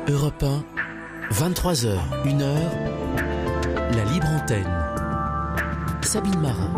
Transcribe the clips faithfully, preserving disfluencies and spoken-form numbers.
Europe un, vingt-trois heures, une heure, la libre antenne. Sabine Marin.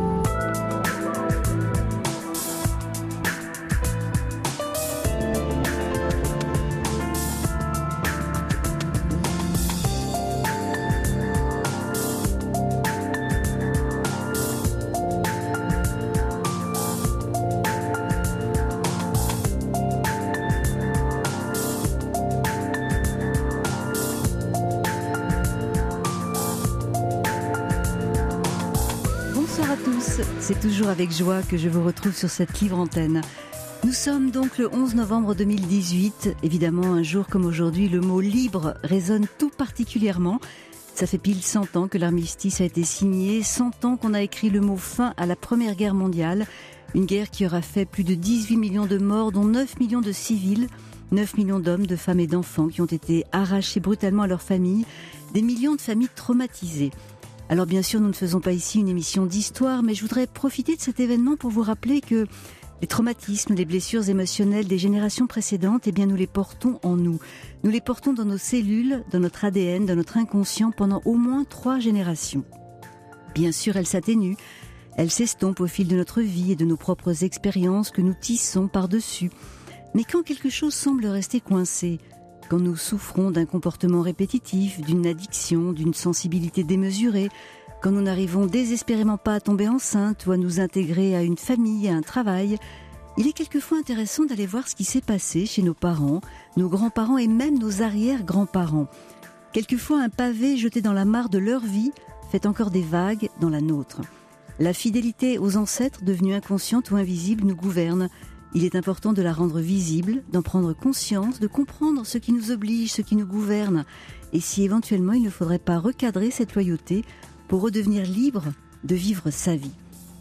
C'est toujours avec joie que je vous retrouve sur cette libre antenne. Nous sommes donc le onze novembre deux mille dix-huit. Évidemment, un jour comme aujourd'hui, le mot libre résonne tout particulièrement. Ça fait pile cent ans que l'armistice a été signé, cent ans qu'on a écrit le mot fin à la Première Guerre mondiale. Une guerre qui aura fait plus de dix-huit millions de morts, dont neuf millions de civils, neuf millions d'hommes, de femmes et d'enfants qui ont été arrachés brutalement à leurs familles, des millions de familles traumatisées. Alors bien sûr, nous ne faisons pas ici une émission d'histoire, mais je voudrais profiter de cet événement pour vous rappeler que les traumatismes, les blessures émotionnelles des générations précédentes, eh bien nous les portons en nous. Nous les portons dans nos cellules, dans notre A D N, dans notre inconscient pendant au moins trois générations. Bien sûr, elles s'atténuent, elles s'estompent au fil de notre vie et de nos propres expériences que nous tissons par-dessus. Mais quand quelque chose semble rester coincé, quand nous souffrons d'un comportement répétitif, d'une addiction, d'une sensibilité démesurée, quand nous n'arrivons désespérément pas à tomber enceinte ou à nous intégrer à une famille, à un travail, il est quelquefois intéressant d'aller voir ce qui s'est passé chez nos parents, nos grands-parents et même nos arrière-grands-parents. Quelquefois, un pavé jeté dans la mare de leur vie fait encore des vagues dans la nôtre. La fidélité aux ancêtres, devenue inconsciente ou invisible, nous gouverne. Il est important de la rendre visible, d'en prendre conscience, de comprendre ce qui nous oblige, ce qui nous gouverne, et si éventuellement il ne faudrait pas recadrer cette loyauté pour redevenir libre de vivre sa vie.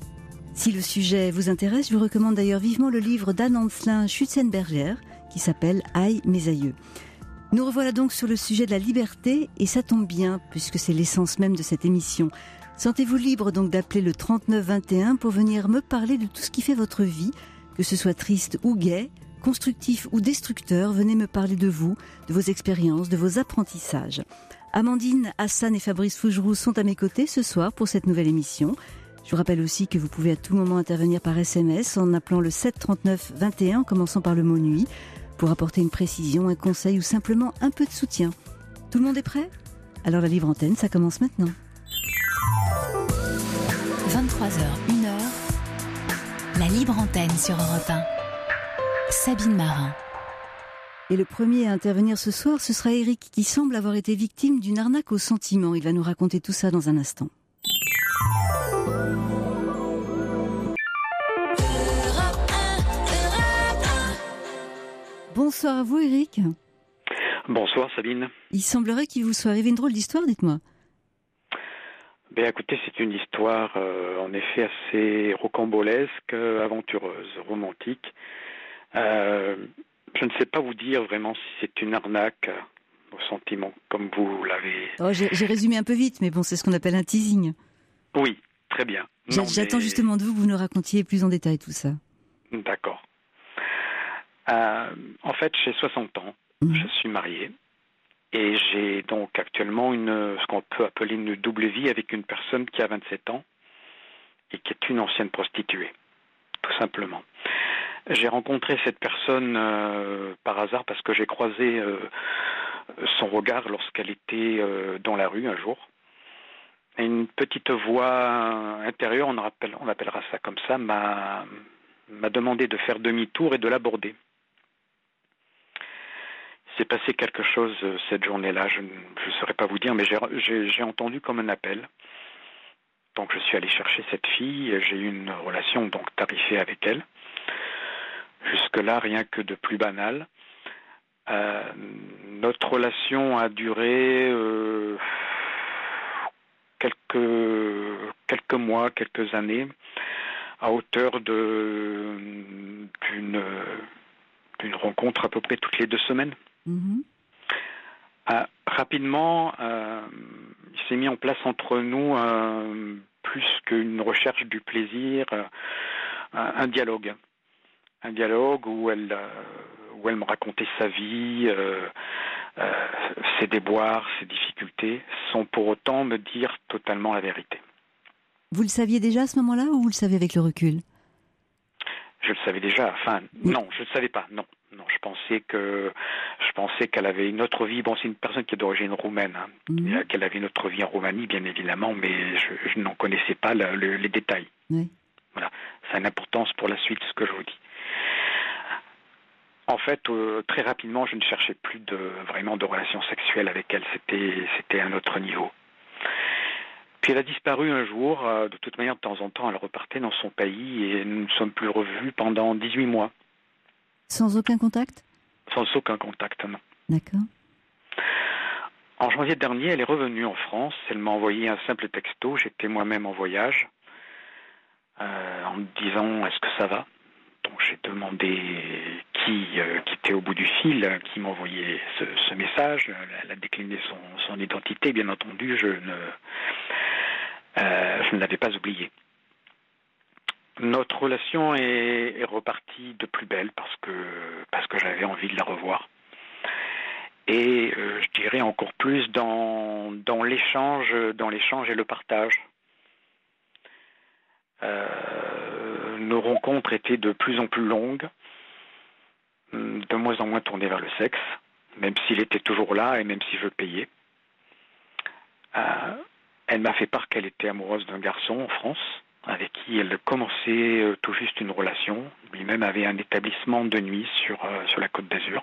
Si le sujet vous intéresse, je vous recommande d'ailleurs vivement le livre d'Anne-Ancelin Schutzenberger qui s'appelle « Aïe, mes aïeux ». Nous revoilà donc sur le sujet de la liberté, et ça tombe bien, puisque c'est l'essence même de cette émission. Sentez-vous libre donc d'appeler le trente-neuf vingt et un pour venir me parler de tout ce qui fait votre vie, que ce soit triste ou gai, constructif ou destructeur, venez me parler de vous, de vos expériences, de vos apprentissages. Amandine, Hassan et Fabrice Fougeroux sont à mes côtés ce soir pour cette nouvelle émission. Je vous rappelle aussi que vous pouvez à tout moment intervenir par S M S en appelant le sept trente-neuf vingt et un en commençant par le mot nuit pour apporter une précision, un conseil ou simplement un peu de soutien. Tout le monde est prêt ? Alors la libre antenne, ça commence maintenant. vingt-trois heures, une heure. La libre antenne sur Europe un. Sabine Marin. Et le premier à intervenir ce soir, ce sera Eric, qui semble avoir été victime d'une arnaque au sentiment. Il va nous raconter tout ça dans un instant. Bonsoir à vous, Eric. Bonsoir, Sabine. Il semblerait qu'il vous soit arrivé une drôle d'histoire, dites-moi. Ben, écoutez, c'est une histoire euh, en effet assez rocambolesque, aventureuse, romantique. Euh, je ne sais pas vous dire vraiment si c'est une arnaque au sentiment, comme vous l'avez... Oh, j'ai, j'ai résumé un peu vite, mais bon, c'est ce qu'on appelle un teasing. Oui, très bien. Non, J'attends mais... justement de vous que vous nous racontiez plus en détail tout ça. D'accord. Euh, en fait, j'ai soixante ans, mmh. Je suis marié. Et j'ai donc actuellement une, ce qu'on peut appeler une double vie avec une personne qui a vingt-sept ans et qui est une ancienne prostituée, tout simplement. J'ai rencontré cette personne euh, par hasard parce que j'ai croisé euh, son regard lorsqu'elle était euh, dans la rue un jour. Et une petite voix intérieure, on, appelle, on appellera ça comme ça, m'a, m'a demandé de faire demi-tour et de l'aborder. Il s'est passé quelque chose cette journée-là, je ne saurais pas vous dire, mais j'ai, j'ai, j'ai entendu comme un appel. Donc je suis allé chercher cette fille, j'ai eu une relation donc tarifée avec elle. Jusque-là, rien que de plus banal. Euh, notre relation a duré euh, quelques, quelques mois, quelques années, à hauteur de, d'une, d'une rencontre à peu près toutes les deux semaines. Mmh. Euh, rapidement, euh, il s'est mis en place entre nous euh, plus qu'une recherche du plaisir, euh, un dialogue. Un dialogue où elle, euh, où elle me racontait sa vie, euh, euh, ses déboires, ses difficultés, sans pour autant me dire totalement la vérité. Vous le saviez déjà à ce moment-là ou vous le savez avec le recul ? Je le savais déjà. Enfin, non, je ne le savais pas. Non, non. Je pensais que, je pensais qu'elle avait une autre vie. Bon, c'est une personne qui est d'origine roumaine, hein, mmh. qu'elle avait une autre vie en Roumanie, bien évidemment, mais je, je n'en connaissais pas le, le, les détails. Oui. Voilà. Ça a une importance pour la suite, ce que je vous dis. En fait, euh, très rapidement, je ne cherchais plus de vraiment de relations sexuelles avec elle. C'était, c'était un autre niveau. Puis elle a disparu un jour. Euh, de toute manière, de temps en temps, elle repartait dans son pays et nous ne sommes plus revus pendant dix-huit mois. Sans aucun contact ? Sans aucun contact, non. D'accord. En janvier dernier, elle est revenue en France. Elle m'a envoyé un simple texto. J'étais moi-même en voyage, euh, en me disant « Est-ce que ça va ?» Donc j'ai demandé qui, euh, qui était au bout du fil, qui m'envoyait ce, ce message. Elle a décliné son, son identité, bien entendu. Je ne, euh, je ne l'avais pas oublié. Notre relation est, est repartie de plus belle parce que, parce que j'avais envie de la revoir. Et euh, je dirais encore plus dans, dans l'échange, dans l'échange et le partage. Euh, nos rencontres étaient de plus en plus longues, de moins en moins tournées vers le sexe, même s'il était toujours là et même si je payais. Euh, elle m'a fait part qu'elle était amoureuse d'un garçon en France, avec qui elle commençait tout juste une relation. Lui-même avait un établissement de nuit sur, euh, sur la Côte d'Azur.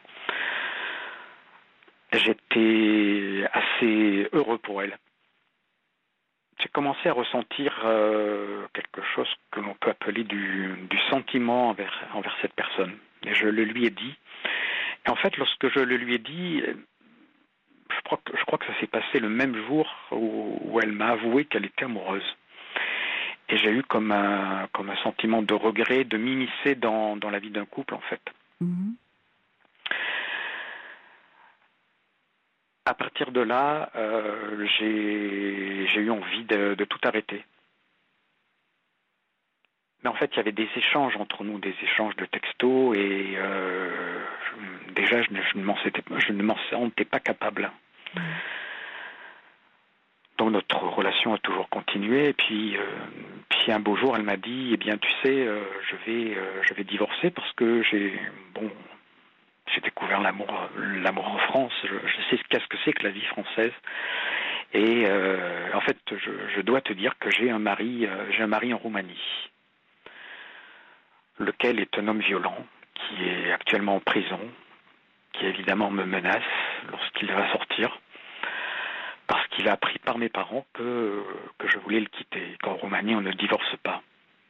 J'étais assez heureux pour elle. J'ai commencé à ressentir euh, quelque chose que l'on peut appeler du, du sentiment envers, envers cette personne. Et je le lui ai dit. Et en fait, lorsque je le lui ai dit, je crois que, je crois que ça s'est passé le même jour où, où elle m'a avoué qu'elle était amoureuse. Et j'ai eu comme un, comme un sentiment de regret de m'immiscer dans, dans la vie d'un couple, en fait. Mmh. À partir de là, euh, j'ai, j'ai eu envie de, de tout arrêter. Mais en fait, il y avait des échanges entre nous, des échanges de textos, et euh, je, déjà, je, je, ne m'en sentais, je ne m'en sentais pas capable. Mmh. Donc notre relation a toujours continué, et puis, euh, puis un beau jour, elle m'a dit, eh bien, tu sais, euh, je vais, euh, je vais divorcer parce que j'ai, bon... J'ai découvert l'amour, l'amour en France. Je, je sais qu'est-ce que c'est que la vie française. Et euh, en fait, je, je dois te dire que j'ai un mari, euh, j'ai un mari en Roumanie, lequel est un homme violent, qui est actuellement en prison, qui évidemment me menace lorsqu'il va sortir, parce qu'il a appris par mes parents que que je voulais le quitter, qu'en Roumanie on ne divorce pas.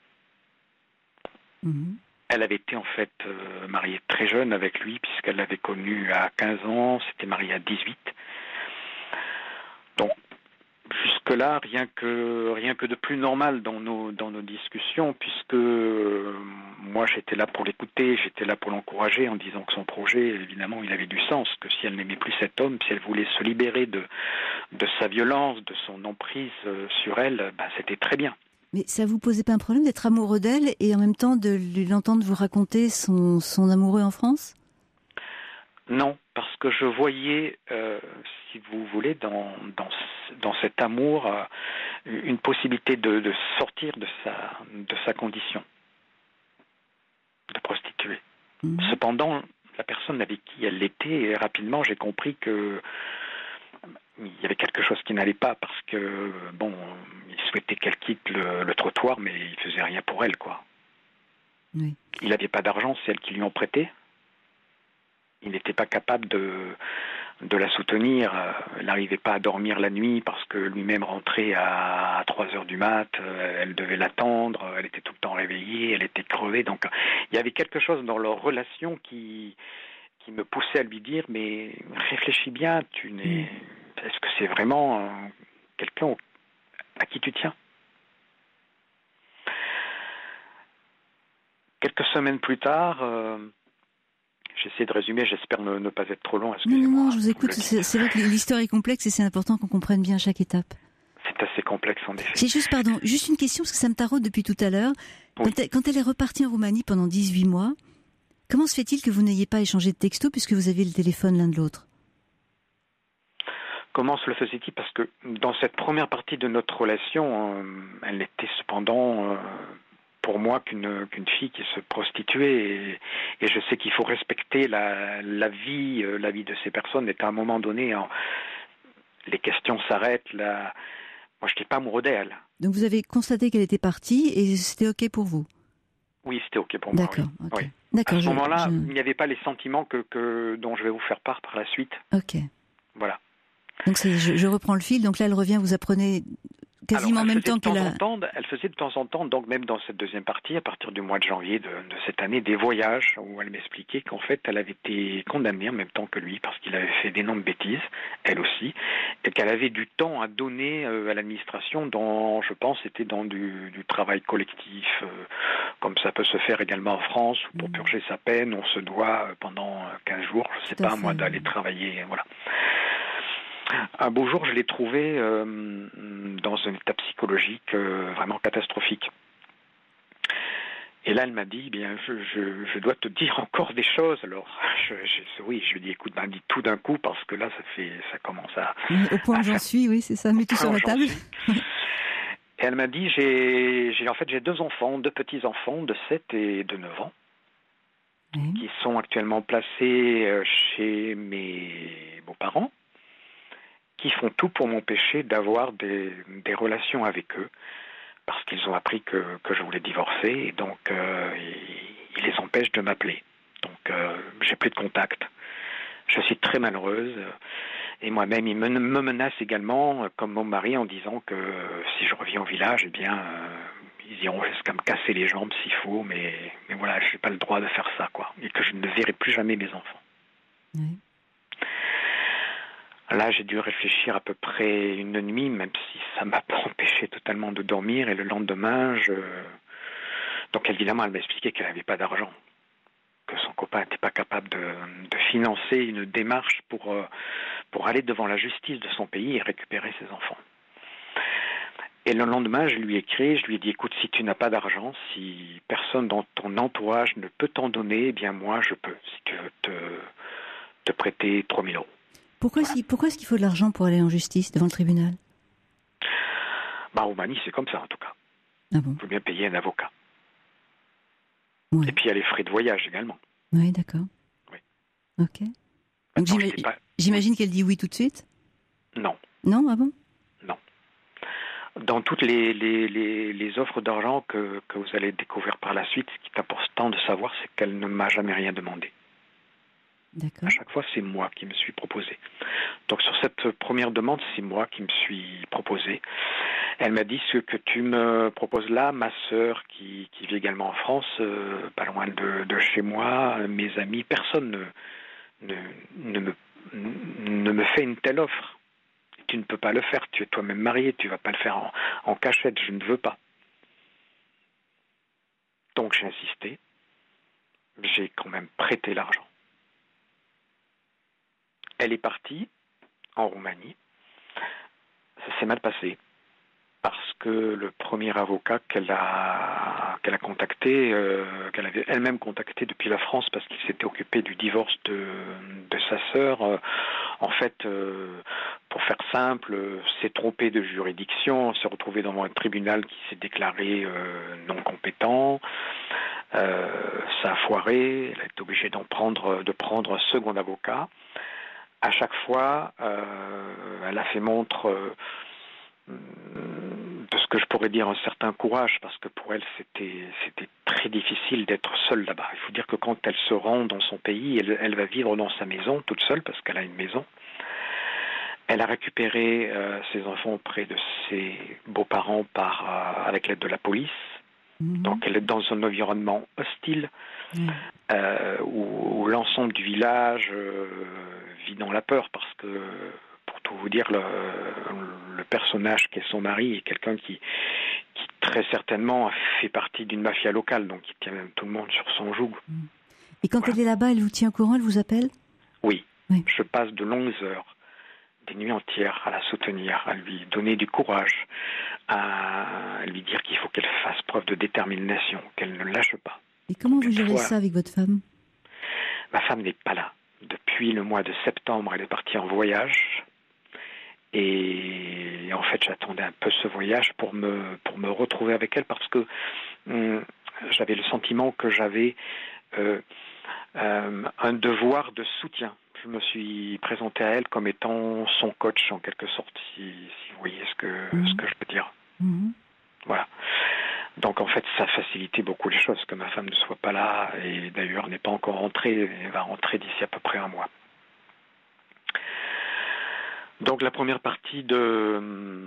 Mmh. Elle avait été en fait euh, mariée très jeune avec lui, puisqu'elle l'avait connu à quinze ans, s'était mariée à dix-huit. Donc jusque-là, rien que rien que de plus normal dans nos dans nos discussions, puisque euh, moi j'étais là pour l'écouter, j'étais là pour l'encourager en disant que son projet, évidemment, il avait du sens, que si elle n'aimait plus cet homme, si elle voulait se libérer de de sa violence, de son emprise euh, sur elle, bah, c'était très bien. Mais ça vous posait pas un problème d'être amoureux d'elle et en même temps de l'entendre vous raconter son, son amoureux en France ? Non, parce que je voyais, euh, si vous voulez, dans, dans, dans cet amour, euh, une possibilité de, de sortir de sa, de sa condition de prostituée. Mmh. Cependant, la personne avec qui elle l'était, et rapidement j'ai compris que il y avait quelque chose qui n'allait pas parce que, bon, il souhaitait qu'elle quitte le, le trottoir, mais il faisait rien pour elle, quoi. Oui. Il n'avait pas d'argent, c'est elle qui lui en prêtait. Il n'était pas capable de, de la soutenir. Elle n'arrivait pas à dormir la nuit parce que lui-même rentrait à trois heures du mat. Elle devait l'attendre. Elle était tout le temps réveillée. Elle était crevée. Donc, il y avait quelque chose dans leur relation qui, qui me poussait à lui dire, mais réfléchis bien, tu n'es... Est-ce que c'est vraiment euh, quelqu'un à qui tu tiens ? Quelques semaines plus tard, euh, j'essaie de résumer, j'espère ne, ne pas être trop long. Non, non, non, je vous écoute. C'est, c'est vrai que l'histoire est complexe et c'est important qu'on comprenne bien chaque étape. C'est assez complexe en effet. C'est juste, pardon, juste une question parce que ça me taraude depuis tout à l'heure. Oui. Quand, elle, quand elle est repartie en Roumanie pendant dix-huit mois, comment se fait-il que vous n'ayez pas échangé de texto puisque vous aviez le téléphone l'un de l'autre ? Comment se le faisait-il? Parce que dans cette première partie de notre relation, euh, elle n'était cependant... Euh, pour moi qu'une qu'une fille qui se prostituait et, et je sais qu'il faut respecter la, la vie euh, la vie de ces personnes et à un moment donné en, les questions s'arrêtent là. Moi je n'étais pas amoureux d'elle. Donc vous avez constaté qu'elle était partie et c'était ok pour vous? Oui, c'était ok pour moi. D'accord. Oui. Okay. Oui. D'accord. À ce je, moment-là, je... il n'y avait pas les sentiments que, que dont je vais vous faire part par la suite. Ok. Voilà. Donc c'est, je, je reprends le fil. Donc là, elle revient. Vous apprenez quasiment Alors, en même temps qu'elle a... En temps, elle faisait de temps en temps, donc même dans cette deuxième partie, à partir du mois de janvier de, de cette année, des voyages où elle m'expliquait qu'en fait, elle avait été condamnée en même temps que lui parce qu'il avait fait d'énormes bêtises, elle aussi, et qu'elle avait du temps à donner euh, à l'administration dans, je pense, c'était dans du, du travail collectif, euh, comme ça peut se faire également en France, où pour purger sa peine, on se doit euh, pendant quinze jours, je ne sais pas, moi, d'aller travailler, voilà. Un beau jour, je l'ai trouvée euh, dans un état psychologique euh, vraiment catastrophique. Et là, elle m'a dit, eh bien, je, je, je dois te dire encore des choses. Alors, je, je, oui, je lui ai dit, écoute, ben, dis tout d'un coup, parce que là, ça fait, ça commence à... Oui, au point où j'en suis, oui, c'est ça, mets tout sur la table. Et elle m'a dit, j'ai, j'ai, en fait, j'ai deux enfants, deux petits-enfants de sept et de neuf ans, oui. qui sont actuellement placés chez mes beaux-parents, qui font tout pour m'empêcher d'avoir des, des relations avec eux, parce qu'ils ont appris que, que je voulais divorcer, et donc euh, ils, ils les empêchent de m'appeler. Donc euh, j'ai plus de contact. Je suis très malheureuse, et moi-même, ils me, me menacent également, comme mon mari, en disant que si je reviens au village, eh bien, euh, ils iront jusqu'à me casser les jambes s'il faut, mais, mais voilà, je n'ai pas le droit de faire ça, quoi, et que je ne verrai plus jamais mes enfants. Oui. Là, j'ai dû réfléchir à peu près une nuit, même si ça m'a pas empêché totalement de dormir. Et le lendemain, je... donc évidemment, elle m'a expliqué qu'elle n'avait pas d'argent, que son copain n'était pas capable de, de financer une démarche pour, pour aller devant la justice de son pays et récupérer ses enfants. Et le lendemain, je lui ai écrit, je lui ai dit, écoute, si tu n'as pas d'argent, si personne dans ton entourage ne peut t'en donner, eh bien moi, je peux, si tu veux te, te prêter trois mille euros. Pourquoi, voilà. est-ce, pourquoi est-ce qu'il faut de l'argent pour aller en justice devant le tribunal? Bah, en Roumanie, c'est comme ça, en tout cas. Ah bon? Il faut bien payer un avocat. Ouais. Et puis, il y a les frais de voyage également. Oui, d'accord. Oui. Ok. Donc, j'imagine, pas... j'imagine qu'elle dit oui tout de suite? Non. Non, ah bon? Non. Dans toutes les, les, les, les offres d'argent que, que vous allez découvrir par la suite, ce qui est important de savoir, c'est qu'elle ne m'a jamais rien demandé. D'accord. À chaque fois, c'est moi qui me suis proposé. Donc, sur cette première demande, c'est moi qui me suis proposé. Elle m'a dit, ce que tu me proposes là, ma sœur, qui, qui vit également en France, euh, pas loin de, de chez moi, mes amis, personne ne, ne, ne, me, ne me fait une telle offre. Tu ne peux pas le faire, tu es toi-même marié, tu ne vas pas le faire en, en cachette, je ne veux pas. Donc, j'ai insisté. J'ai quand même prêté l'argent. Elle est partie en Roumanie. Ça s'est mal passé parce que le premier avocat qu'elle a, qu'elle a contacté, euh, qu'elle avait elle-même contacté depuis la France parce qu'il s'était occupé du divorce de, de sa sœur, euh, en fait, euh, pour faire simple, euh, s'est trompé de juridiction, s'est retrouvé devant un tribunal qui s'est déclaré euh, non compétent. Euh, ça a foiré. Elle a été obligée d'en prendre, de prendre un second avocat. À chaque fois, euh, elle a fait montre euh, de ce que je pourrais dire un certain courage, parce que pour elle, c'était, c'était très difficile d'être seule là-bas. Il faut dire que quand elle se rend dans son pays, elle, elle va vivre dans sa maison, toute seule, parce qu'elle a une maison. Elle a récupéré euh, ses enfants auprès de ses beaux-parents par, euh, avec l'aide de la police. Mmh. Donc elle est dans un environnement hostile, mmh. euh, où, où l'ensemble du village euh, vit dans la peur, parce que, pour tout vous dire, le, le personnage qui est son mari est quelqu'un qui, qui très certainement fait partie d'une mafia locale, donc qui tient même tout le monde sur son joug. Mmh. Et quand voilà. Elle est là-bas, elle vous tient au courant, elle vous appelle? Oui, oui. Je passe de longues heures, des nuits entières à la soutenir, à lui donner du courage, à lui dire qu'il faut qu'elle fasse preuve de détermination, qu'elle ne lâche pas. Et comment vous gérez ça avec votre femme? Ma femme n'est pas là. Depuis le mois de septembre, elle est partie en voyage. Et en fait, j'attendais un peu ce voyage pour me, pour me retrouver avec elle parce que hum, j'avais le sentiment que j'avais euh, euh, un devoir de soutien. Je me suis présenté à elle comme étant son coach, en quelque sorte, si, si vous voyez ce que, mmh. ce que je veux dire. Mmh. Voilà. Donc, en fait, ça facilitait beaucoup les choses, que ma femme ne soit pas là, et d'ailleurs n'est pas encore rentrée, elle va rentrer d'ici à peu près un mois. Donc, la première partie de,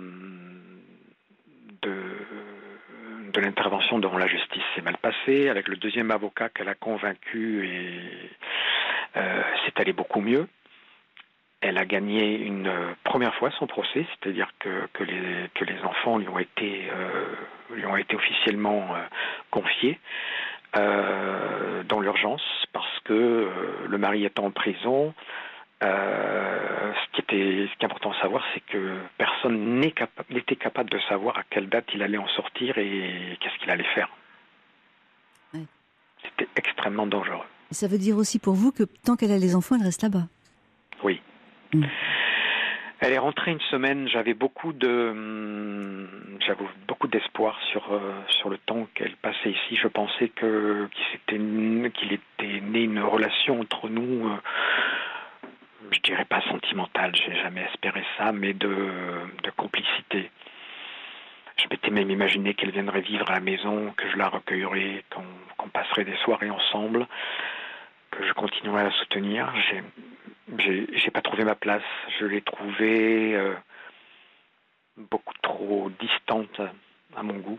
de, de l'intervention devant la justice s'est mal passée, avec le deuxième avocat qu'elle a convaincu, et euh, c'est allé beaucoup mieux. Elle a gagné une première fois son procès, c'est-à-dire que, que, les, que les enfants lui ont été, euh, lui ont été officiellement euh, confiés euh, dans l'urgence, parce que euh, le mari étant en prison, euh, ce, qui était, ce qui est important à savoir, c'est que personne n'est capa- n'était capable de savoir à quelle date il allait en sortir et qu'est-ce qu'il allait faire. Oui. C'était extrêmement dangereux. Et ça veut dire aussi pour vous que tant qu'elle a les enfants, elle reste là-bas? Oui. Mmh. Elle est rentrée une semaine, j'avais beaucoup de j'avais beaucoup d'espoir sur euh, sur le temps qu'elle passait ici. Je pensais que qu'il était qu'il était né une relation entre nous, euh, je dirais pas sentimentale, j'ai jamais espéré ça, mais de de complicité. Je m'étais même imaginé qu'elle viendrait vivre à la maison, que je la recueillerais, qu'on, qu'on passerait des soirées ensemble, que je continuerais à la soutenir. J'ai J'ai, j'ai pas trouvé ma place. Je l'ai trouvée euh, beaucoup trop distante à mon goût.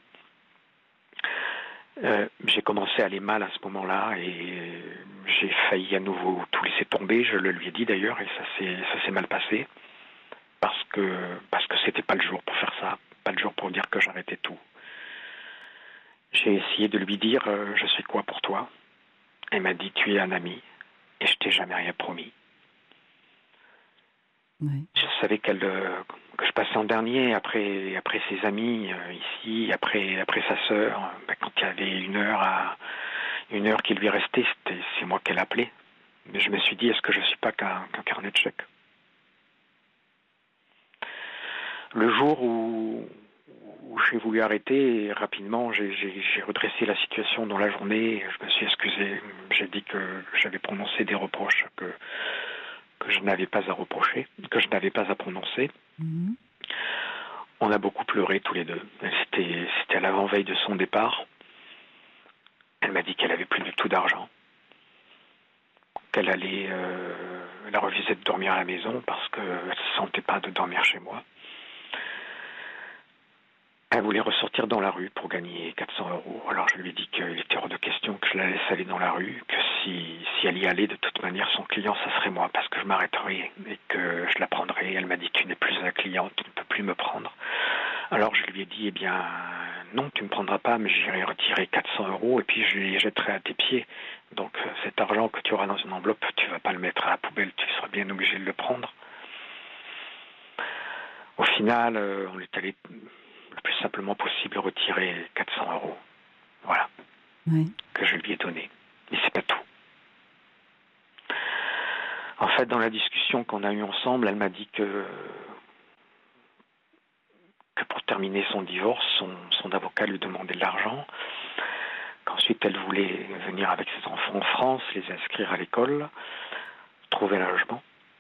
Euh, j'ai commencé à aller mal à ce moment-là et j'ai failli à nouveau tout laisser tomber. Je le lui ai dit d'ailleurs et ça s'est, ça s'est mal passé parce que parce que c'était pas le jour pour faire ça, pas le jour pour dire que j'arrêtais tout. J'ai essayé de lui dire euh, je suis quoi pour toi. Elle m'a dit tu es un ami et je t'ai jamais rien promis. Oui. Je savais qu'elle, euh, que je passais en dernier après, après ses amis euh, ici, après, après sa sœur. Ben, quand il y avait une heure à une heure qui lui restait, c'était, c'est moi qu'elle appelait. Mais je me suis dit, est-ce que je suis pas qu'un, qu'un carnet de chèques? Le jour où, où j'ai voulu arrêter, rapidement, j'ai, j'ai, j'ai redressé la situation dans la journée. Je me suis excusé. J'ai dit que j'avais prononcé des reproches que que je n'avais pas à reprocher, que je n'avais pas à prononcer. Mmh. On a beaucoup pleuré tous les deux. C'était, c'était à l'avant-veille de son départ. Elle m'a dit qu'elle avait plus du tout d'argent, qu'elle allait, euh, elle refusait de dormir à la maison parce qu'elle ne se sentait pas de dormir chez moi. Elle voulait ressortir dans la rue pour gagner quatre cents euros. Alors je lui ai dit qu'il était hors de question que je la laisse aller dans la rue, que si, si elle y allait, de toute manière, son client, ça serait moi, parce que je m'arrêterais et que je la prendrais. Elle m'a dit, tu n'es plus un client, tu ne peux plus me prendre. Alors je lui ai dit, eh bien, non, tu ne me prendras pas, mais j'irai retirer quatre cents euros et puis je les jetterai à tes pieds. Donc cet argent que tu auras dans une enveloppe, tu ne vas pas le mettre à la poubelle, tu seras bien obligé de le prendre. Au final, on est allé le plus simplement possible retirer quatre cents euros. Voilà. Oui. Que je lui ai donné. Mais c'est pas tout. En fait, dans la discussion qu'on a eue ensemble, elle m'a dit que, que pour terminer son divorce, son, son avocat lui demandait de l'argent, qu'ensuite elle voulait venir avec ses enfants en France, les inscrire à l'école, trouver un logement.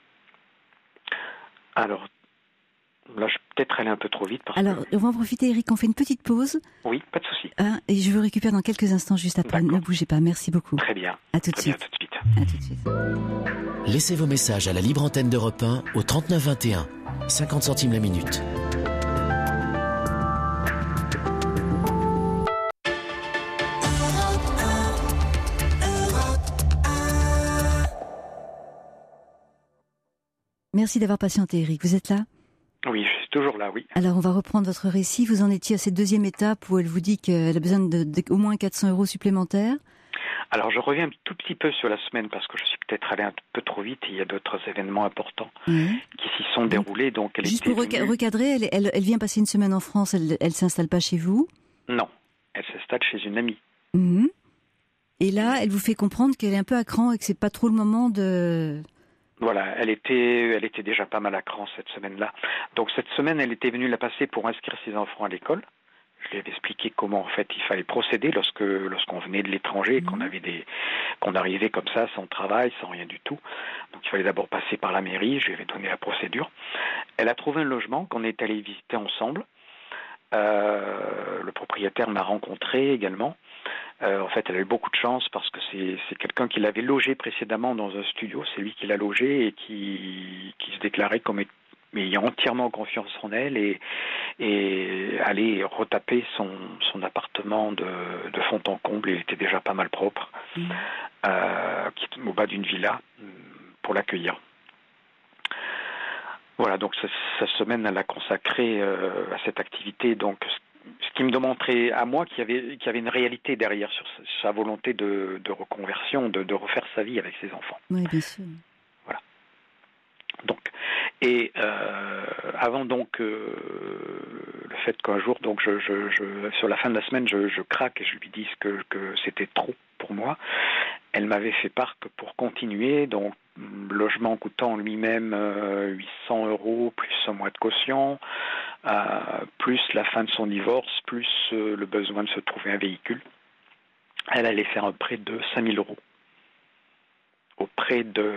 Alors, là, je suis peut-être allé un peu trop vite. Parce Alors, que... on va en profiter, Eric, on fait une petite pause. Oui, pas de souci. Hein, et je vous récupère dans quelques instants juste après. D'accord. Ne bougez pas, merci beaucoup. Très bien. À tout de Très suite. Bien, tout de suite. À tout de suite. Laissez vos messages à la libre antenne d'Europe un au trente-neuf vingt et un, cinquante centimes la minute. Merci d'avoir patienté, Eric. Vous êtes là ? Oui, je suis toujours là, oui. Alors, on va reprendre votre récit. Vous en étiez à cette deuxième étape où elle vous dit qu'elle a besoin de, de, au moins quatre cents euros supplémentaires. Alors, je reviens un tout petit peu sur la semaine parce que je suis peut-être allé un peu trop vite. Il y a d'autres événements importants mmh. qui s'y sont déroulés. Donc, elle Juste était pour venue... recadrer, elle, elle, elle vient passer une semaine en France. Elle ne s'installe pas chez vous ? Non, elle s'installe chez une amie. Mmh. Et là, elle vous fait comprendre qu'elle est un peu à cran et que c'est pas trop le moment de... Voilà, elle était, elle était déjà pas mal à cran cette semaine-là. Donc cette semaine, elle était venue la passer pour inscrire ses enfants à l'école. Je lui avais expliqué comment en fait il fallait procéder lorsque lorsqu'on venait de l'étranger, mmh. qu'on avait des, qu'on arrivait comme ça sans travail, sans rien du tout. Donc il fallait d'abord passer par la mairie. Je lui avais donné la procédure. Elle a trouvé un logement qu'on est allé visiter ensemble. Euh, le propriétaire m'a rencontré également. Euh, en fait, elle a eu beaucoup de chance parce que c'est, c'est quelqu'un qui l'avait logé précédemment dans un studio. C'est lui qui l'a logé et qui, qui se déclarait comme ayant entièrement confiance en elle et, et aller retaper son, son appartement de, de fond en comble. Il était déjà pas mal propre, mmh. euh, qui est au bas d'une villa pour l'accueillir. Voilà, donc cette semaine, elle a consacré euh, à cette activité, donc ce qui me démontrait à moi qu'il y avait, qu'il y avait une réalité derrière sur sa volonté de, de reconversion, de, de refaire sa vie avec ses enfants. Oui, bien sûr. Voilà. Donc, et euh, avant donc euh, le fait qu'un jour, donc je, je, je, sur la fin de la semaine, je, je craque et je lui dis que, que c'était trop pour moi. Elle m'avait fait part que pour continuer, donc logement coûtant lui-même euh, huit cents euros, plus un mois de caution, euh, plus la fin de son divorce, plus euh, le besoin de se trouver un véhicule, elle allait faire un prêt de cinq mille euros auprès de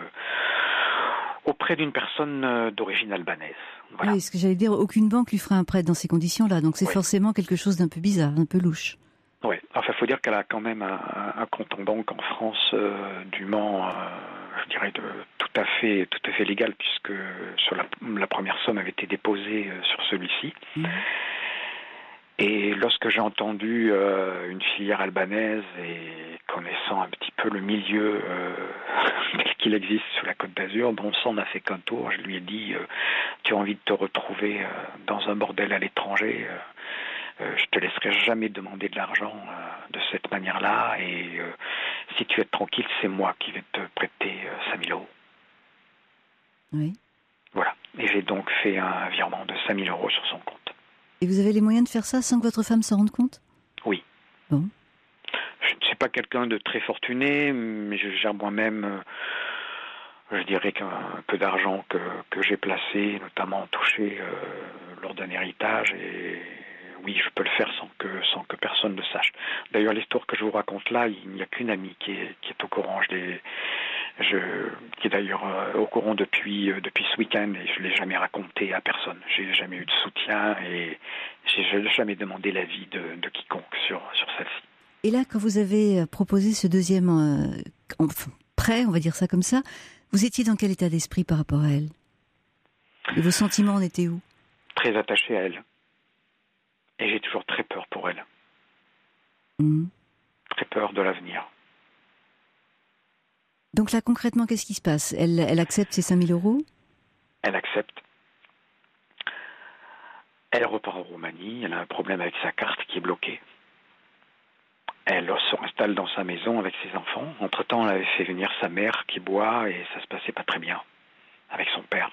auprès d'une personne d'origine albanaise. Voilà. Oui, ce que j'allais dire, aucune banque lui ferait un prêt dans ces conditions-là, donc c'est oui. forcément quelque chose d'un peu bizarre, un peu louche. Oui, enfin, il faut dire qu'elle a quand même un, un compte en banque en France euh, dûment, euh, je dirais, de, tout à fait, tout à fait légal, puisque sur la, la première somme avait été déposée euh, sur celui-ci. Mmh. Et lorsque j'ai entendu euh, une filière albanaise et connaissant un petit peu le milieu euh, tel qu'il existe sur la Côte d'Azur, bon sang n'a fait qu'un tour, je lui ai dit euh, tu as envie de te retrouver euh, dans un bordel à l'étranger, euh, euh, je te laisserai jamais demander de l'argent euh, de cette manière-là, et euh, si tu es tranquille, c'est moi qui vais te prêter euh, cinq mille euros. Oui. Voilà, et j'ai donc fait un virement de cinq mille euros sur son compte. Et vous avez les moyens de faire ça sans que votre femme s'en rende compte ? Oui. Bon. Je ne suis pas quelqu'un de très fortuné, mais je gère moi-même, euh, je dirais qu'un peu d'argent que, que j'ai placé, notamment touché euh, lors d'un héritage, et oui, je peux le faire sans que, sans que personne ne sache. D'ailleurs, l'histoire que je vous raconte là, il n'y a qu'une amie qui est, qui est au courant. Je l'ai, je, qui est d'ailleurs euh, au courant depuis, euh, depuis ce week-end, et je ne l'ai jamais raconté à personne. Je n'ai jamais eu de soutien et je n'ai jamais demandé l'avis de, de quiconque sur, sur celle-ci. Et là, quand vous avez proposé ce deuxième euh, enfin, prêt, on va dire ça comme ça, vous étiez dans quel état d'esprit par rapport à elle ? Et vos sentiments en étaient où ? Très attaché à elle. Et j'ai toujours très peur pour elle. Mmh. Très peur de l'avenir. Donc là, concrètement, qu'est-ce qui se passe ? Elle, elle accepte ces cinq mille euros ? Elle accepte. Elle repart en Roumanie. Elle a un problème avec sa carte qui est bloquée. Elle se réinstalle dans sa maison avec ses enfants. Entre-temps, elle avait fait venir sa mère qui boit et ça se passait pas très bien avec son père.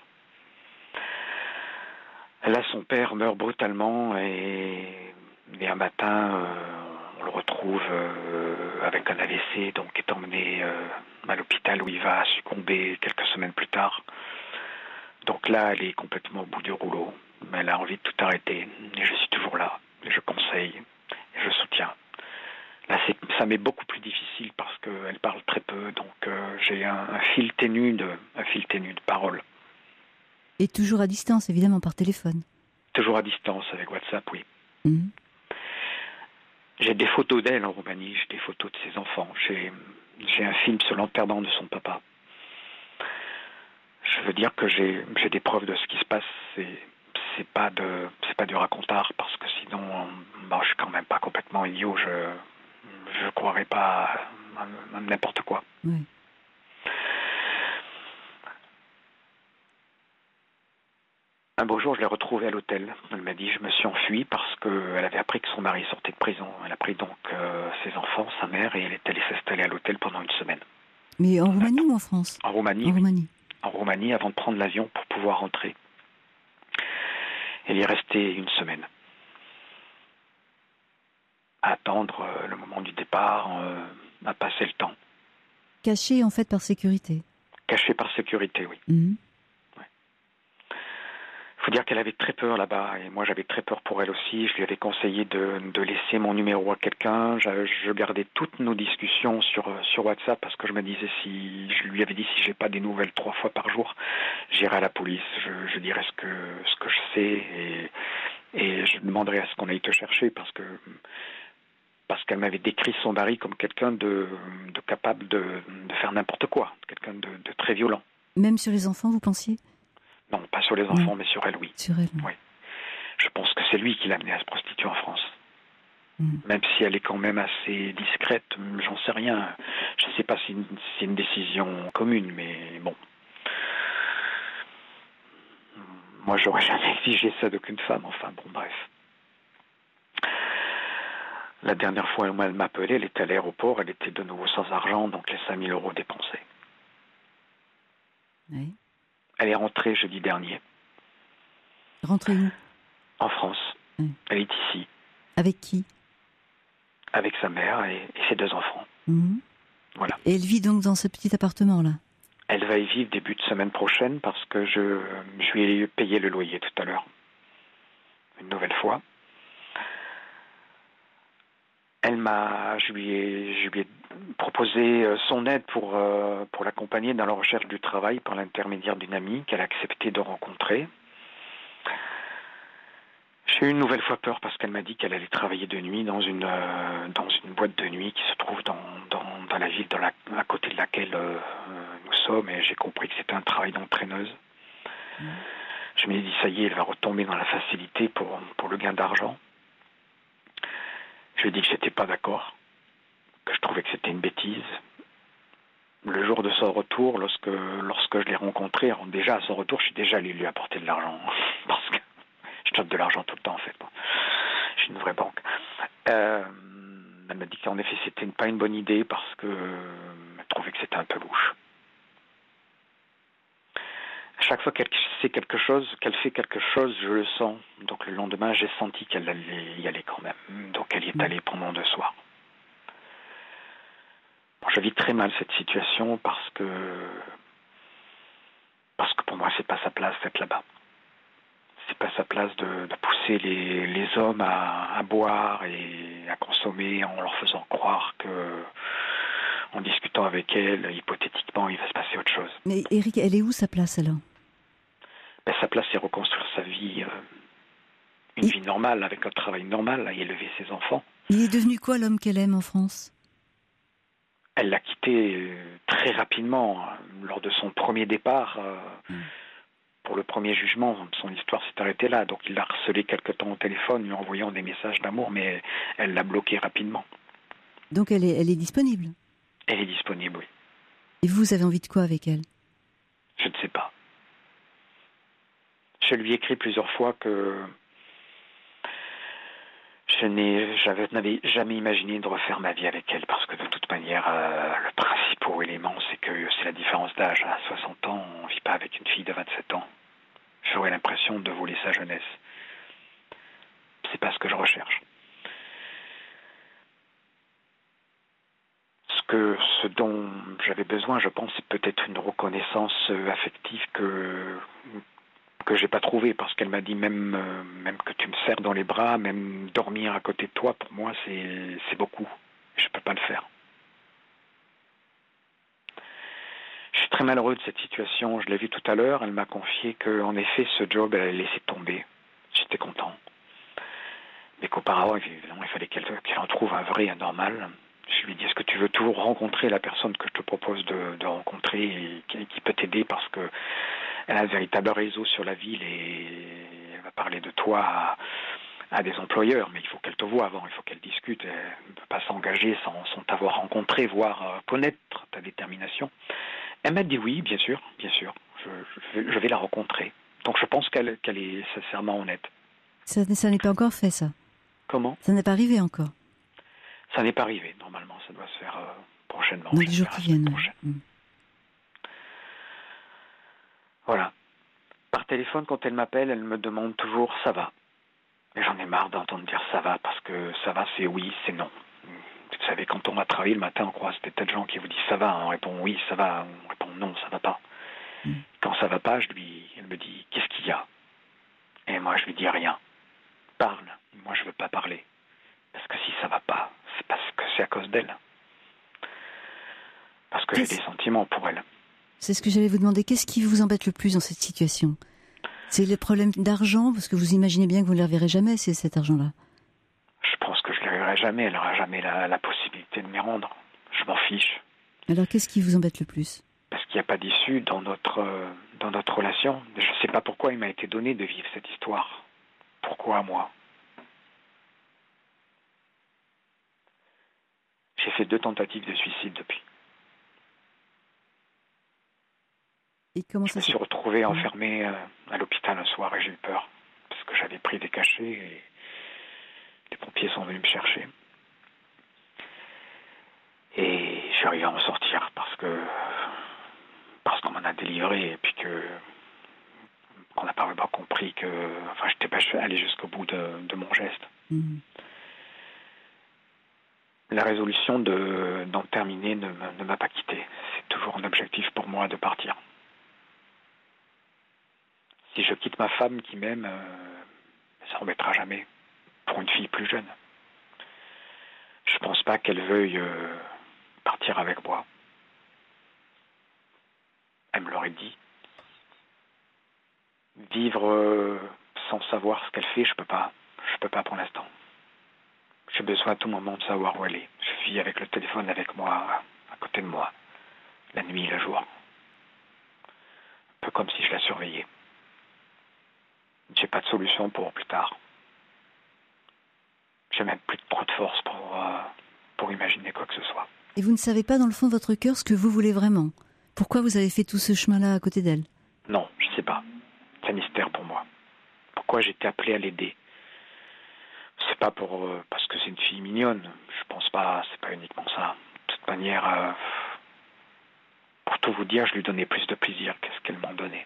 Là, son père meurt brutalement et, et un matin, euh, on le retrouve euh, avec un A V C, donc est emmené euh, à l'hôpital où il va succomber quelques semaines plus tard. Donc là, elle est complètement au bout du rouleau. Mais elle a envie de tout arrêter. Et je suis toujours là. Et je conseille. Et je soutiens. Là, c'est, ça m'est beaucoup plus difficile parce qu'elle parle très peu. Donc euh, j'ai un, un fil ténu de, un fil ténu de parole. Et toujours à distance, évidemment, par téléphone. Toujours à distance, avec WhatsApp, oui. Mmh. J'ai des photos d'elle en Roumanie, j'ai des photos de ses enfants. J'ai, j'ai un film sur l'enterrement de son papa. Je veux dire que j'ai, j'ai des preuves de ce qui se passe. C'est, c'est pas de, c'est pas du racontard, parce que sinon, bon, je suis quand même pas complètement idiot. Je, je croirais pas à, à n'importe quoi. Oui. Un beau jour, je l'ai retrouvée à l'hôtel. Elle m'a dit, je me suis enfuie parce qu'elle avait appris que son mari sortait de prison. Elle a pris donc euh, ses enfants, sa mère, et elle est allée s'installer à l'hôtel pendant une semaine. Mais en Roumanie ou en France ? En Roumanie. En Roumanie. En Roumanie, avant de prendre l'avion pour pouvoir rentrer. Elle y est restée une semaine. À attendre euh, le moment du départ, euh, à passer le temps. Cachée, en fait, par sécurité ? Cachée par sécurité, oui. Mmh. Il faut dire qu'elle avait très peur là-bas, et moi j'avais très peur pour elle aussi. Je lui avais conseillé de, de laisser mon numéro à quelqu'un. Je, je gardais toutes nos discussions sur, sur WhatsApp, parce que je me disais, si je lui avais dit, si j'ai pas des nouvelles trois fois par jour, j'irai à la police, je, je dirai ce que, ce que je sais, et, et je demanderai à ce qu'on aille te chercher, parce que parce qu'elle m'avait décrit son mari comme quelqu'un de, de capable de, de faire n'importe quoi, quelqu'un de, de très violent. Même sur les enfants, vous pensiez ? Non, pas sur les enfants, mmh. mais sur elle, oui. Sur elle, oui. Je pense que c'est lui qui l'a amenée à se prostituer en France. Mmh. Même si elle est quand même assez discrète, j'en sais rien. Je ne sais pas si c'est une, une décision commune, mais bon. Moi, j'aurais jamais exigé ça d'aucune femme, enfin, bon, bref. La dernière fois où elle m'appelait, elle était à l'aéroport, elle était de nouveau sans argent, donc les cinq mille euros dépensés. Oui. Elle est rentrée jeudi dernier. Rentrée où ? En France. Oui. Elle est ici. Avec qui ? Avec sa mère et, et ses deux enfants. Mmh. Voilà. Et elle vit donc dans ce petit appartement-là ? Elle va y vivre début de semaine prochaine parce que je, je lui ai payé le loyer tout à l'heure. Une nouvelle fois. Elle m'a, je lui ai, je lui ai proposé son aide pour, euh, pour l'accompagner dans la recherche du travail par l'intermédiaire d'une amie qu'elle a accepté de rencontrer. J'ai eu une nouvelle fois peur parce qu'elle m'a dit qu'elle allait travailler de nuit dans une, euh, dans une boîte de nuit qui se trouve dans, dans, dans la ville dans la, à côté de laquelle euh, nous sommes, et j'ai compris que c'était un travail d'entraîneuse. Mmh. Je me suis dit, ça y est, elle va retomber dans la facilité pour, pour le gain d'argent. Je lui ai dit que j'étais pas d'accord, que je trouvais que c'était une bêtise. Le jour de son retour, lorsque, lorsque je l'ai rencontré, alors déjà à son retour, je suis déjà allé lui apporter de l'argent, parce que je chope de l'argent tout le temps en fait. Bon. Je suis une vraie banque. Euh, elle m'a dit qu'en effet c'était pas une bonne idée parce que elle trouvait que c'était un peu louche. Chaque fois qu'elle sait quelque chose, qu'elle fait quelque chose, je le sens. Donc le lendemain, j'ai senti qu'elle allait y aller quand même. Donc elle y est allée pendant deux soirs. Bon, je vis très mal cette situation parce que parce que pour moi, c'est pas sa place d'être là-bas. C'est pas sa place de, de pousser les, les hommes à, à boire et à consommer en leur faisant croire que, en discutant avec elle, hypothétiquement, il va se passer autre chose. Mais Eric, elle est où sa place alors ? Ben, sa place, c'est reconstruire sa vie, euh, une il... vie normale, avec un travail normal, et élever ses enfants. Il est devenu quoi l'homme qu'elle aime en France ? Elle l'a quitté euh, très rapidement, euh, lors de son premier départ. Euh, mm. Pour le premier jugement, son histoire s'est arrêtée là. Donc il l'a harcelé quelque temps au téléphone, lui envoyant des messages d'amour, mais elle l'a bloqué rapidement. Donc elle est, elle est disponible ? Elle est disponible, oui. Et vous avez envie de quoi avec elle ? Je ne sais pas. Je lui ai écrit plusieurs fois que je n'ai, j'avais, n'avais jamais imaginé de refaire ma vie avec elle, parce que de toute manière, euh, le principal élément, c'est que c'est la différence d'âge. À soixante ans, on ne vit pas avec une fille de vingt-sept ans. J'aurais l'impression de voler sa jeunesse. C'est pas ce que je recherche. Ce que, ce dont j'avais besoin, je pense, c'est peut-être une reconnaissance affective que que j'ai pas trouvé, parce qu'elle m'a dit même euh, même que tu me serres dans les bras, même dormir à côté de toi, pour moi c'est c'est beaucoup. Je peux pas le faire. Je suis très malheureux de cette situation. Je l'ai vu tout à l'heure. Elle m'a confié que en effet ce job elle allait laisser tomber. J'étais content, mais qu'auparavant évidemment il fallait qu'elle qu'elle en trouve un vrai, un normal. Je lui ai dit, est-ce que tu veux toujours rencontrer la personne que je te propose de, de rencontrer et qui, qui peut t'aider, parce que elle a un véritable réseau sur la ville et elle va parler de toi à, à des employeurs, mais il faut qu'elle te voie avant, il faut qu'elle discute. Elle ne peut pas s'engager sans, sans t'avoir rencontré, voire euh, connaître ta détermination. Elle m'a dit oui, bien sûr, bien sûr, je, je, vais, je vais la rencontrer. Donc je pense qu'elle, qu'elle est sincèrement honnête. Ça, ça n'est pas encore fait, ça ? Comment ? Ça n'est pas arrivé encore ? Ça n'est pas arrivé, normalement, ça doit se faire euh, prochainement. Dans les jours qui viennent. Mmh. Voilà. Par téléphone, quand elle m'appelle, elle me demande toujours « ça va ». Mais j'en ai marre d'entendre dire « ça va », parce que « ça va », c'est oui, c'est non. Vous savez, quand on va travailler le matin, on croise des tas de gens qui vous disent « ça va », on répond « oui, ça va », on répond « non, ça va pas ». va pas, je lui, elle me dit, qu'est-ce qu'il y a? Et moi, je lui dis rien. Parle. Moi, je veux pas parler. Parce que si ça va pas, c'est parce que c'est à cause d'elle. Parce que Qu'est-ce... j'ai des sentiments pour elle. C'est ce que j'allais vous demander. Qu'est-ce qui vous embête le plus dans cette situation? C'est le problème d'argent? Parce que vous imaginez bien que vous ne le reverrez jamais, c'est cet argent-là. Je pense que je ne le verrai jamais. Elle n'aura jamais la, la possibilité de m'y rendre. Je m'en fiche. Alors, qu'est-ce qui vous embête le plus? Parce qu'il n'y a pas d'issue dans notre, euh, dans notre relation. Je ne sais pas pourquoi il m'a été donné de vivre cette histoire. Pourquoi moi? J'ai fait deux tentatives de suicide depuis. Et comment je ça me suis retrouvé enfermé euh, à l'hôpital un soir et j'ai eu peur. Parce que j'avais pris des cachets et les pompiers sont venus me chercher. Et j'ai réussi à en sortir parce que parce qu'on m'en a délivré et puis que qu'on n'a pas vraiment compris que enfin j'étais pas allé jusqu'au bout de, de mon geste. Mmh. La résolution de d'en terminer ne, ne m'a pas quitté. C'est toujours un objectif pour moi de partir. Si je quitte ma femme qui m'aime, euh, ça ne remettra jamais pour une fille plus jeune. Je pense pas qu'elle veuille euh, partir avec moi. Elle me l'aurait dit. Vivre euh, sans savoir ce qu'elle fait, je peux pas. Je peux pas pour l'instant. J'ai besoin à tout moment de savoir où elle est. Je vis avec le téléphone avec moi, à côté de moi, la nuit et le jour. Un peu comme si je la surveillais. J'ai pas de solution pour plus tard. J'ai même plus trop de force pour, euh, pour imaginer quoi que ce soit. Et vous ne savez pas dans le fond de votre cœur ce que vous voulez vraiment? Pourquoi vous avez fait tout ce chemin-là à côté d'elle? Non, je sais pas. C'est un mystère pour moi. Pourquoi j'ai été appelé à l'aider? C'est pas pour euh, parce que c'est une fille mignonne. Je pense pas, c'est pas uniquement ça. De toute manière, euh, pour tout vous dire, je lui donnais plus de plaisir que ce qu'elle m'en donnait.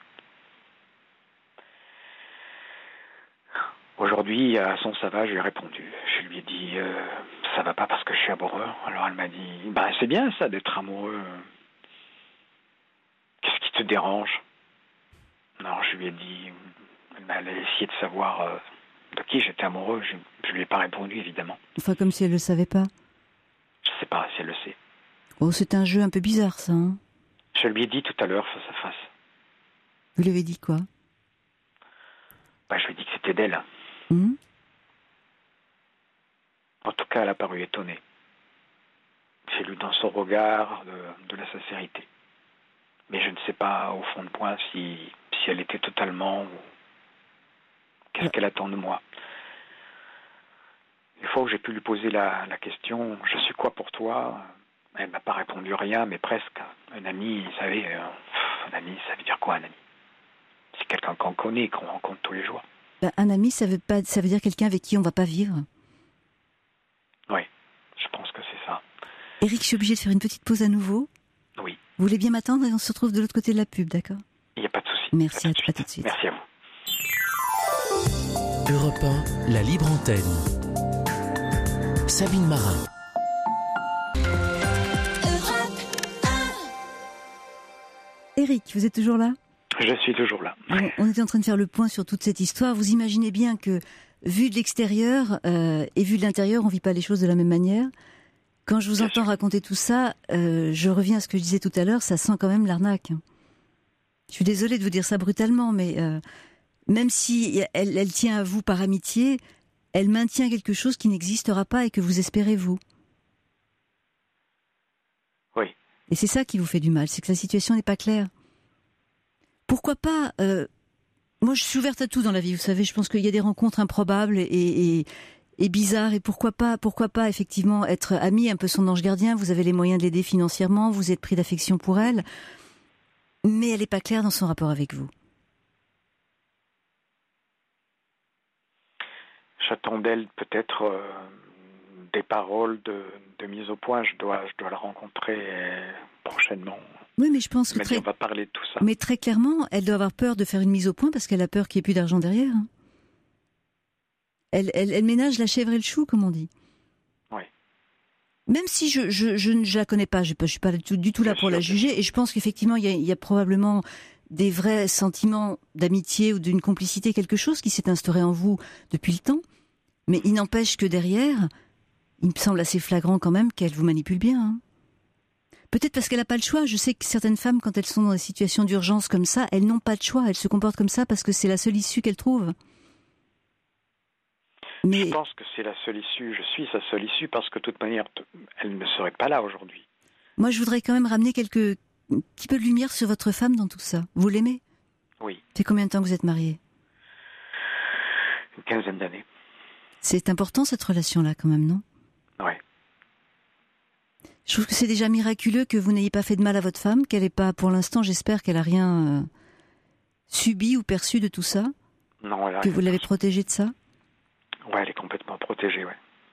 Aujourd'hui, à son ça va, je lui ai répondu. Je lui ai dit, euh, ça va pas parce que je suis amoureux. Alors elle m'a dit, bah c'est bien ça d'être amoureux. Qu'est-ce qui te dérange? Alors je lui ai dit, elle m'a essayé de savoir euh, de qui j'étais amoureux. Je, je lui ai pas répondu évidemment. Enfin comme si elle le savait pas. Je sais pas si elle le sait. Oh, c'est un jeu un peu bizarre ça. Hein, je lui ai dit tout à l'heure face à face. Vous lui avez dit quoi? Bah je lui ai dit que c'était d'elle. Mmh. En tout cas, elle a paru étonnée. J'ai lu dans son regard de, de la sincérité. Mais je ne sais pas, au fond de moi, si, si elle était totalement... Ou... Qu'est-ce qu'elle attend de moi? Une fois où j'ai pu lui poser la, la question, je suis quoi pour toi? Elle m'a pas répondu rien, mais presque. Un ami, vous savez, euh, un ami, ça veut dire quoi, un ami? C'est quelqu'un qu'on connaît, qu'on rencontre tous les jours. Ben, un ami, ça veut, pas, ça veut dire quelqu'un avec qui on ne va pas vivre. Oui, je pense que c'est ça. Eric, je suis obligée de faire une petite pause à nouveau. Oui. Vous voulez bien m'attendre et on se retrouve de l'autre côté de la pub, d'accord? Il n'y a pas de souci. Merci, à, à, à tout de suite. Merci à vous. Europe un, la libre antenne. Sabine Marin. Eric, vous êtes toujours là? Je suis toujours là. Bon, on était en train de faire le point sur toute cette histoire. Vous imaginez bien que, vu de l'extérieur euh, et vu de l'intérieur, on ne vit pas les choses de la même manière. Quand je vous bien entends sûr. raconter tout ça, euh, je reviens à ce que je disais tout à l'heure, ça sent quand même l'arnaque. Je suis désolée de vous dire ça brutalement, mais euh, même si elle, elle tient à vous par amitié, elle maintient quelque chose qui n'existera pas et que vous espérez vous. Oui. Et c'est ça qui vous fait du mal, c'est que la situation n'est pas claire. Pourquoi pas euh, moi, je suis ouverte à tout dans la vie, vous savez. Je pense qu'il y a des rencontres improbables et, et, et bizarres. Et pourquoi pas, pourquoi pas, effectivement, être ami, un peu son ange gardien. Vous avez les moyens de l'aider financièrement, vous êtes pris d'affection pour elle. Mais elle n'est pas claire dans son rapport avec vous. J'attends d'elle peut-être euh, des paroles de, de mise au point. Je dois, je dois la rencontrer prochainement. Oui, mais je pense que très... on va parler de tout ça. Mais très clairement, elle doit avoir peur de faire une mise au point parce qu'elle a peur qu'il n'y ait plus d'argent derrière. Elle, elle, elle ménage la chèvre et le chou, comme on dit. Oui. Même si je je, je, je la connais pas, je ne suis pas du tout, du tout là pour la juger, et je pense qu'effectivement, il y a, il y a probablement des vrais sentiments d'amitié ou d'une complicité, quelque chose qui s'est instauré en vous depuis le temps. Mais il n'empêche que derrière, il me semble assez flagrant quand même qu'elle vous manipule bien. Hein. Peut-être parce qu'elle n'a pas le choix. Je sais que certaines femmes, quand elles sont dans des situations d'urgence comme ça, elles n'ont pas de choix. Elles se comportent comme ça parce que c'est la seule issue qu'elles trouvent. Mais... Je pense que c'est la seule issue. Je suis sa seule issue parce que de toute manière, elle ne serait pas là aujourd'hui. Moi, je voudrais quand même ramener quelques un petit peu de lumière sur votre femme dans tout ça. Vous l'aimez ? Oui. C'est combien de temps que vous êtes mariés ? Une quinzaine d'années. C'est important cette relation-là quand même, non ? Oui. Je trouve que c'est déjà miraculeux que vous n'ayez pas fait de mal à votre femme, qu'elle n'ait pas, pour l'instant, j'espère qu'elle n'a rien euh, subi ou perçu de tout ça. Non, elle a que vous l'avez protégée de ça. Oui, elle est complètement protégée, oui.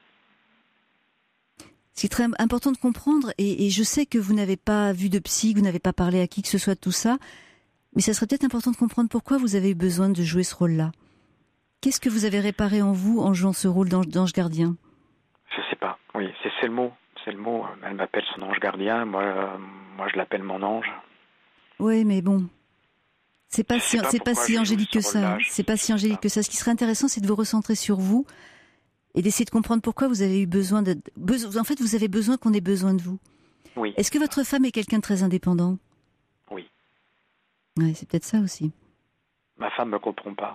C'est très important de comprendre, et, et je sais que vous n'avez pas vu de psy, que vous n'avez pas parlé à qui que ce soit de tout ça, mais ça serait peut-être important de comprendre pourquoi vous avez eu besoin de jouer ce rôle-là. Qu'est-ce que vous avez réparé en vous en jouant ce rôle d'ange, d'ange gardien ? Je sais pas, oui, c'est, c'est le mot, c'est le mot. Elle m'appelle son ange gardien, moi, euh, moi je l'appelle mon ange. Oui, mais bon, c'est pas si, c'est pas si angélique que ça. C'est pas si angélique que ça. Ce qui serait intéressant, c'est de vous recentrer sur vous et d'essayer de comprendre pourquoi vous avez eu besoin de... En fait, vous avez besoin qu'on ait besoin de vous. Oui. Est-ce que votre femme est quelqu'un de très indépendant ? Oui. Ouais, c'est peut-être ça aussi. Ma femme ne me comprend pas.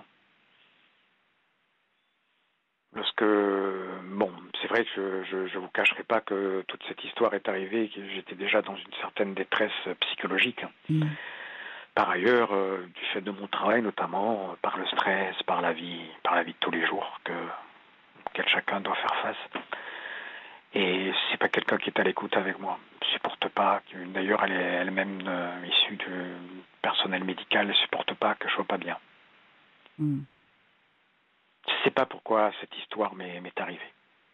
Lorsque... Bon, c'est vrai que je ne vous cacherai pas que toute cette histoire est arrivée et que j'étais déjà dans une certaine détresse psychologique. Mm. Par ailleurs, euh, du fait de mon travail, notamment, euh, par le stress, par la vie, par la vie de tous les jours que... auquel chacun doit faire face. Et c'est pas quelqu'un qui est à l'écoute avec moi. Je supporte pas. D'ailleurs, elle est elle-même euh, issue du personnel médical. Elle supporte pas que je sois pas bien. Mm. Je sais pas pourquoi cette histoire m'est, m'est arrivée.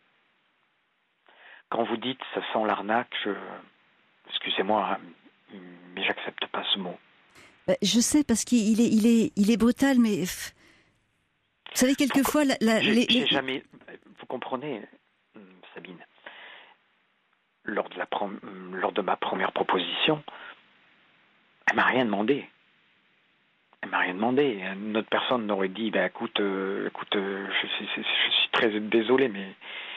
Quand vous dites ça sent l'arnaque, je... excusez-moi, hein, mais j'accepte pas ce mot. Bah, je sais parce qu'il est, il est, il est brutal, mais vous savez quelquefois la, la, j'ai, les, j'ai les... jamais. Vous comprenez, Sabine. Lors de la prom... lors de ma première proposition, elle m'a rien demandé. Elle m'a rien demandé. Une autre personne n'aurait dit, ben écoute, euh, écoute, euh, je, je, je, je suis très désolé, mais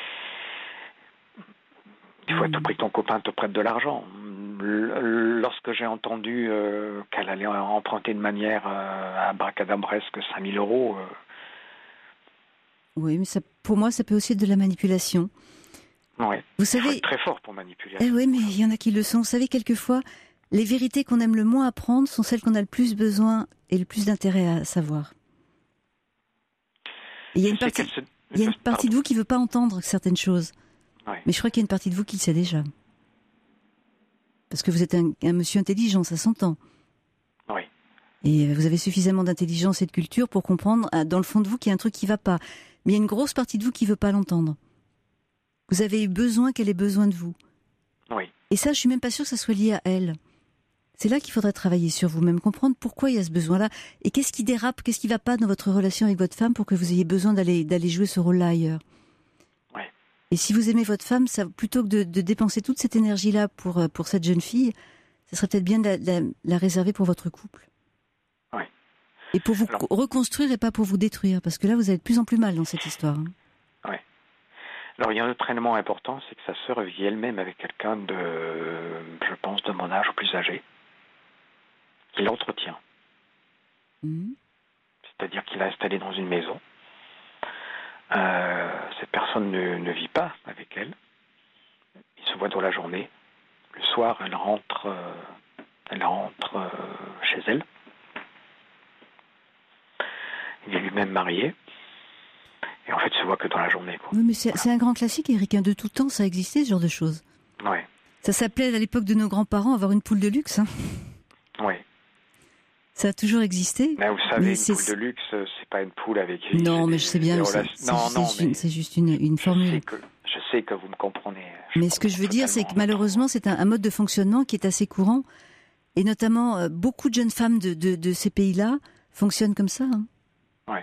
il faut à tout prix que ton copain te prête de l'argent. Lorsque j'ai entendu euh, qu'elle allait emprunter de manière euh, abracadabresque cinq mille euros. Euh... Oui, mais ça, pour moi, ça peut aussi être de la manipulation. Oui. Vous savez, il faut être très fort pour manipuler. Eh oui, mais il y en a qui le sont. Vous savez, quelquefois, les vérités qu'on aime le moins apprendre sont celles qu'on a le plus besoin et le plus d'intérêt à savoir. Et il y a une partie, se... il y a une partie de vous qui ne veut pas entendre certaines choses. Oui. Mais je crois qu'il y a une partie de vous qui le sait déjà. Parce que vous êtes un, un monsieur intelligent, ça s'entend. Oui. Et vous avez suffisamment d'intelligence et de culture pour comprendre, dans le fond de vous, qu'il y a un truc qui ne va pas. Mais il y a une grosse partie de vous qui ne veut pas l'entendre. Vous avez eu besoin qu'elle ait besoin de vous. Oui. Et ça, je suis même pas sûre que ça soit lié à elle. C'est là qu'il faudrait travailler sur vous-même, comprendre pourquoi il y a ce besoin-là. Et qu'est-ce qui dérape, qu'est-ce qui ne va pas dans votre relation avec votre femme pour que vous ayez besoin d'aller, d'aller jouer ce rôle-là ailleurs. Oui. Et si vous aimez votre femme, ça, plutôt que de, de dépenser toute cette énergie-là pour, pour cette jeune fille, ça serait peut-être bien de la, de la, la réserver pour votre couple. Oui. Et pour vous Alors... reconstruire et pas pour vous détruire. Parce que là, vous avez de plus en plus mal dans cette histoire. Hein. Oui. Alors, il y a un autre élément important, c'est que sa sœur vit elle-même avec quelqu'un de, je pense, de mon âge ou plus âgé, qui l'entretient. Mmh. C'est-à-dire qu'il l'a installé dans une maison. Euh, cette personne ne, ne vit pas avec elle. Il se voit dans la journée. Le soir, elle rentre, euh, elle rentre euh, chez elle. Il est lui-même marié. Et en fait, il se voit que dans la journée. Quoi. Oui, mais c'est, voilà. C'est un grand classique, Eric. Hein, de tout temps, ça existait, ce genre de choses. Oui. Ça s'appelait, à l'époque de nos grands-parents, avoir une poule de luxe. Hein. Oui. Ça a toujours existé. Mais vous savez, mais une c'est... poule de luxe, c'est pas une poule avec... Non, mais je sais bien, c'est, c'est, non, c'est, non, c'est, mais c'est juste une, une formule. Je sais, que, je sais que vous me comprenez. Mais ce que je veux dire, c'est que malheureusement, c'est un, un mode de fonctionnement qui est assez courant. Et notamment, euh, beaucoup de jeunes femmes de, de, de ces pays-là fonctionnent comme ça. Hein. Oui.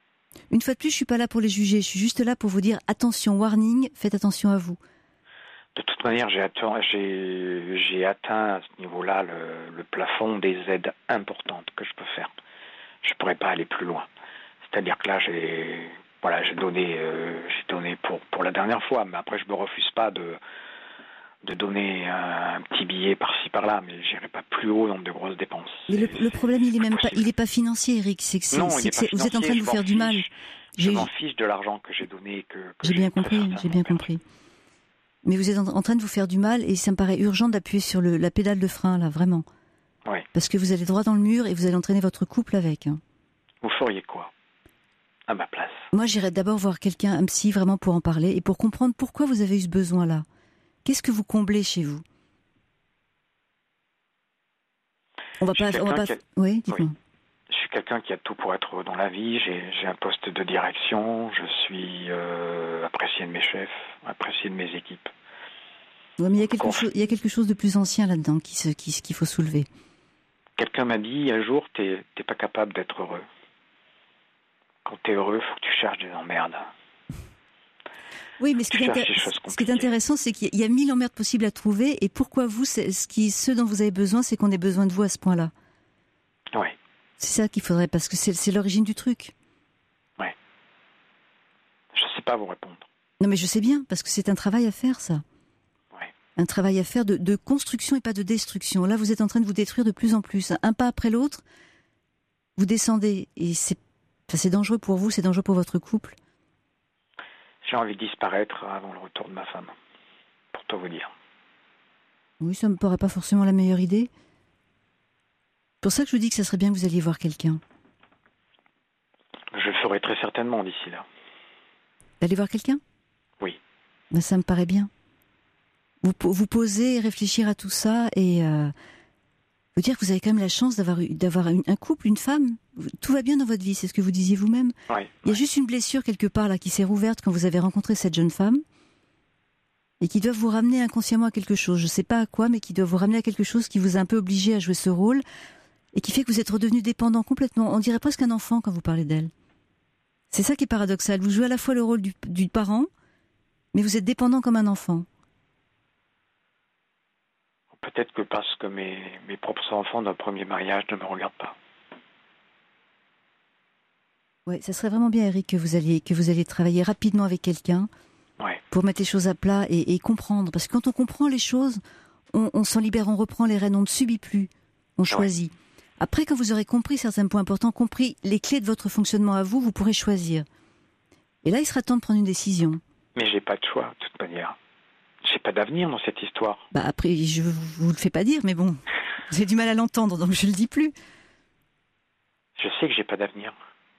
Une fois de plus, je suis pas là pour les juger. Je suis juste là pour vous dire, attention, warning, faites attention à vous. De toute manière, j'ai atteint, j'ai, j'ai atteint à ce niveau-là le, le plafond des aides importantes que je peux faire. Je ne pourrais pas aller plus loin. C'est-à-dire que là, j'ai, voilà, j'ai donné, euh, j'ai donné pour, pour la dernière fois, mais après, je ne me refuse pas de, de donner un, un petit billet par-ci, par-là, mais je n'irai pas plus haut dans de grosses dépenses. Mais le, le problème, il est même pas, il est pas financier, Eric. C'est que, c'est, non, c'est il est que pas c'est, vous êtes en train de vous faire du mal. Je J'ai, m'en fiche de l'argent que j'ai donné. Que, que j'ai bien compris, j'ai bien compris. Mais vous êtes en, en train de vous faire du mal et ça me paraît urgent d'appuyer sur le, la pédale de frein, là, vraiment. Oui. Parce que vous allez droit dans le mur et vous allez entraîner votre couple avec. Hein. Vous feriez quoi à ma place? Moi, j'irais d'abord voir quelqu'un, un psy, vraiment pour en parler et pour comprendre pourquoi vous avez eu ce besoin-là. Qu'est-ce que vous comblez chez vous? On va pas... On va pas... A... Oui, dites-moi. Oui. Je suis quelqu'un qui a tout pour être heureux dans la vie. J'ai, j'ai un poste de direction. Je suis euh, apprécié de mes chefs, apprécié de mes équipes. Oui, mais il y a quelque chose, il y a quelque chose de plus ancien là-dedans qui se, qui, qu'il faut soulever. Quelqu'un m'a dit un jour, t'es, t'es pas capable d'être heureux. Quand t'es heureux, faut que tu cherches des emmerdes. Oui, mais ce qui, intér- ce qui est intéressant, c'est qu'il y a mille emmerdes possibles à trouver. Et pourquoi vous, c'est, ce, qui, ce dont vous avez besoin, c'est qu'on ait besoin de vous à ce point-là. Oui. C'est ça qu'il faudrait, parce que c'est, c'est l'origine du truc. Oui. Je sais pas vous répondre. Non, mais je sais bien, parce que c'est un travail à faire, ça. Oui. Un travail à faire de, de construction et pas de destruction. Là, vous êtes en train de vous détruire de plus en plus. Un pas après l'autre, vous descendez. Et c'est, enfin, c'est dangereux pour vous, c'est dangereux pour votre couple. J'ai envie de disparaître avant le retour de ma femme, pour tout vous dire. Oui, ça me paraît pas forcément la meilleure idée. C'est pour ça que je vous dis que ça serait bien que vous alliez voir quelqu'un. Je le ferai très certainement d'ici là. D'aller voir quelqu'un? Oui. Ben, ça me paraît bien. Vous vous poser, réfléchir à tout ça et euh, vous dire que vous avez quand même la chance d'avoir, d'avoir une, un couple, une femme. Tout va bien dans votre vie, c'est ce que vous disiez vous-même. Oui. Il y a juste une blessure quelque part là qui s'est rouverte quand vous avez rencontré cette jeune femme et qui doit vous ramener inconsciemment à quelque chose. Je ne sais pas à quoi, mais qui doit vous ramener à quelque chose qui vous a un peu obligé à jouer ce rôle et qui fait que vous êtes redevenu dépendant complètement. On dirait presque un enfant quand vous parlez d'elle. C'est ça qui est paradoxal. Vous jouez à la fois le rôle du, du parent, mais vous êtes dépendant comme un enfant. Peut-être que parce que mes, mes propres enfants d'un premier mariage ne me regardent pas. Oui, ça serait vraiment bien, Eric, que vous alliez, que vous alliez travailler rapidement avec quelqu'un ouais. pour mettre les choses à plat et, et comprendre. Parce que quand on comprend les choses, on, on s'en libère, on reprend les rênes, on ne subit plus, on choisit. Ouais. Après, quand vous aurez compris certains points importants, compris les clés de votre fonctionnement à vous, vous pourrez choisir. Et là, il sera temps de prendre une décision. Mais j'ai pas de choix, de toute manière. J'ai pas d'avenir dans cette histoire. Bah après, je vous le fais pas dire, mais bon, j'ai du mal à l'entendre, donc je le dis plus. Je sais que j'ai pas d'avenir.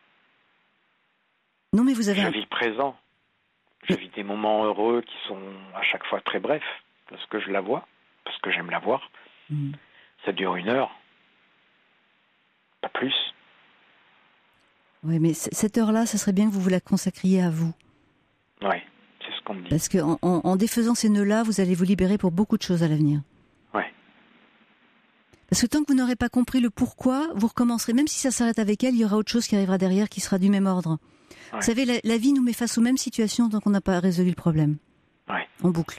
Non, mais vous avez. Je un... vis le présent. Je vis des moments heureux qui sont à chaque fois très brefs, parce que je la vois, parce que j'aime la voir. Mmh. Ça dure une heure, pas plus. Oui, mais c- cette heure-là, ça serait bien que vous vous la consacriez à vous. Oui. C'est ce qu'on me dit. Parce qu'en en, en défaisant ces nœuds-là, vous allez vous libérer pour beaucoup de choses à l'avenir. Oui. Parce que tant que vous n'aurez pas compris le pourquoi, vous recommencerez. Même si ça s'arrête avec elle, il y aura autre chose qui arrivera derrière qui sera du même ordre. Ouais. Vous savez, la, la vie nous met face aux mêmes situations tant qu'on n'a pas résolu le problème. Oui. En boucle.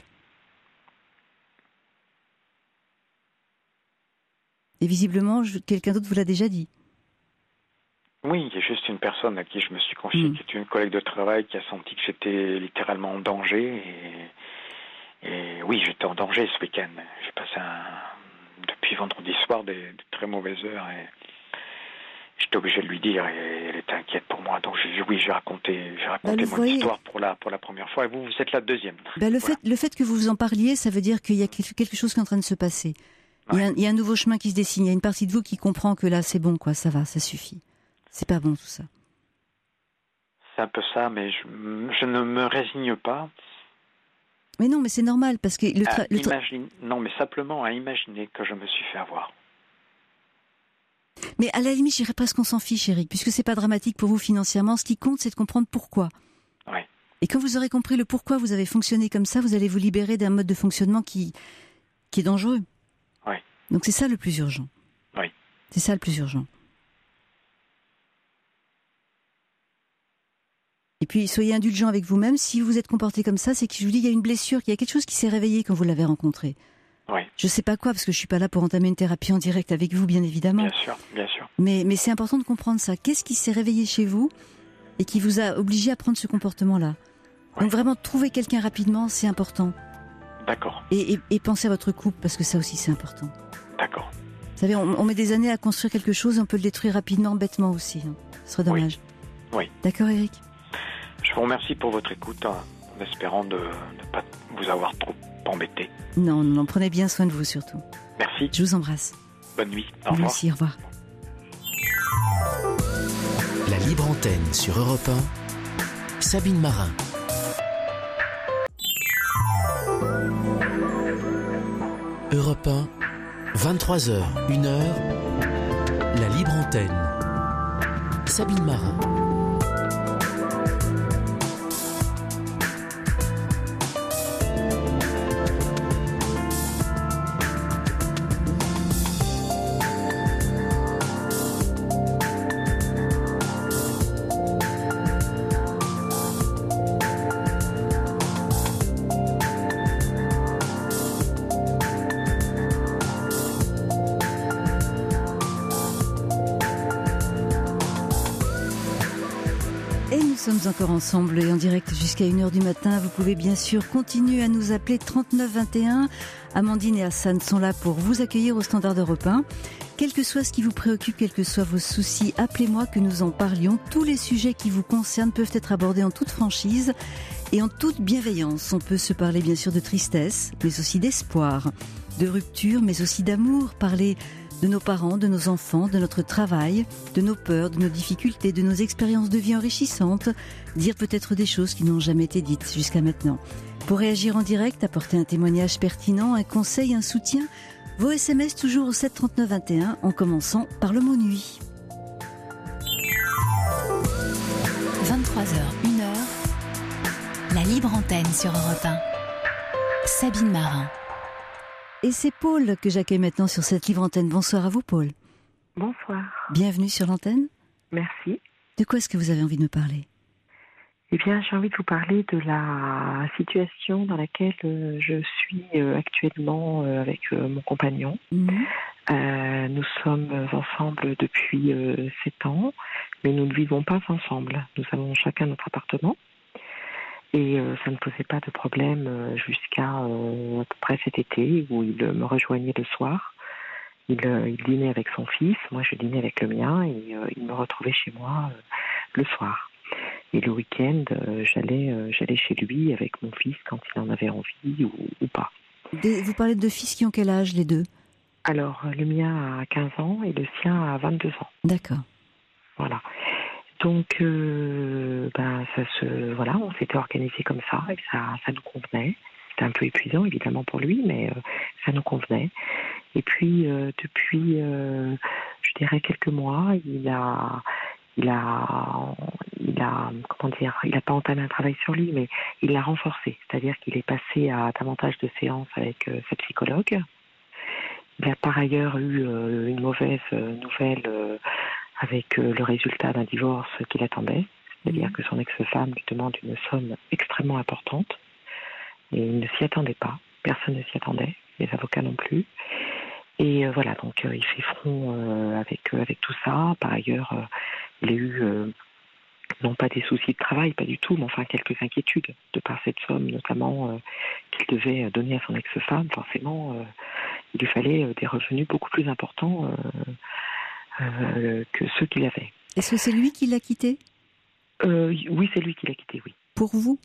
Et visiblement, je, quelqu'un d'autre vous l'a déjà dit. Oui, il y a juste une personne à qui je me suis confié, mmh. qui est une collègue de travail qui a senti que j'étais littéralement en danger. Et, et oui, j'étais en danger ce week-end. J'ai passé un, depuis vendredi soir des, des très mauvaises heures et j'étais obligé de lui dire et elle était inquiète pour moi. Donc j'ai, oui, j'ai raconté, j'ai raconté bah, mon voyez... histoire pour la, pour la première fois et vous, vous êtes la deuxième. Bah, le, voilà. fait, le fait que vous en parliez, ça veut dire qu'il y a quelque chose qui est en train de se passer. Ouais. Il, y a un, il y a un nouveau chemin qui se dessine. Il y a une partie de vous qui comprend que là, c'est bon, quoi, ça va, ça suffit. C'est pas bon tout ça. C'est un peu ça, mais je, je ne me résigne pas. Mais non, mais c'est normal parce que le, tra- le tra- imagine, non, mais simplement à imaginer que je me suis fait avoir. Mais à la limite, je dirais presque qu'on s'en fiche, Eric, puisque c'est pas dramatique pour vous financièrement. Ce qui compte, c'est de comprendre pourquoi. Oui. Et quand vous aurez compris le pourquoi vous avez fonctionné comme ça, vous allez vous libérer d'un mode de fonctionnement qui qui est dangereux. Oui. Donc c'est ça le plus urgent. Oui. C'est ça le plus urgent. Et puis, soyez indulgent avec vous-même. Si vous vous êtes comporté comme ça, c'est que je vous dis, il y a une blessure, qu'il y a quelque chose qui s'est réveillé quand vous l'avez rencontré. Oui. Je sais pas quoi, parce que je suis pas là pour entamer une thérapie en direct avec vous, bien évidemment. Bien sûr, bien sûr. Mais, mais c'est important de comprendre ça. Qu'est-ce qui s'est réveillé chez vous et qui vous a obligé à prendre ce comportement-là? Oui. Donc vraiment, trouver quelqu'un rapidement, c'est important. D'accord. Et, et, et pensez à votre couple, parce que ça aussi, c'est important. D'accord. Vous savez, on, on met des années à construire quelque chose, on peut le détruire rapidement, bêtement aussi. Hein. Ce serait dommage. Oui. Oui. D'accord, Eric? Je vous remercie pour votre écoute, hein, en espérant de ne pas vous avoir trop embêté. Non, non, non, prenez bien soin de vous surtout. Merci. Je vous embrasse. Bonne nuit. Au Vous revoir. aussi, au revoir. La libre antenne sur Europe un, Sabine Marin. Europe un, vingt-trois heures, une heure, la libre antenne. Sabine Marin. Nous sommes encore ensemble et en direct jusqu'à une heure du matin. Vous pouvez bien sûr continuer à nous appeler trente-neuf vingt et un. Amandine et Hassan sont là pour vous accueillir au standard d'Europe un. Quel que soit ce qui vous préoccupe, quels que soient vos soucis, appelez-moi que nous en parlions. Tous les sujets qui vous concernent peuvent être abordés en toute franchise et en toute bienveillance. On peut se parler bien sûr de tristesse, mais aussi d'espoir, de rupture, mais aussi d'amour. Parler de nos parents, de nos enfants, de notre travail, de nos peurs, de nos difficultés, de nos expériences de vie enrichissantes, dire peut-être des choses qui n'ont jamais été dites jusqu'à maintenant. Pour réagir en direct, apporter un témoignage pertinent, un conseil, un soutien, vos S M S toujours au sept trente-neuf vingt et un en commençant par le mot nuit. vingt-trois heures, une heure, la libre antenne sur Europe un. Sabine Marin. Et c'est Paul que j'accueille maintenant sur cette libre antenne. Bonsoir à vous, Paul. Bonsoir. Bienvenue sur l'antenne. Merci. De quoi est-ce que vous avez envie de me parler? Eh bien, j'ai envie de vous parler de la situation dans laquelle euh, je suis euh, actuellement euh, avec euh, mon compagnon. Mmh. Euh, nous sommes ensemble depuis euh, sept ans, mais nous ne vivons pas ensemble. Nous avons chacun notre appartement. Et euh, ça ne posait pas de problème euh, jusqu'à euh, à peu près cet été où il euh, me rejoignait le soir. Il, euh, il dînait avec son fils, moi je dînais avec le mien et euh, il me retrouvait chez moi euh, le soir. Et le week-end, euh, j'allais, euh, j'allais chez lui avec mon fils quand il en avait envie ou, ou pas. Des, vous parlez de fils qui ont quel âge les deux? Alors le mien a quinze ans et le sien a vingt-deux ans. D'accord. Voilà. Donc, euh, ben, ça se, voilà, on s'était organisé comme ça et ça, ça nous convenait. C'était un peu épuisant, évidemment, pour lui, mais euh, ça nous convenait. Et puis, euh, depuis, euh, je dirais quelques mois, il a, il a, il a, comment dire, il n'a pas entamé un travail sur lui, mais il l'a renforcé. C'est-à-dire qu'il est passé à davantage de séances avec euh, sa psychologue. Il a par ailleurs eu euh, une mauvaise nouvelle euh, avec euh, le résultat d'un divorce qu'il attendait. C'est-à-dire que son ex-femme lui demande une somme extrêmement importante. Et il ne s'y attendait pas. Personne ne s'y attendait. Les avocats non plus. Et euh, voilà, donc euh, il fait front euh, avec, euh, avec tout ça. Par ailleurs, euh, il a eu, euh, non pas des soucis de travail, pas du tout, mais enfin quelques inquiétudes de par cette somme, notamment euh, qu'il devait donner à son ex-femme. Forcément, euh, il lui fallait euh, des revenus beaucoup plus importants euh, euh, que ceux qu'il avait. Est-ce que c'est lui qui l'a quitté? euh, Oui, c'est lui qui l'a quitté, oui. Pour vous?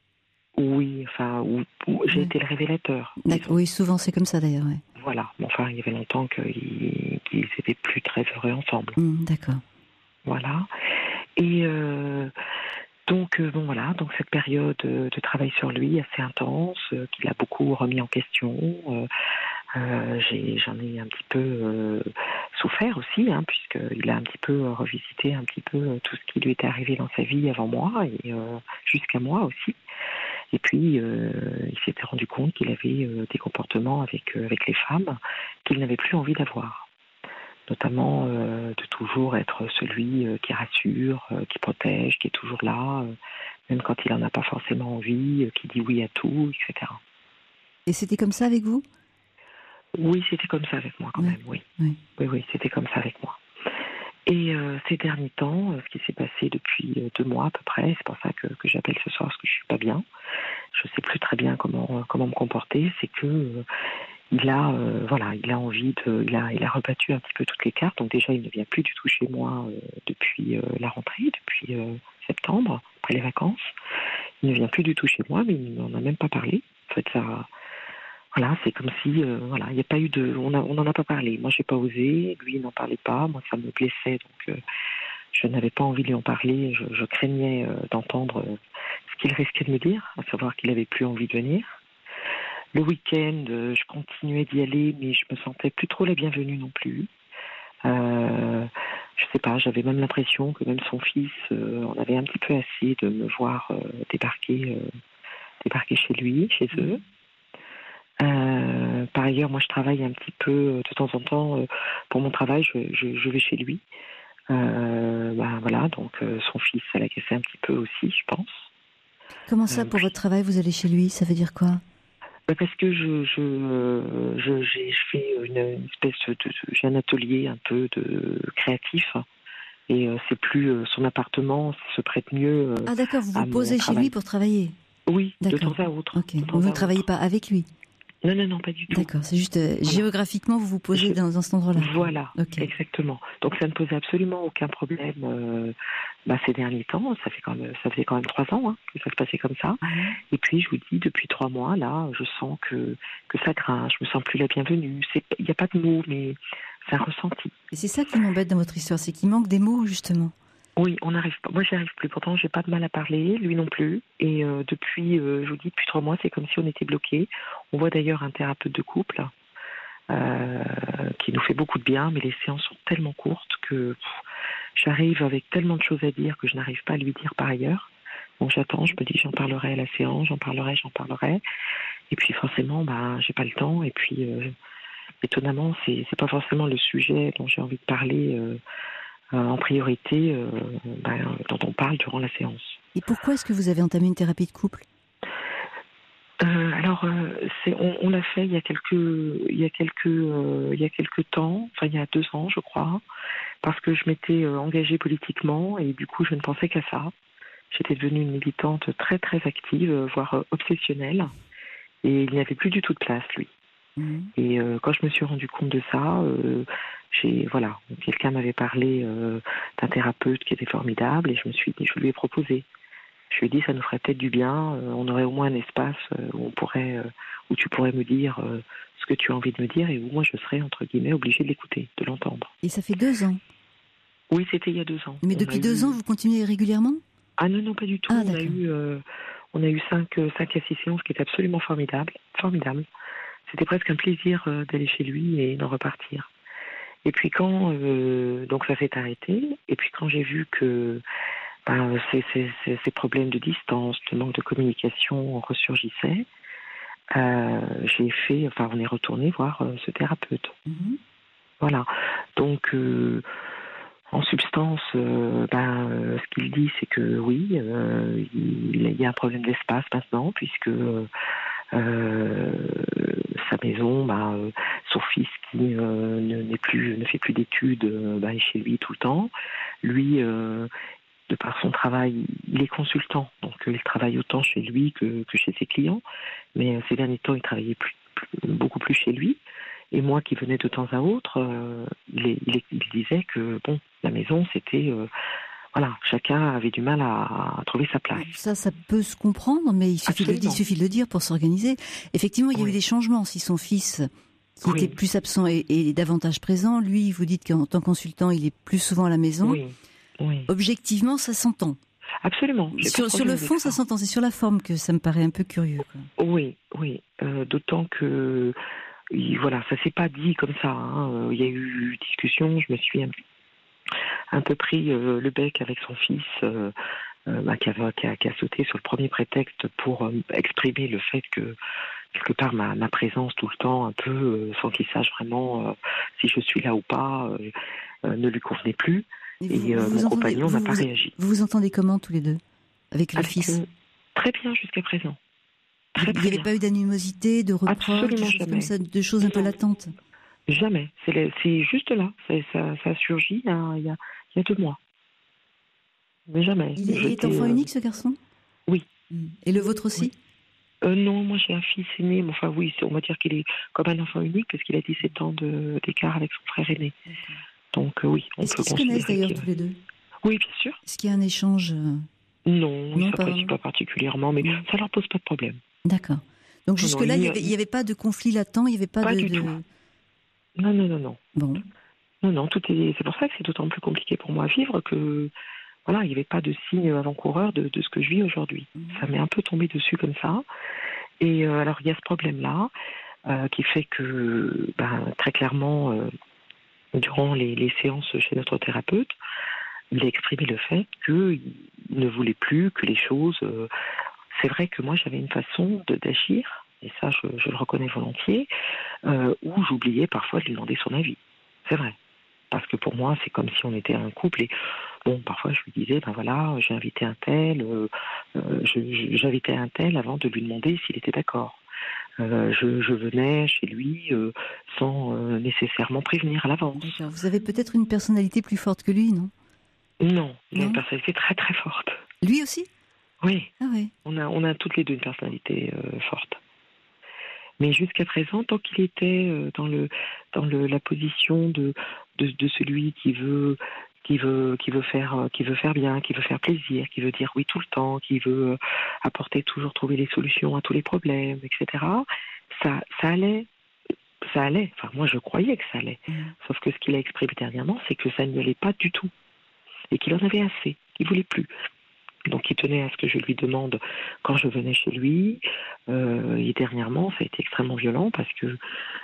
Oui, enfin, où, où j'ai ouais. été le révélateur. D'accord. Oui, souvent c'est comme ça d'ailleurs. Ouais. Voilà, mais enfin, il y avait longtemps qu'ils qu'ils étaient plus très heureux ensemble. Mmh, d'accord. Voilà. Et euh, donc, euh, bon, voilà, donc cette période de travail sur lui assez intense, euh, qu'il a beaucoup remis en question. Euh, euh, j'ai, j'en ai un petit peu euh, souffert aussi, hein, puisqu'il a un petit peu revisité un petit peu tout ce qui lui était arrivé dans sa vie avant moi et euh, jusqu'à moi aussi. Et puis, euh, il s'était rendu compte qu'il avait euh, des comportements avec, euh, avec les femmes qu'il n'avait plus envie d'avoir. Notamment euh, de toujours être celui euh, qui rassure, euh, qui protège, qui est toujours là, euh, même quand il n'en a pas forcément envie, qui dit oui à tout, et cetera. Et c'était comme ça avec vous ? Oui, c'était comme ça avec moi quand oui. même, oui. Oui, oui, oui, c'était comme ça avec moi. Et euh, ces derniers temps, euh, ce qui s'est passé depuis euh, deux mois à peu près, c'est pour ça que, que j'appelle ce soir, parce que je suis pas bien. Je sais plus très bien comment euh, comment me comporter. C'est que euh, il a euh, voilà, il a envie de, il a il a rebattu un petit peu toutes les cartes. Donc déjà, il ne vient plus du tout chez moi euh, depuis euh, la rentrée, depuis euh, septembre, après les vacances. Il ne vient plus du tout chez moi, mais il n'en a même pas parlé. En fait, ça. Voilà, c'est comme si, euh, voilà, il n'y a pas eu de, on n'en a pas parlé. Moi, j'ai pas osé, lui, il n'en parlait pas. Moi, ça me blessait, donc euh, je n'avais pas envie de lui en parler. Je, je craignais euh, d'entendre euh, ce qu'il risquait de me dire, à savoir qu'il avait plus envie de venir. Le week-end, euh, je continuais d'y aller, mais je me sentais plus trop la bienvenue non plus. Euh, je sais pas, j'avais même l'impression que même son fils euh, en avait un petit peu assez de me voir euh, débarquer, euh, débarquer chez lui, chez eux. Euh, par ailleurs, moi, je travaille un petit peu de temps en temps. Euh, pour mon travail, je, je, je vais chez lui. Euh, bah, voilà, donc euh, son fils, ça l'a cassé un petit peu aussi, je pense. Comment ça, euh, pour votre travail, vous allez chez lui ? Ça veut dire quoi ? bah Parce que je, je, euh, je, j'ai, je fais une, une espèce de, de... J'ai un atelier un peu de créatif. Et euh, c'est plus euh, son appartement se prête mieux euh, Ah d'accord, vous à vous posez mon chez travail. lui pour travailler ? Oui, de D'accord. temps à autre. Ok. De temps Vous à ne travaillez autre. pas avec lui ? Non, non, non, pas du tout. D'accord, c'est juste euh, Voilà. géographiquement, vous vous posez Je... dans, dans cet endroit-là. Voilà, okay. Exactement. Donc ça ne posait absolument aucun problème euh, bah, ces derniers temps. Ça fait quand même, ça fait quand même trois ans hein, que ça se passait comme ça. Mmh. Et puis je vous dis, depuis trois mois, là, je sens que, que ça grince. Je me sens plus la bienvenue. Il n'y a pas de mots, mais c'est un ressenti. Et c'est ça qui m'embête dans votre histoire, c'est qu'il manque des mots, justement. Oui, on n'arrive pas. Moi, j'y arrive plus. Pourtant, j'ai pas de mal à parler, lui non plus. Et euh, depuis, euh, je vous dis, depuis trois mois, c'est comme si on était bloqués. On voit d'ailleurs un thérapeute de couple euh, qui nous fait beaucoup de bien, mais les séances sont tellement courtes que pff, j'arrive avec tellement de choses à dire que je n'arrive pas à lui dire par ailleurs. Donc j'attends, je me dis, j'en parlerai à la séance, j'en parlerai, j'en parlerai. Et puis forcément, bah, j'ai pas le temps. Et puis, euh, étonnamment, c'est, c'est pas forcément le sujet dont j'ai envie de parler. Euh, Euh, en priorité euh, ben, dont on parle durant la séance. Et pourquoi est-ce que vous avez entamé une thérapie de couple ? euh, Alors, euh, c'est, on, on l'a fait il y a quelques, il y a quelques, euh, il y a quelques temps, enfin il y a deux ans, je crois, parce que je m'étais euh, engagée politiquement et du coup je ne pensais qu'à ça. J'étais devenue une militante très très active, voire euh, obsessionnelle, et il n'y avait plus du tout de place, lui. Mmh. Et euh, quand je me suis rendu compte de ça, euh, j'ai voilà, quelqu'un m'avait parlé euh, d'un thérapeute qui était formidable et je me suis dit, je lui ai proposé. Je lui ai dit, ça nous ferait peut-être du bien. Euh, on aurait au moins un espace euh, où on pourrait, euh, où tu pourrais me dire euh, ce que tu as envie de me dire et où moi je serais entre guillemets obligée de l'écouter, de l'entendre. Et ça fait deux ans. Oui, c'était il y a deux ans. Mais on depuis deux eu... ans, vous continuez régulièrement ? Ah non, non, pas du tout. Ah, on a eu, euh, on a eu cinq, cinq à six séances qui étaient absolument formidables, formidables. C'était presque un plaisir euh, d'aller chez lui et d'en repartir. Et puis quand euh, donc ça s'est arrêté, et puis quand j'ai vu que ben, ces, ces, ces, ces problèmes de distance, de manque de communication ressurgissaient, euh, j'ai fait, enfin on est retourné voir euh, ce thérapeute. Mm-hmm. Voilà. Donc euh, en substance, euh, ben, euh, ce qu'il dit, c'est que oui, euh, il, il y a un problème d'espace maintenant, puisque euh, Euh, sa maison, bah, euh, son fils qui euh, ne, n'est plus, ne fait plus d'études, euh, bah, est chez lui tout le temps. Lui, euh, de par son travail, il est consultant, donc euh, il travaille autant chez lui que, que chez ses clients. Mais euh, ces derniers temps, il travaillait plus, plus, beaucoup plus chez lui. Et moi, qui venais de temps à autre, euh, il, il, il disait que bon, la maison, c'était euh, voilà, chacun avait du mal à, à trouver sa place. Ça, ça peut se comprendre, mais il suffit, de, il suffit de le dire pour s'organiser. Effectivement, il y a oui. eu des changements. Si son fils, qui oui. était plus absent, est, est davantage présent, lui, vous dites qu'en tant que consultant, il est plus souvent à la maison. Oui. Oui. Objectivement, ça s'entend. Absolument. Sur, sur le fond, ça. ça s'entend. C'est sur la forme que ça me paraît un peu curieux. Quoi. Oui, oui. Euh, d'autant que, voilà, ça s'est pas dit comme ça. Hein. Il y a eu discussion. Je me suis un un peu pris euh, le bec avec son fils euh, euh, bah, qui, a, qui, a, qui a sauté sur le premier prétexte pour euh, exprimer le fait que quelque part ma, ma présence tout le temps un peu euh, sans qu'il sache vraiment euh, si je suis là ou pas euh, euh, ne lui convenait plus. Et, vous, et euh, mon compagnon n'a pas vous, réagi. Vous vous entendez comment tous les deux avec le avec, fils euh, Très bien jusqu'à présent. Très, Il très n'y avait bien. pas eu d'animosité, de reproches, Absolument de choses jamais. comme ça, de choses un peu Non. latentes? Jamais. C'est, le- c'est juste là. C'est, ça, ça a surgi il y a, il y a, il y a deux mois. Mais jamais. Il est, il est J'étais, enfant euh, unique, ce garçon? Oui. Et le vôtre aussi? Euh, non, moi j'ai un fils aîné, mais enfin oui, on va dire qu'il est comme un enfant unique parce qu'il a dix-sept ans de, d'écart avec son frère aîné. D'accord. Donc euh, oui, on Est-ce peut qu'ils se connaissent considérer d'ailleurs qu'il- tous les deux? Oui, bien sûr. Est-ce qu'il y a un échange? euh, Non, ils Non, ne pas s'apprécient vraiment. pas particulièrement, mais Non. ça leur pose pas de problème. D'accord. Donc Non, jusque-là, non, il n'y il- avait, il y avait pas de conflit latent, il n'y avait pas, Pas de... du de- tout. Non, non, non, non. Bon, Non, non, tout est. C'est pour ça que c'est d'autant plus compliqué pour moi à vivre que voilà, il n'y avait pas de signe avant-coureur de, de ce que je vis aujourd'hui. Mhm. Ça m'est un peu tombé dessus comme ça. Et euh, alors il y a ce problème-là euh, qui fait que ben, très clairement, euh, durant les, les séances chez notre thérapeute, il a exprimé le fait qu'il ne voulait plus que les choses. euh, C'est vrai que moi j'avais une façon de, d'agir, et ça je, je le reconnais volontiers, euh, où j'oubliais parfois de lui demander son avis. C'est vrai. Parce que pour moi, c'est comme si on était un couple et bon, parfois je lui disais, ben voilà, j'ai invité un tel, euh, euh, je- je- j'invitais un tel avant de lui demander s'il était d'accord. Euh, je, je venais chez lui euh, sans euh, nécessairement prévenir à l'avance. d'accord. Vous avez peut-être une personnalité plus forte que lui, non? Non, il a Non. une personnalité très très forte. Lui aussi? Oui, Ah ouais. on a, on a toutes les deux une personnalité euh, forte. Mais jusqu'à présent, tant qu'il était euh, dans le dans le la position de de, de celui qui veut qui veut qui veut faire euh, qui veut faire bien, qui veut faire plaisir, qui veut dire oui tout le temps, qui veut euh, apporter toujours trouver les solutions à tous les problèmes, et cetera. Ça ça allait ça allait. Enfin moi je croyais que ça allait. Mhm. Sauf que ce qu'il a exprimé dernièrement, c'est que ça n'y allait pas du tout et qu'il en avait assez, qu'il voulait plus. Donc il tenait à ce que je lui demande quand je venais chez lui. Euh, et dernièrement, ça a été extrêmement violent parce que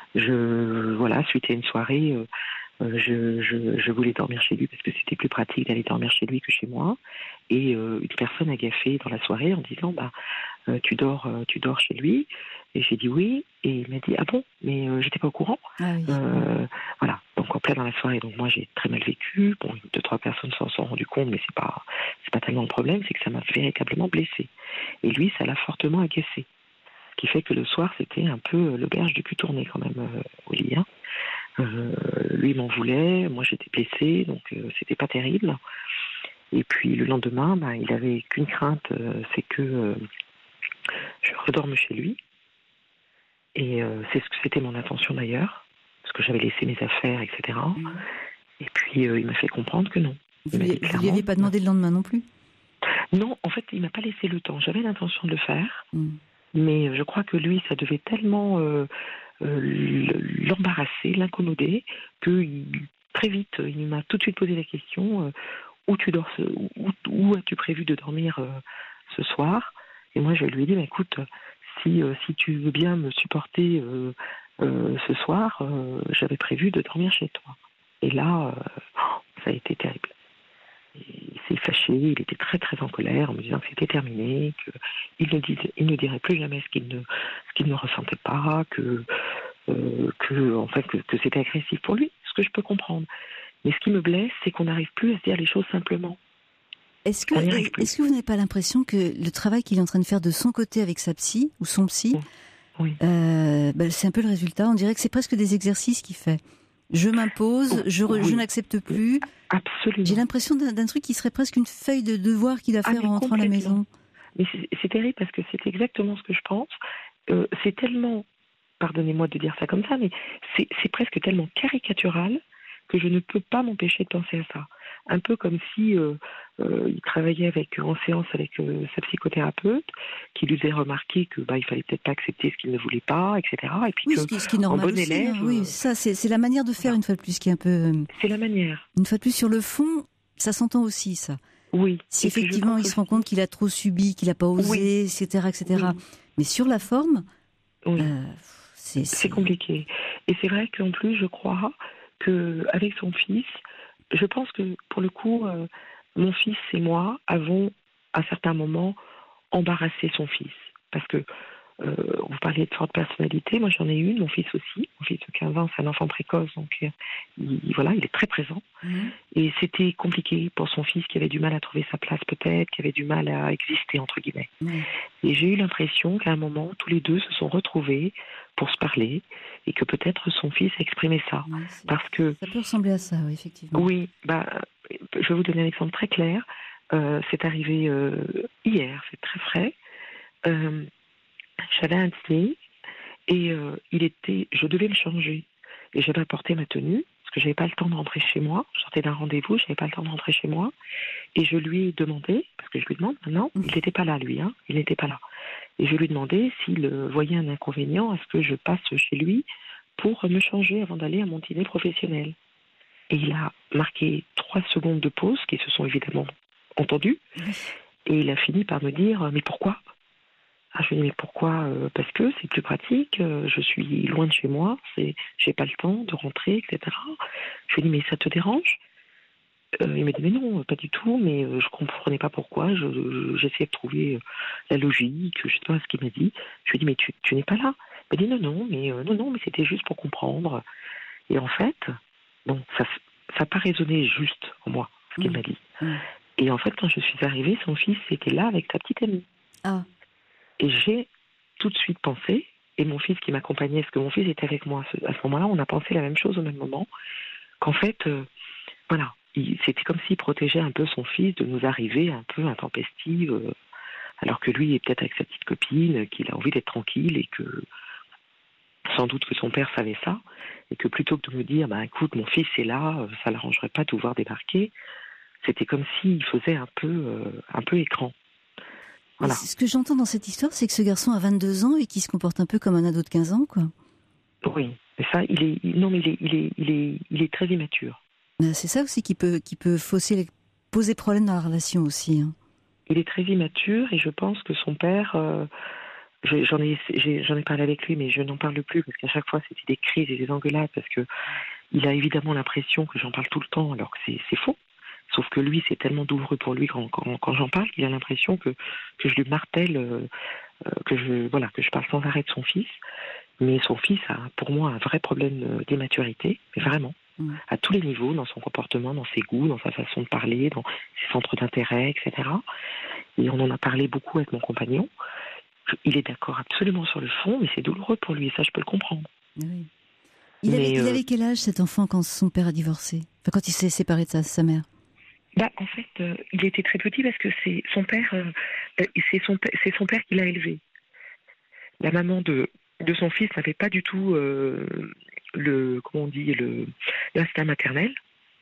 je, voilà, suite à une soirée, euh, euh, je, je, je voulais dormir chez lui parce que c'était plus pratique d'aller dormir chez lui que chez moi. Et euh, une personne a gaffé dans la soirée en disant, bah, euh, tu dors, euh, tu dors chez lui. Et j'ai dit oui. Et il m'a dit, ah bon, mais euh, j'étais pas au courant. Ah oui. Euh, voilà, donc en plein dans la soirée, donc moi j'ai très mal vécu. Bon, deux trois personnes s'en sont rendues compte, mais c'est pas c'est pas tellement le problème, c'est que ça m'a véritablement blessée. Et lui, ça l'a fortement agacé, ce qui fait que le soir c'était un peu l'auberge du cul tourné quand même euh, au lit. Hein. Euh, lui m'en voulait, moi j'étais blessée, donc euh, c'était pas terrible. Et puis le lendemain, bah, il avait qu'une crainte, euh, c'est que euh, je redorme chez lui. Et euh, c'est ce que c'était mon intention d'ailleurs, parce que j'avais laissé mes affaires, et cetera. Mhm. Et puis euh, il m'a fait comprendre que non. Vous Il m'a lui, dit vous lui clairement- avez pas demandé le lendemain non plus? Non, en fait, il m'a pas laissé le temps. J'avais l'intention de le faire, Mhm. mais je crois que lui, ça devait tellement euh, euh, l'embarrasser, l'incommoder, que il- très vite, il m'a tout de suite posé la question euh, où tu dors, ce, où, où as-tu prévu de dormir euh, ce soir? Et moi, je lui ai dit, bah, écoute, si euh, si tu veux bien me supporter euh, euh, ce soir, euh, j'avais prévu de dormir chez toi. Et là, euh, ça a été terrible. Il s'est fâché, il était très très en colère en me disant que c'était terminé, qu'il ne, disait, il ne dirait plus jamais ce qu'il ne, ce qu'il ne ressentait pas, que, euh, que, en fait, que, que c'était agressif pour lui, ce que je peux comprendre. Mais ce qui me blesse, c'est qu'on n'arrive plus à se dire les choses simplement. Est-ce que, On n'y arrive plus. est-ce que vous n'avez pas l'impression que le travail qu'il est en train de faire de son côté avec sa psy, ou son psy, Oui. euh, bah, c'est un peu le résultat? On dirait que c'est presque des exercices qu'il fait. Je m'impose, je, re- Oui. je n'accepte plus. Absolument. J'ai l'impression d'un, d'un truc qui serait presque une feuille de devoir qu'il a Ah, fait mais en rentrant à la complètement. maison. Mais c'est, c'est terrible parce que c'est exactement ce que je pense. Euh, c'est tellement, pardonnez-moi de dire ça comme ça, mais c'est, c'est presque tellement caricatural que je ne peux pas m'empêcher de penser à ça. Un peu comme si euh, euh, il travaillait avec, en séance avec euh, sa psychothérapeute, qui lui faisait remarquer que bah, il fallait peut-être pas accepter ce qu'il ne voulait pas, et cetera. Et puis Oui, que, ce qui, ce qui est normal en bon aussi. élève, hein. Oui, euh, ça, c'est, c'est la manière de faire voilà. une fois de plus qui est un peu, euh, c'est la manière. une fois de plus sur le fond, ça s'entend aussi ça. Oui. Si Et puis je effectivement pense il se rend aussi- compte qu'il a trop subi, qu'il n'a pas osé, Oui. et cetera, et cetera. Oui. Mais sur la forme, Oui. euh, c'est, C'est compliqué. Et c'est vrai qu'en plus, je crois qu'avec son fils, je pense que pour le coup, euh, mon fils et moi avons, à certains moments, embarrassé son fils. Parce que euh, vous parliez de forte personnalité, moi j'en ai une, mon fils aussi. Mon fils de quinze ans, c'est un enfant précoce, donc euh, il, voilà, il est très présent. Mmh. Et c'était compliqué pour son fils qui avait du mal à trouver sa place peut-être, qui avait du mal à exister, entre guillemets. Mmh. Et j'ai eu l'impression qu'à un moment, tous les deux se sont retrouvés pour se parler et que peut-être son fils exprimait ça. Oui, parce que, ça peut ressembler à ça, oui, effectivement. Oui, bah, je vais vous donner un exemple très clair. Euh, c'est arrivé euh, hier, c'est très frais. Euh, j'avais un dîner et euh, il était, je devais me changer et j'avais apporté ma tenue parce que j'avais pas le temps de rentrer chez moi. Je sortais d'un rendez-vous, j'avais pas le temps de rentrer chez moi et je lui ai demandé, parce que je lui demande maintenant, mmh. il n'était pas là lui, hein, il n'était pas là. Et je lui ai demandé s'il euh, voyait un inconvénient à ce que je passe chez lui pour me changer avant d'aller à mon dîner professionnel. Et il a marqué trois secondes de pause qui se sont évidemment entendues et il a fini par me dire mais pourquoi? Ah, je lui ai dit, mais pourquoi euh, Parce que c'est plus pratique, euh, je suis loin de chez moi, c'est, j'ai pas le temps de rentrer, et cetera. Je lui ai dit, mais ça te dérange euh, Il m'a dit, mais non, pas du tout, mais euh, je comprenais pas pourquoi, je, je, j'essayais de trouver euh, la logique, je sais pas ce qu'il m'a dit. Je lui ai dit, mais tu, tu n'es pas là Il m'a dit, non, non, mais, euh, non, non, mais c'était juste pour comprendre. Et en fait, bon, ça n'a pas résonné juste en moi, ce qu'il mmh. m'a dit. Mmh. Et en fait, quand je suis arrivée, son fils était là avec sa petite amie. Ah. Et j'ai tout de suite pensé, et mon fils qui m'accompagnait, parce que mon fils était avec moi à ce, à ce moment-là, on a pensé la même chose au même moment, qu'en fait, euh, voilà, il, c'était comme s'il protégeait un peu son fils de nous arriver un peu intempestives, euh, alors que lui est peut-être avec sa petite copine, qu'il a envie d'être tranquille, et que sans doute que son père savait ça, et que plutôt que de me dire, bah écoute, mon fils est là, ça l'arrangerait pas de vous voir débarquer, c'était comme s'il faisait un peu, euh, un peu écran. Voilà. Ce que j'entends dans cette histoire, c'est que ce garçon a vingt-deux ans et qu'il se comporte un peu comme un ado de quinze ans, quoi. Oui, mais ça, il est, non, mais il est, il est, il est, il est très immature. Mais c'est ça aussi qui peut, qui peut fausser, poser problème dans la relation aussi. Hein. Il est très immature et je pense que son père, euh, j'en ai, j'ai, j'en ai parlé avec lui, mais je n'en parle plus parce qu'à chaque fois c'était des crises et des engueulades parce que il a évidemment l'impression que j'en parle tout le temps alors que c'est, c'est faux. Sauf que lui, c'est tellement douloureux pour lui quand, quand, quand j'en parle qu'il a l'impression que, que je lui martèle, euh, que je voilà, que je parle sans arrêt de son fils. Mais son fils a, pour moi, un vrai problème d'immaturité, mais vraiment, mmh. à tous les niveaux, dans son comportement, dans ses goûts, dans sa façon de parler, dans ses centres d'intérêt, et cetera. Et on en a parlé beaucoup avec mon compagnon. Il est d'accord absolument sur le fond, mais c'est douloureux pour lui, et ça, je peux le comprendre. Oui. Il, mais, avait, euh, il avait quel âge, cet enfant, quand son père a divorcé ? Enfin, quand il s'est séparé de sa, sa mère ? Bah, en fait, euh, il était très petit parce que c'est son père, euh, c'est son, c'est son père qui l'a élevé. La maman de, de son fils n'avait pas du tout euh, le, comment on dit, le, l'instinct maternel.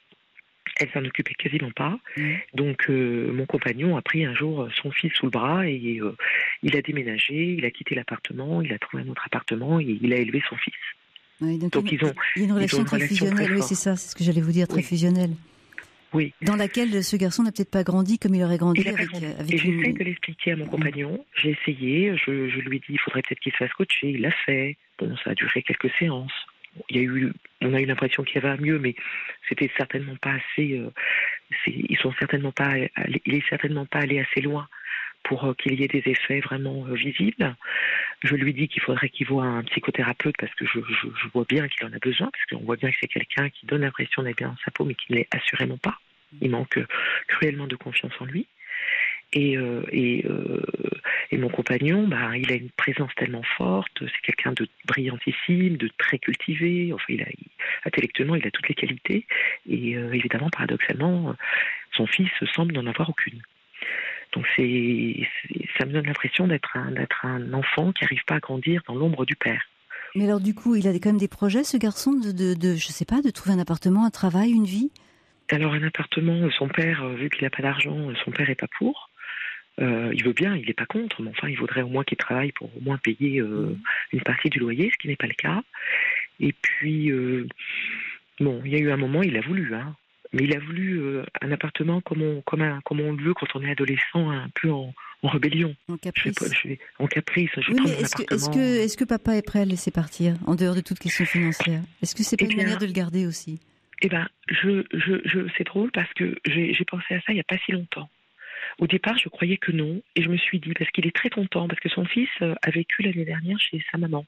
Elle s'en occupait quasiment pas. Mmh. Donc, euh, mon compagnon a pris un jour son fils sous le bras et euh, il a déménagé, il a quitté l'appartement, il a trouvé un autre appartement et il a élevé son fils. Oui, donc, donc il, ils ont, il y a une relation très relation fusionnelle, très oui, c'est ça, c'est ce que j'allais vous dire, très oui. fusionnelle. Oui. Dans laquelle ce garçon n'a peut-être pas grandi comme il aurait grandi il avec, grandi. avec Et une... j'essaie de l'expliquer à mon compagnon. J'ai essayé, je, je lui ai dit il faudrait peut-être qu'il se fasse coacher. Il l'a fait. Bon, ça a duré quelques séances. Il y a eu, on a eu l'impression qu'il y avait un mieux, mais c'était certainement pas assez. Euh, c'est, ils sont certainement pas, allés, il est certainement pas allé assez loin pour euh, qu'il y ait des effets vraiment euh, visibles. Je lui dis qu'il faudrait qu'il voie un psychothérapeute parce que je, je, je vois bien qu'il en a besoin, parce qu'on voit bien que c'est quelqu'un qui donne l'impression d'être bien dans sa peau, mais qui ne l'est assurément pas. Il manque euh, cruellement de confiance en lui. Et, euh, et, euh, et mon compagnon, bah, il a une présence tellement forte, c'est quelqu'un de brillantissime, de très cultivé, enfin, il a, il, intellectuellement, il a toutes les qualités. Et euh, évidemment, paradoxalement, son fils semble n'en avoir aucune. Donc c'est, c'est, ça me donne l'impression d'être un, d'être un enfant qui n'arrive pas à grandir dans l'ombre du père. Mais alors du coup, il a quand même des projets, ce garçon, de, de, de je sais pas, de trouver un appartement, un travail, une vie ? Alors un appartement, son père, vu qu'il n'a pas d'argent, son père n'est pas pour. Euh, il veut bien, il n'est pas contre, mais enfin il vaudrait au moins qu'il travaille pour au moins payer euh, une partie du loyer, ce qui n'est pas le cas. Et puis, euh, bon, il y a eu un moment, il a voulu, hein. Mais il a voulu euh, un appartement comme on, comme, un, comme on le veut quand on est adolescent, un peu en, en rébellion. En caprice. Je vais, je vais, en caprice. Je vais oui, prendre mais un est-ce que, appartement. est-ce, que, est-ce que papa est prêt à le laisser partir, en dehors de toute question financière ? Est-ce que c'est pas eh une bien, manière de le garder aussi ? Eh ben, je, je, je, c'est drôle parce que j'ai, j'ai pensé à ça il n'y a pas si longtemps. Au départ, je croyais que non, et je me suis dit, parce qu'il est très content, parce que son fils a vécu l'année dernière chez sa maman.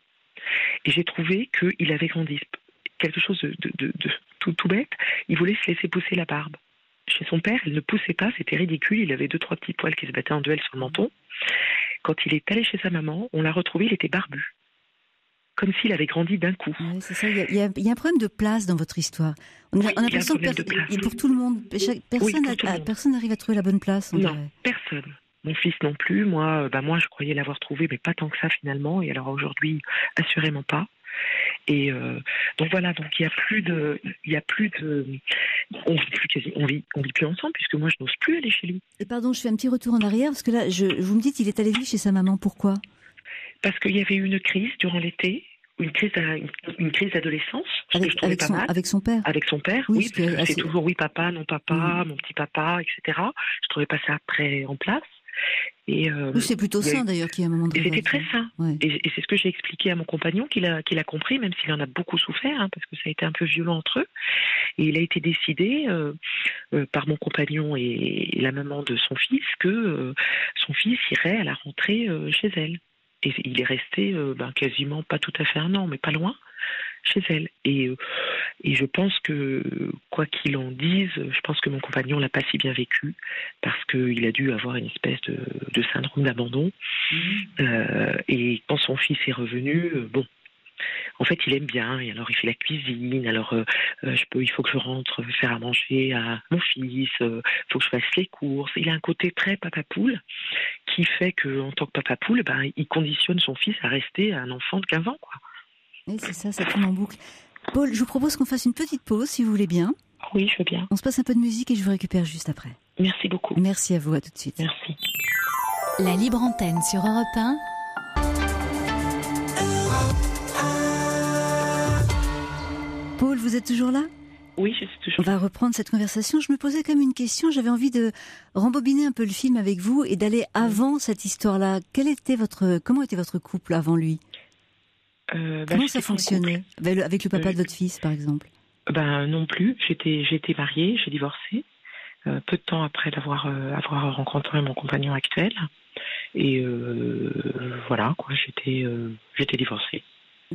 Et j'ai trouvé qu'il avait grandi. Quelque chose de, de, de, de tout, tout bête, il voulait se laisser pousser la barbe. Chez son père, elle ne poussait pas, c'était ridicule, il avait deux, trois petits poils qui se battaient en duel sur le menton. Quand il est allé chez sa maman, on l'a retrouvé, il était barbu. Comme s'il avait grandi d'un coup. Oui, c'est ça. Il y, a, il, y a, il y a un problème de place dans votre histoire. On a, oui, on a l'impression que per- pour tout le monde, chaque, personne oui, personne n'arrive à trouver la bonne place. On non, dirait. Personne. Mon fils non plus. Moi, bah moi, je croyais l'avoir trouvé, mais pas tant que ça finalement. Et alors aujourd'hui, assurément pas. Et euh, donc voilà. Donc il y a plus de, il y a plus de, on vit plus quasi, on vit, on vit plus ensemble puisque moi je n'ose plus aller chez lui. Et pardon, je fais un petit retour en arrière parce que là, je, vous me dites, il est allé vivre chez sa maman. Pourquoi ? Parce qu'il y avait eu une crise durant l'été. Une crise, une, une crise d'adolescence, ce avec, que je trouvais avec pas son, mal. Avec son père. Avec son père, oui, oui parce que assez... c'est toujours oui papa, non papa, mmh. mon petit papa, et cetera. Je trouvais pas ça très en place. Et euh, oui, c'est plutôt sain d'ailleurs qu'il y a un moment de révolte. C'était très sain. Ouais. Et, et c'est ce que j'ai expliqué à mon compagnon, qu'il a, qu'il a compris, même s'il en a beaucoup souffert, hein, parce que ça a été un peu violent entre eux. Et il a été décidé euh, euh, par mon compagnon et, et la maman de son fils que euh, son fils irait à la rentrée euh, chez elle. Et il est resté euh, ben, quasiment pas tout à fait un an, mais pas loin, chez elle. Et, euh, et je pense que, quoi qu'il en dise, je pense que mon compagnon l'a pas si bien vécu, parce qu'il a dû avoir une espèce de, de syndrome d'abandon. Mmh. Euh, et quand son fils est revenu, euh, bon, en fait, il aime bien, et alors il fait la cuisine, alors euh, je peux, il faut que je rentre faire à manger à mon fils, il euh, faut que je fasse les courses. Il a un côté très papa-poule qui fait qu'en tant que papa-poule, ben, il conditionne son fils à rester un enfant de quinze ans, quoi. Oui, c'est ça, ça tourne en boucle. Paul, je vous propose qu'on fasse une petite pause, si vous voulez bien. Oui, je veux bien. On se passe un peu de musique et je vous récupère juste après. Merci beaucoup. Merci à vous, à tout de suite. Merci. La libre antenne sur Europe un. Paul, vous êtes toujours là ? Oui, je suis toujours là. On va reprendre cette conversation. Je me posais quand même une question. J'avais envie de rembobiner un peu le film avec vous et d'aller avant cette histoire-là. Quel était votre, comment était votre couple avant lui ? euh, bah, Comment ça fonctionnait avec le, avec le papa euh, de votre fils, par exemple ? Ben non plus. J'étais, j'étais mariée, j'ai divorcé euh, peu de temps après d'avoir euh, avoir rencontré mon compagnon actuel. Et euh, voilà, quoi. J'étais, euh, j'étais divorcée. Pourquoi ?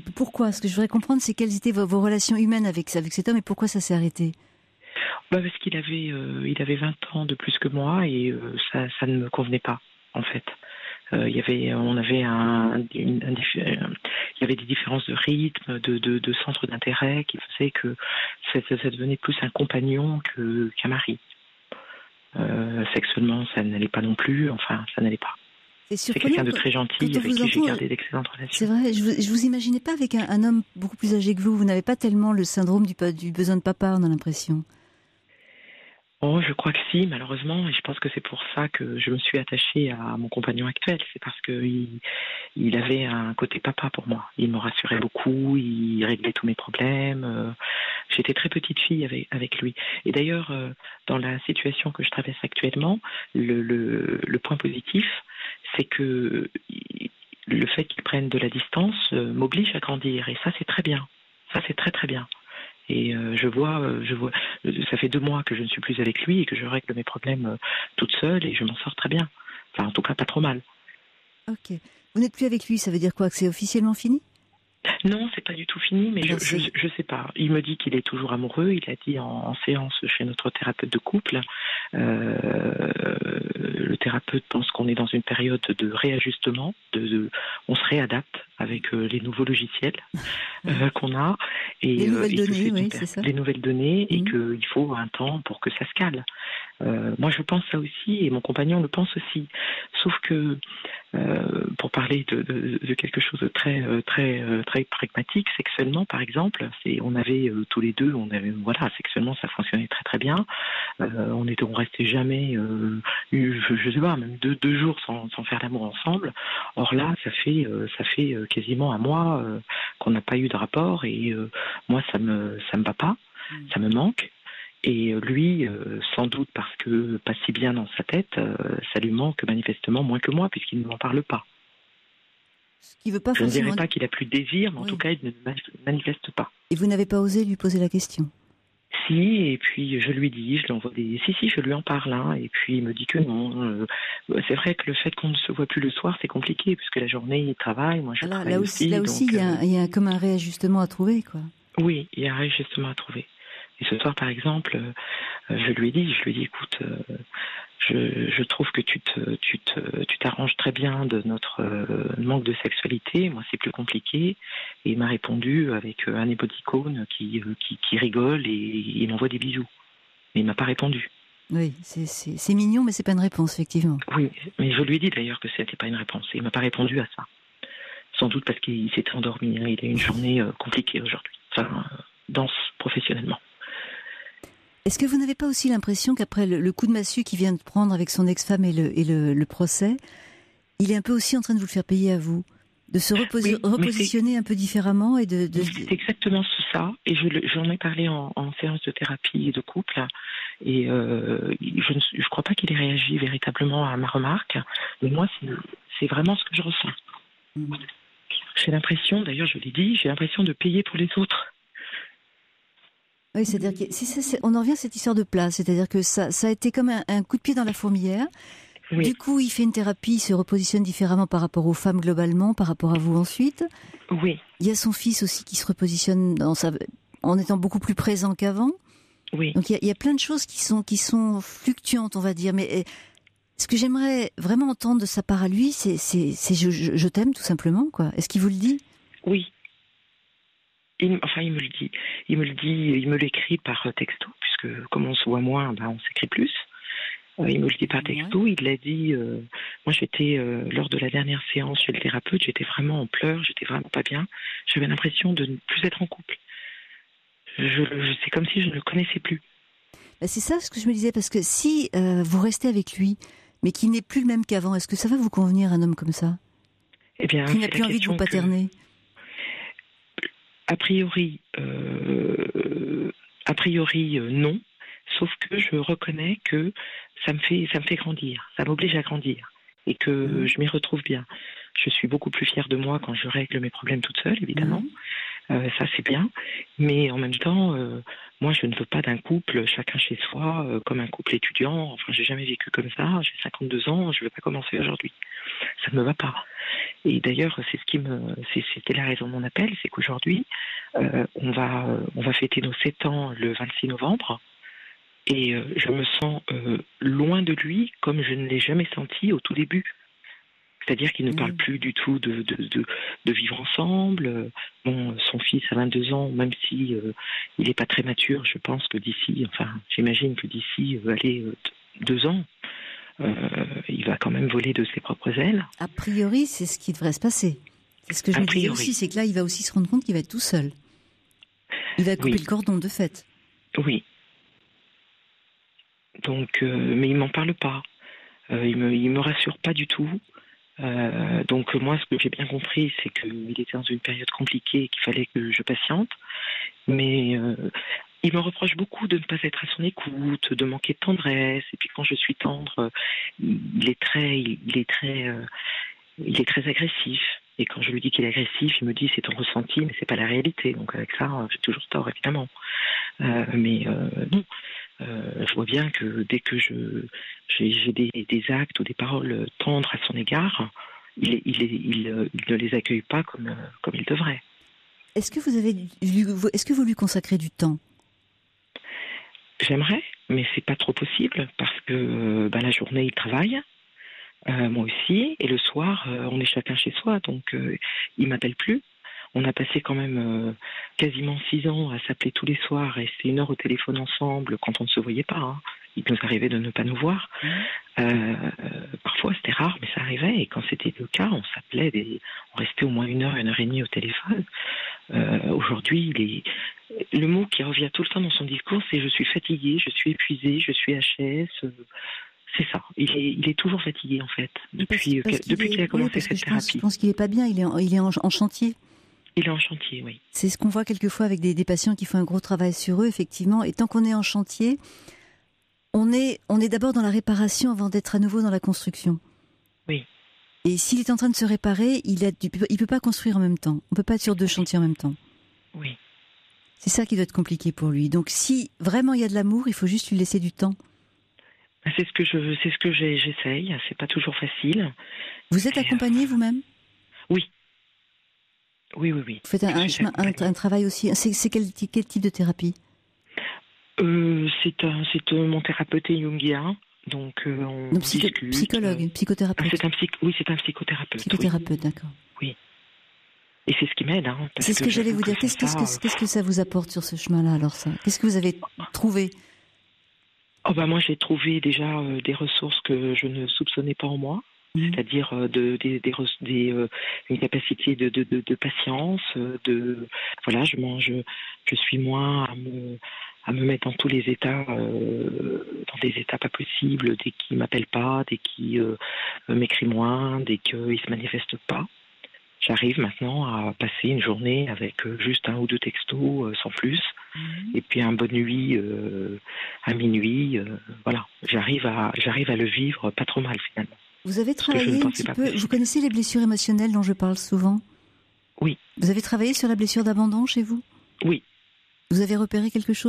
Ce que je voudrais comprendre, c'est quelles étaient vos, vos relations humaines avec, avec cet homme et pourquoi ça s'est arrêté ? Bah parce qu'il avait, euh, il avait vingt ans de plus que moi et euh, ça, ça ne me convenait pas, en fait. Euh, il y avait, on avait un, une, un, un, il y avait des différences de rythme, de, de, de centre d'intérêt qui faisaient que ça, ça devenait plus un compagnon que, qu'un mari. Euh, sexuellement, ça n'allait pas non plus, enfin, ça n'allait pas. C'est, c'est quelqu'un de très gentil avec qui j'ai gardé d'excellentes relations. C'est vrai, je vous, je vous imaginais pas avec un, un homme beaucoup plus âgé que vous. Vous n'avez pas tellement le syndrome du, du besoin de papa, on a l'impression. Oh, je crois que si, malheureusement, et je pense que c'est pour ça que je me suis attachée à mon compagnon actuel. C'est parce qu'il il avait un côté papa pour moi. Il me rassurait beaucoup, il réglait tous mes problèmes. J'étais très petite fille avec, avec lui. Et d'ailleurs, dans la situation que je traverse actuellement, le, le, le point positif, c'est que le fait qu'il prenne de la distance m'oblige à grandir. Et ça, c'est très bien. Ça, c'est très très bien. Et euh, je vois, euh, je vois, ça fait deux mois que je ne suis plus avec lui et que je règle mes problèmes euh, toute seule et je m'en sors très bien. Enfin, en tout cas, pas trop mal. Ok. Vous n'êtes plus avec lui, ça veut dire quoi ? Que c'est officiellement fini ? Non, c'est pas du tout fini, mais je, je, je sais pas. Il me dit qu'il est toujours amoureux. Il a dit en, en séance chez notre thérapeute de couple. Euh, le thérapeute pense qu'on est dans une période de réajustement. De, de, on se réadapte avec euh, les nouveaux logiciels euh, qu'on a. Et, les nouvelles euh, données, c'est oui, c'est ça. Les nouvelles données mmh. et qu'il faut un temps pour que ça se cale. Euh, moi, je pense ça aussi et mon compagnon le pense aussi. Sauf que, euh, pour parler de, de, de quelque chose de très, très, très pragmatique, sexuellement, par exemple, c'est, on avait euh, tous les deux, on avait, voilà, sexuellement, ça fonctionnait très très bien. Euh, on était, on restait jamais, euh, je, je sais pas, même deux, deux jours sans, sans faire l'amour ensemble. Or là, ça fait, euh, ça fait quasiment un mois euh, qu'on n'a pas eu de rapport et euh, moi, ça me, ça me va pas, ça me manque. Et lui, euh, sans doute parce que pas si bien dans sa tête, euh, ça lui manque manifestement moins que moi, puisqu'il ne m'en parle pas. Ce qui veut pas Je forcément... ne dirais pas qu'il a plus de désir, mais oui. En tout cas, il ne manifeste pas. Et vous n'avez pas osé lui poser la question ? Si, et puis je lui dis, je lui envoie des... Si, si, je lui en parle, hein, et puis il me dit que non. Euh, c'est vrai que le fait qu'on ne se voit plus le soir, c'est compliqué, puisque la journée, il travaille, moi je là, travaille là aussi. aussi. Là aussi, il y a, euh... y a comme un réajustement à trouver, quoi. Oui, il y a un réajustement à trouver. Et ce soir, par exemple, euh, je lui ai dit, je lui ai dit, écoute, euh, je, je trouve que tu te, tu te, tu t'arranges très bien de notre euh, manque de sexualité. Moi, c'est plus compliqué. Et il m'a répondu avec un émoticône qui, euh, qui, qui rigole et il m'envoie des bisous. Mais il m'a pas répondu. Oui, c'est, c'est, c'est mignon, mais c'est pas une réponse, effectivement. Oui, mais je lui ai dit d'ailleurs que c'était pas une réponse. Et il m'a pas répondu à ça. Sans doute parce qu'il s'était endormi. Hein. Il a eu une journée euh, compliquée aujourd'hui. Enfin, euh, dense professionnellement. Est-ce que vous n'avez pas aussi l'impression qu'après le, le coup de massue qu'il vient de prendre avec son ex-femme et le, et le, le procès, il est un peu aussi en train de vous le faire payer à vous, de se reposi- oui, repositionner un peu un peu différemment et de. de... C'est exactement ça. Et je, j'en ai parlé en, en séance de thérapie de couple. Et euh, je ne je crois pas qu'il ait réagi véritablement à ma remarque. Mais moi, c'est, c'est vraiment ce que je ressens. Mmh. J'ai l'impression, d'ailleurs, je l'ai dit, j'ai l'impression de payer pour les autres. Oui, c'est-à-dire que c'est, c'est, c'est, on en revient à cette histoire de place, c'est-à-dire que ça, ça a été comme un, un coup de pied dans la fourmilière. Oui. Du coup, il fait une thérapie, il se repositionne différemment par rapport aux femmes globalement, par rapport à vous ensuite. Oui. Il y a son fils aussi qui se repositionne dans sa, en étant beaucoup plus présent qu'avant. Oui. Donc il y a, il y a plein de choses qui sont, qui sont fluctuantes, on va dire. Mais ce que j'aimerais vraiment entendre de sa part à lui, c'est, c'est, c'est je, je, je t'aime tout simplement, quoi. Est-ce qu'il vous le dit ? Oui. Il, enfin, il me le dit. Il me le dit, il me l'écrit par texto, puisque comme on se voit moins, ben, on s'écrit plus. Euh, il me le dit par texto. Ouais. Il l'a dit. Euh, moi, j'étais euh, lors de la dernière séance chez le thérapeute, j'étais vraiment en pleurs, j'étais vraiment pas bien. J'avais l'impression de ne plus être en couple. Je, je, c'est comme si je ne le connaissais plus. Ben, c'est ça ce que je me disais, parce que si euh, vous restez avec lui, mais qu'il n'est plus le même qu'avant, est-ce que ça va vous convenir, un homme comme ça ? Eh bien, qui n'a plus envie de vous paterner. Que... A priori, euh, a priori euh, non, sauf que je reconnais que ça me fait, ça me fait grandir, ça m'oblige à grandir et que mmh. je m'y retrouve bien. Je suis beaucoup plus fière de moi quand je règle mes problèmes toute seule, évidemment. Mmh. Euh, ça, c'est bien. Mais en même temps, euh, moi, je ne veux pas d'un couple, chacun chez soi, euh, comme un couple étudiant. Enfin, j'ai jamais vécu comme ça. J'ai cinquante-deux ans, je ne veux pas commencer aujourd'hui. Ça ne me va pas. Et d'ailleurs, c'est ce qui me, c'est, c'était la raison de mon appel, c'est qu'aujourd'hui, euh, on va, euh, on va fêter nos sept ans le vingt-six novembre, et euh, je me sens euh, loin de lui, comme je ne l'ai jamais senti au tout début. C'est-à-dire qu'il ne mmh. parle plus du tout de, de, de, de vivre ensemble. Bon, son fils a vingt-deux ans, même si euh, il n'est pas très mature, je pense que d'ici, enfin, j'imagine que d'ici, euh, allez, euh, deux ans. Euh, il va quand même voler de ses propres ailes. A priori, c'est ce qui devrait se passer. C'est ce que je a me disais aussi, c'est que là, il va aussi se rendre compte qu'il va être tout seul. Il va couper oui. le cordon, de fait. Oui. Donc, euh, mais il m'en parle pas. Euh, il me, il me rassure pas du tout. Euh, donc moi, ce que j'ai bien compris, c'est qu'il était dans une période compliquée et qu'il fallait que je patiente. Mais euh, il me reproche beaucoup de ne pas être à son écoute, de manquer de tendresse. Et puis quand je suis tendre, il est très, il est très, euh, il est très agressif. Et quand je lui dis qu'il est agressif, il me dit c'est ton ressenti, mais c'est pas la réalité. Donc avec ça, j'ai toujours tort évidemment. Euh, mais euh, non, euh, je vois bien que dès que je j'ai, j'ai des, des actes ou des paroles tendres à son égard, il, est, il, est, il, il ne les accueille pas comme comme il devrait. Est-ce que vous avez, est-ce que vous lui consacrez du temps ? J'aimerais, mais c'est pas trop possible parce que ben, la journée il travaille, euh, moi aussi, et le soir euh, on est chacun chez soi, donc euh, il m'appelle plus. On a passé quand même euh, quasiment six ans à s'appeler tous les soirs et c'est une heure au téléphone ensemble quand on ne se voyait pas. Hein. Il nous arrivait de ne pas nous voir. Mmh. Euh, parfois c'était rare, mais ça arrivait. Et quand c'était le cas, on s'appelait, des... on restait au moins une heure, une heure et demie au téléphone. Euh, aujourd'hui, il est... le mot qui revient tout le temps dans son discours, c'est « je suis fatigué, je suis épuisé, je suis H S ». C'est ça. Il est, il est toujours fatigué en fait depuis, parce, parce qu'il, depuis est... qu'il a commencé oui, cette je thérapie. Pense, je pense qu'il est pas bien. Il est, en, il est en, en chantier. Il est en chantier, oui. C'est ce qu'on voit quelquefois avec des, des patients qui font un gros travail sur eux, effectivement. Et tant qu'on est en chantier, on est, on est d'abord dans la réparation avant d'être à nouveau dans la construction. Oui. Et s'il est en train de se réparer, il a, il peut pas construire en même temps. On peut pas être sur deux chantiers en même temps. Oui. C'est ça qui doit être compliqué pour lui. Donc si vraiment il y a de l'amour, il faut juste lui laisser du temps. C'est ce que je, c'est ce que j'ai, j'essaye. C'est pas toujours facile. Vous êtes accompagnée euh... vous-même ? Oui. Oui, oui, oui. Vous faites un, un, chemin, un, un travail aussi. C'est, c'est quel, quel type de thérapie ? euh, C'est un, c'est un, mon thérapeute est jungien. Donc, euh, on donc psycho- discute. Psychologue, psychothérapeute. Ah, c'est un psy- oui, c'est un psychothérapeute. Psychothérapeute, oui. D'accord. Oui. Et c'est ce qui m'aide. Hein, c'est ce que, que j'allais vous dire. Qu'est-ce, qu'est-ce, que, qu'est-ce que ça vous apporte sur ce chemin-là, alors ça ? Qu'est-ce que vous avez trouvé ? Oh bah moi, j'ai trouvé déjà euh, des ressources que je ne soupçonnais pas en moi. Mmh. C'est-à-dire euh, de, des, des, des, euh, une capacité de, de, de, de patience, de voilà, je mange, je suis moins à me, à me mettre dans tous les états, euh, dans des états pas possibles, dès qu'il m'appelle pas, dès qu'il euh, m'écrit moins, dès qu'il se manifeste pas. J'arrive maintenant à passer une journée avec euh, juste un ou deux textos euh, sans plus, mmh. et puis un bonne nuit euh, à minuit. Euh, voilà, j'arrive à, j'arrive à le vivre pas trop mal finalement. Vous avez travaillé un petit peu, possible. Vous connaissez les blessures émotionnelles dont je parle souvent ? Oui. Vous avez travaillé sur la blessure d'abandon chez vous ? Oui. Vous avez repéré quelque chose ?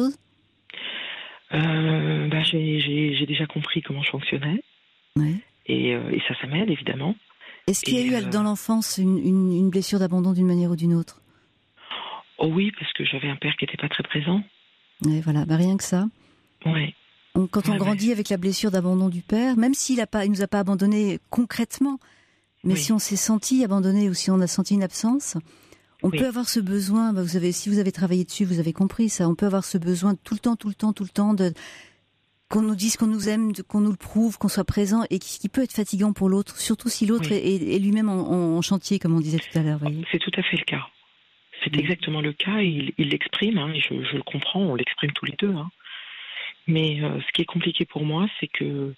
euh, bah, j'ai, j'ai, j'ai déjà compris comment je fonctionnais. Oui. Et, euh, et ça, ça m'aide évidemment. Est-ce qu'il y a et eu euh... dans l'enfance une, une, une blessure d'abandon d'une manière ou d'une autre ? Oh oui, parce que j'avais un père qui n'était pas très présent. Oui, voilà, bah, rien que ça. Oui. Quand on ouais, grandit ouais. avec la blessure d'abandon du père, même s'il ne nous a pas abandonnés concrètement, mais oui. si on s'est senti abandonné ou si on a senti une absence, on oui. peut avoir ce besoin, bah vous avez, si vous avez travaillé dessus, vous avez compris ça, on peut avoir ce besoin tout le temps, tout le temps, tout le temps, de, qu'on nous dise qu'on nous aime, de, qu'on nous le prouve, qu'on soit présent, et qui, qui peut être fatigant pour l'autre, surtout si l'autre oui. est, est lui-même en, en chantier, comme on disait tout à l'heure. Voyez. C'est tout à fait le cas. C'est oui. exactement le cas, il, il l'exprime, hein, et je, je le comprends, on l'exprime tous les deux, hein. Mais euh, ce qui est compliqué pour moi, c'est que euh,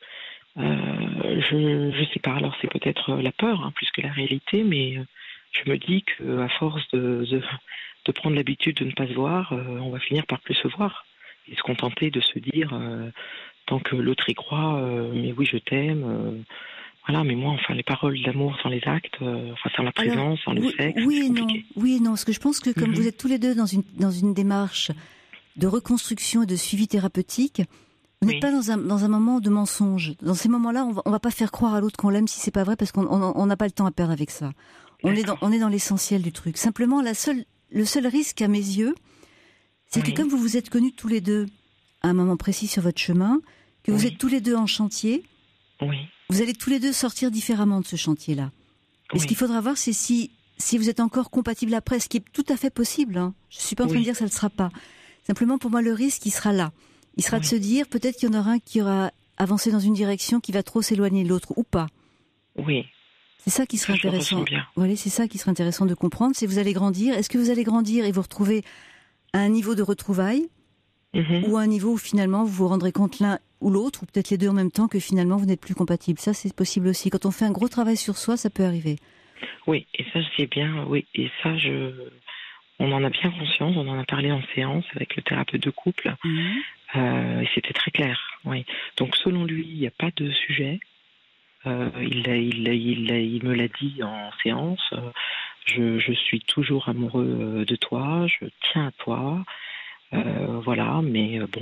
je je sais pas. Alors c'est peut-être la peur hein, plus que la réalité, mais je me dis que à force de de, de prendre l'habitude de ne pas se voir, euh, on va finir par plus se voir et se contenter de se dire euh, tant que l'autre y croit, euh, mais oui je t'aime. Euh, voilà, mais moi, enfin, les paroles d'amour sans les actes, euh, enfin, sans la présence, Alors, sans le oui, sexe, oui c'est et non, compliqué. oui et non, parce que je pense que comme mm-hmm. vous êtes tous les deux dans une dans une démarche de reconstruction et de suivi thérapeutique, vous n'êtes oui. pas dans un, dans un moment de mensonge. Dans ces moments-là, on va, on va pas faire croire à l'autre qu'on l'aime si c'est pas vrai, parce qu'on n'a pas le temps à perdre avec ça. On est, dans, on est dans l'essentiel du truc. Simplement, la seule, le seul risque à mes yeux, c'est oui. que comme vous vous êtes connus tous les deux à un moment précis sur votre chemin, que vous oui. êtes tous les deux en chantier, oui. vous allez tous les deux sortir différemment de ce chantier-là. Et oui. ce qu'il faudra voir, c'est si, si vous êtes encore compatibles après, ce qui est tout à fait possible. Hein. Je suis pas en train oui. de dire que ça ne le sera pas. Simplement, pour moi, le risque, il sera là. Il sera oui. de se dire, peut-être qu'il y en aura un qui aura avancé dans une direction qui va trop s'éloigner de l'autre, ou pas. Oui. C'est ça qui sera ça, intéressant. Voilà, c'est ça qui sera intéressant de comprendre. C'est vous allez grandir. Est-ce que vous allez grandir et vous retrouver à un niveau de retrouvailles, mm-hmm. ou à un niveau où finalement vous vous rendrez compte l'un ou l'autre, ou peut-être les deux en même temps, que finalement vous n'êtes plus compatibles. Ça, c'est possible aussi. Quand on fait un gros travail sur soi, ça peut arriver. Oui, et ça, c'est bien. Oui, et ça, je... On en a bien conscience, on en a parlé en séance avec le thérapeute de couple, mmh. euh, et c'était très clair. Oui. Donc selon lui, il n'y a pas de sujet. Euh, il, il, il, il me l'a dit en séance. Je, je suis toujours amoureux de toi, je tiens à toi. Euh, voilà, mais bon.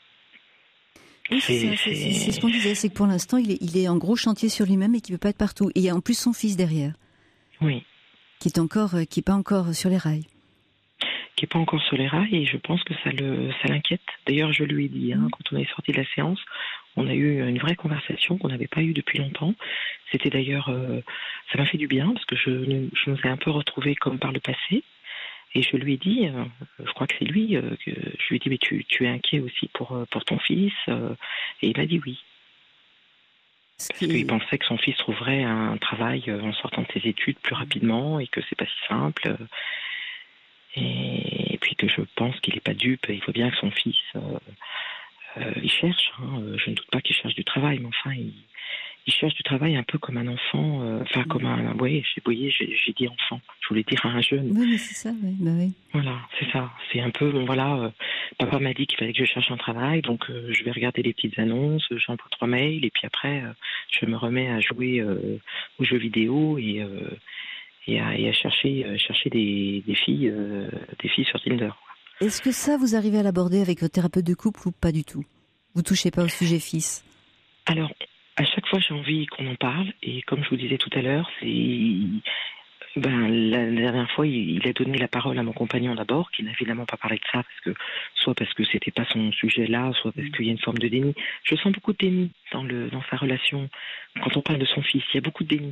Oui, c'est, c'est, c'est, c'est, c'est ce qu'on disait, c'est que pour l'instant, il est, il est en gros chantier sur lui-même et qu'il ne peut pas être partout. Et il y a en plus son fils derrière. Oui. Qui est encore, qui est pas encore sur les rails. Qui n'est pas encore sur les rails, et je pense que ça, le, ça l'inquiète. D'ailleurs, je lui ai dit, hein, mmh. quand on est sorti de la séance, on a eu une vraie conversation qu'on n'avait pas eue depuis longtemps. C'était d'ailleurs, euh, ça m'a fait du bien, parce que je, je nous ai un peu retrouvés comme par le passé, et je lui ai dit, euh, je crois que c'est lui, euh, que je lui ai dit, mais tu, tu es inquiet aussi pour, pour ton fils, euh, et il m'a dit oui. Parce qui... qu'il pensait que son fils trouverait un travail en sortant de ses études plus rapidement, et que c'est pas si simple. Et puis que je pense qu'il n'est pas dupe, il faut bien que son fils, euh, euh, il cherche, hein, je ne doute pas qu'il cherche du travail, mais enfin, il, il cherche du travail un peu comme un enfant, euh, enfin mmh. comme un, oui, vous voyez, j'ai, j'ai dit enfant, je voulais dire un jeune. Oui, mais c'est ça, oui, bah oui. Voilà, c'est ça, c'est un peu, bon voilà, euh, papa m'a dit qu'il fallait que je cherche un travail, donc euh, je vais regarder les petites annonces, j'envoie trois mails, et puis après, euh, je me remets à jouer euh, aux jeux vidéo, et... Euh, Et à, et à chercher, chercher des, des filles, euh, des filles sur Tinder. Est-ce que ça, vous arrivez à l'aborder avec votre thérapeute de couple ou pas du tout? Vous touchez pas au sujet fils? Alors, à chaque fois, j'ai envie qu'on en parle. Et comme je vous disais tout à l'heure, c'est... Ben, la, la dernière fois, il, il a donné la parole à mon compagnon d'abord, qui n'a évidemment pas parlé de ça, parce que soit parce que c'était pas son sujet là, soit parce qu'il y a une forme de déni. Je sens beaucoup de déni dans, le, dans sa relation. Quand on parle de son fils, il y a beaucoup de déni.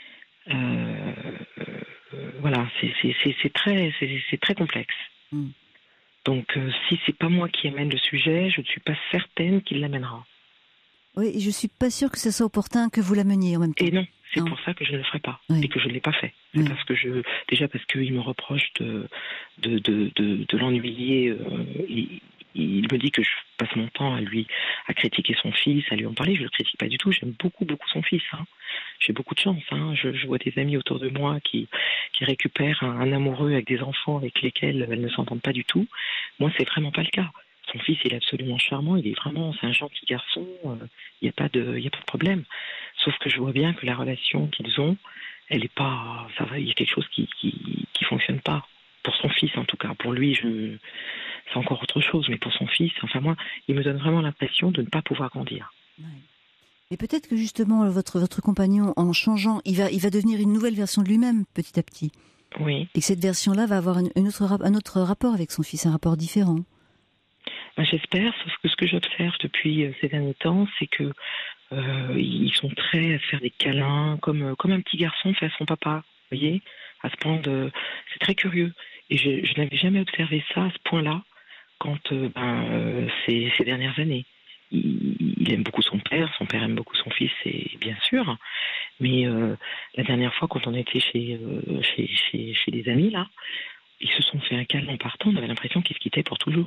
Euh, euh, voilà, c'est, c'est, c'est, c'est, très, c'est, c'est très complexe. Mm. Donc, euh, si c'est pas moi qui amène le sujet, je ne suis pas certaine qu'il l'amènera. Oui, et je suis pas sûre que ce soit opportun que vous l'ameniez en même temps. Et non, c'est non. pour ça que je ne le ferai pas, oui. et que je ne l'ai pas fait. C'est oui. parce que je, déjà parce qu'il me reproche de, de, de, de, de l'ennuyer. Euh, il, il me dit que je passe mon temps à lui, à critiquer son fils, à lui en parler. Je ne le critique pas du tout. J'aime beaucoup, beaucoup son fils. Hein. J'ai beaucoup de chance. Hein. Je, je vois des amis autour de moi qui, qui récupèrent un, un amoureux avec des enfants avec lesquels elles ne s'entendent pas du tout. Moi, c'est vraiment pas le cas. Son fils, il est absolument charmant. Il est vraiment, c'est un gentil garçon. Il euh, n'y a pas de, il y a pas de problème. Sauf que je vois bien que la relation qu'ils ont, elle est pas, ça va. Il y a quelque chose qui, qui, qui fonctionne pas. Pour son fils, en tout cas. Pour lui, je, c'est encore autre chose. Mais pour son fils, enfin moi, il me donne vraiment l'impression de ne pas pouvoir grandir. Ouais. Mais peut-être que justement votre votre compagnon, en changeant, il va il va devenir une nouvelle version de lui-même petit à petit. Oui. Et que cette version-là va avoir une, une autre un autre rapport avec son fils, un rapport différent. Ben, j'espère, sauf que ce que j'observe depuis ces derniers temps, c'est que euh, ils sont très à se faire des câlins, comme comme un petit garçon fait à son papa. Vous voyez, à ce point de, c'est très curieux. Et je, je n'avais jamais observé ça à ce point-là quand euh, ben, euh, ces, ces dernières années. Il, il aime beaucoup son père, son père aime beaucoup son fils, et bien sûr. Mais euh, la dernière fois, quand on était chez, euh, chez, chez, chez des amis, là, ils se sont fait un câlin en partant. On avait l'impression qu'ils se quittaient pour toujours.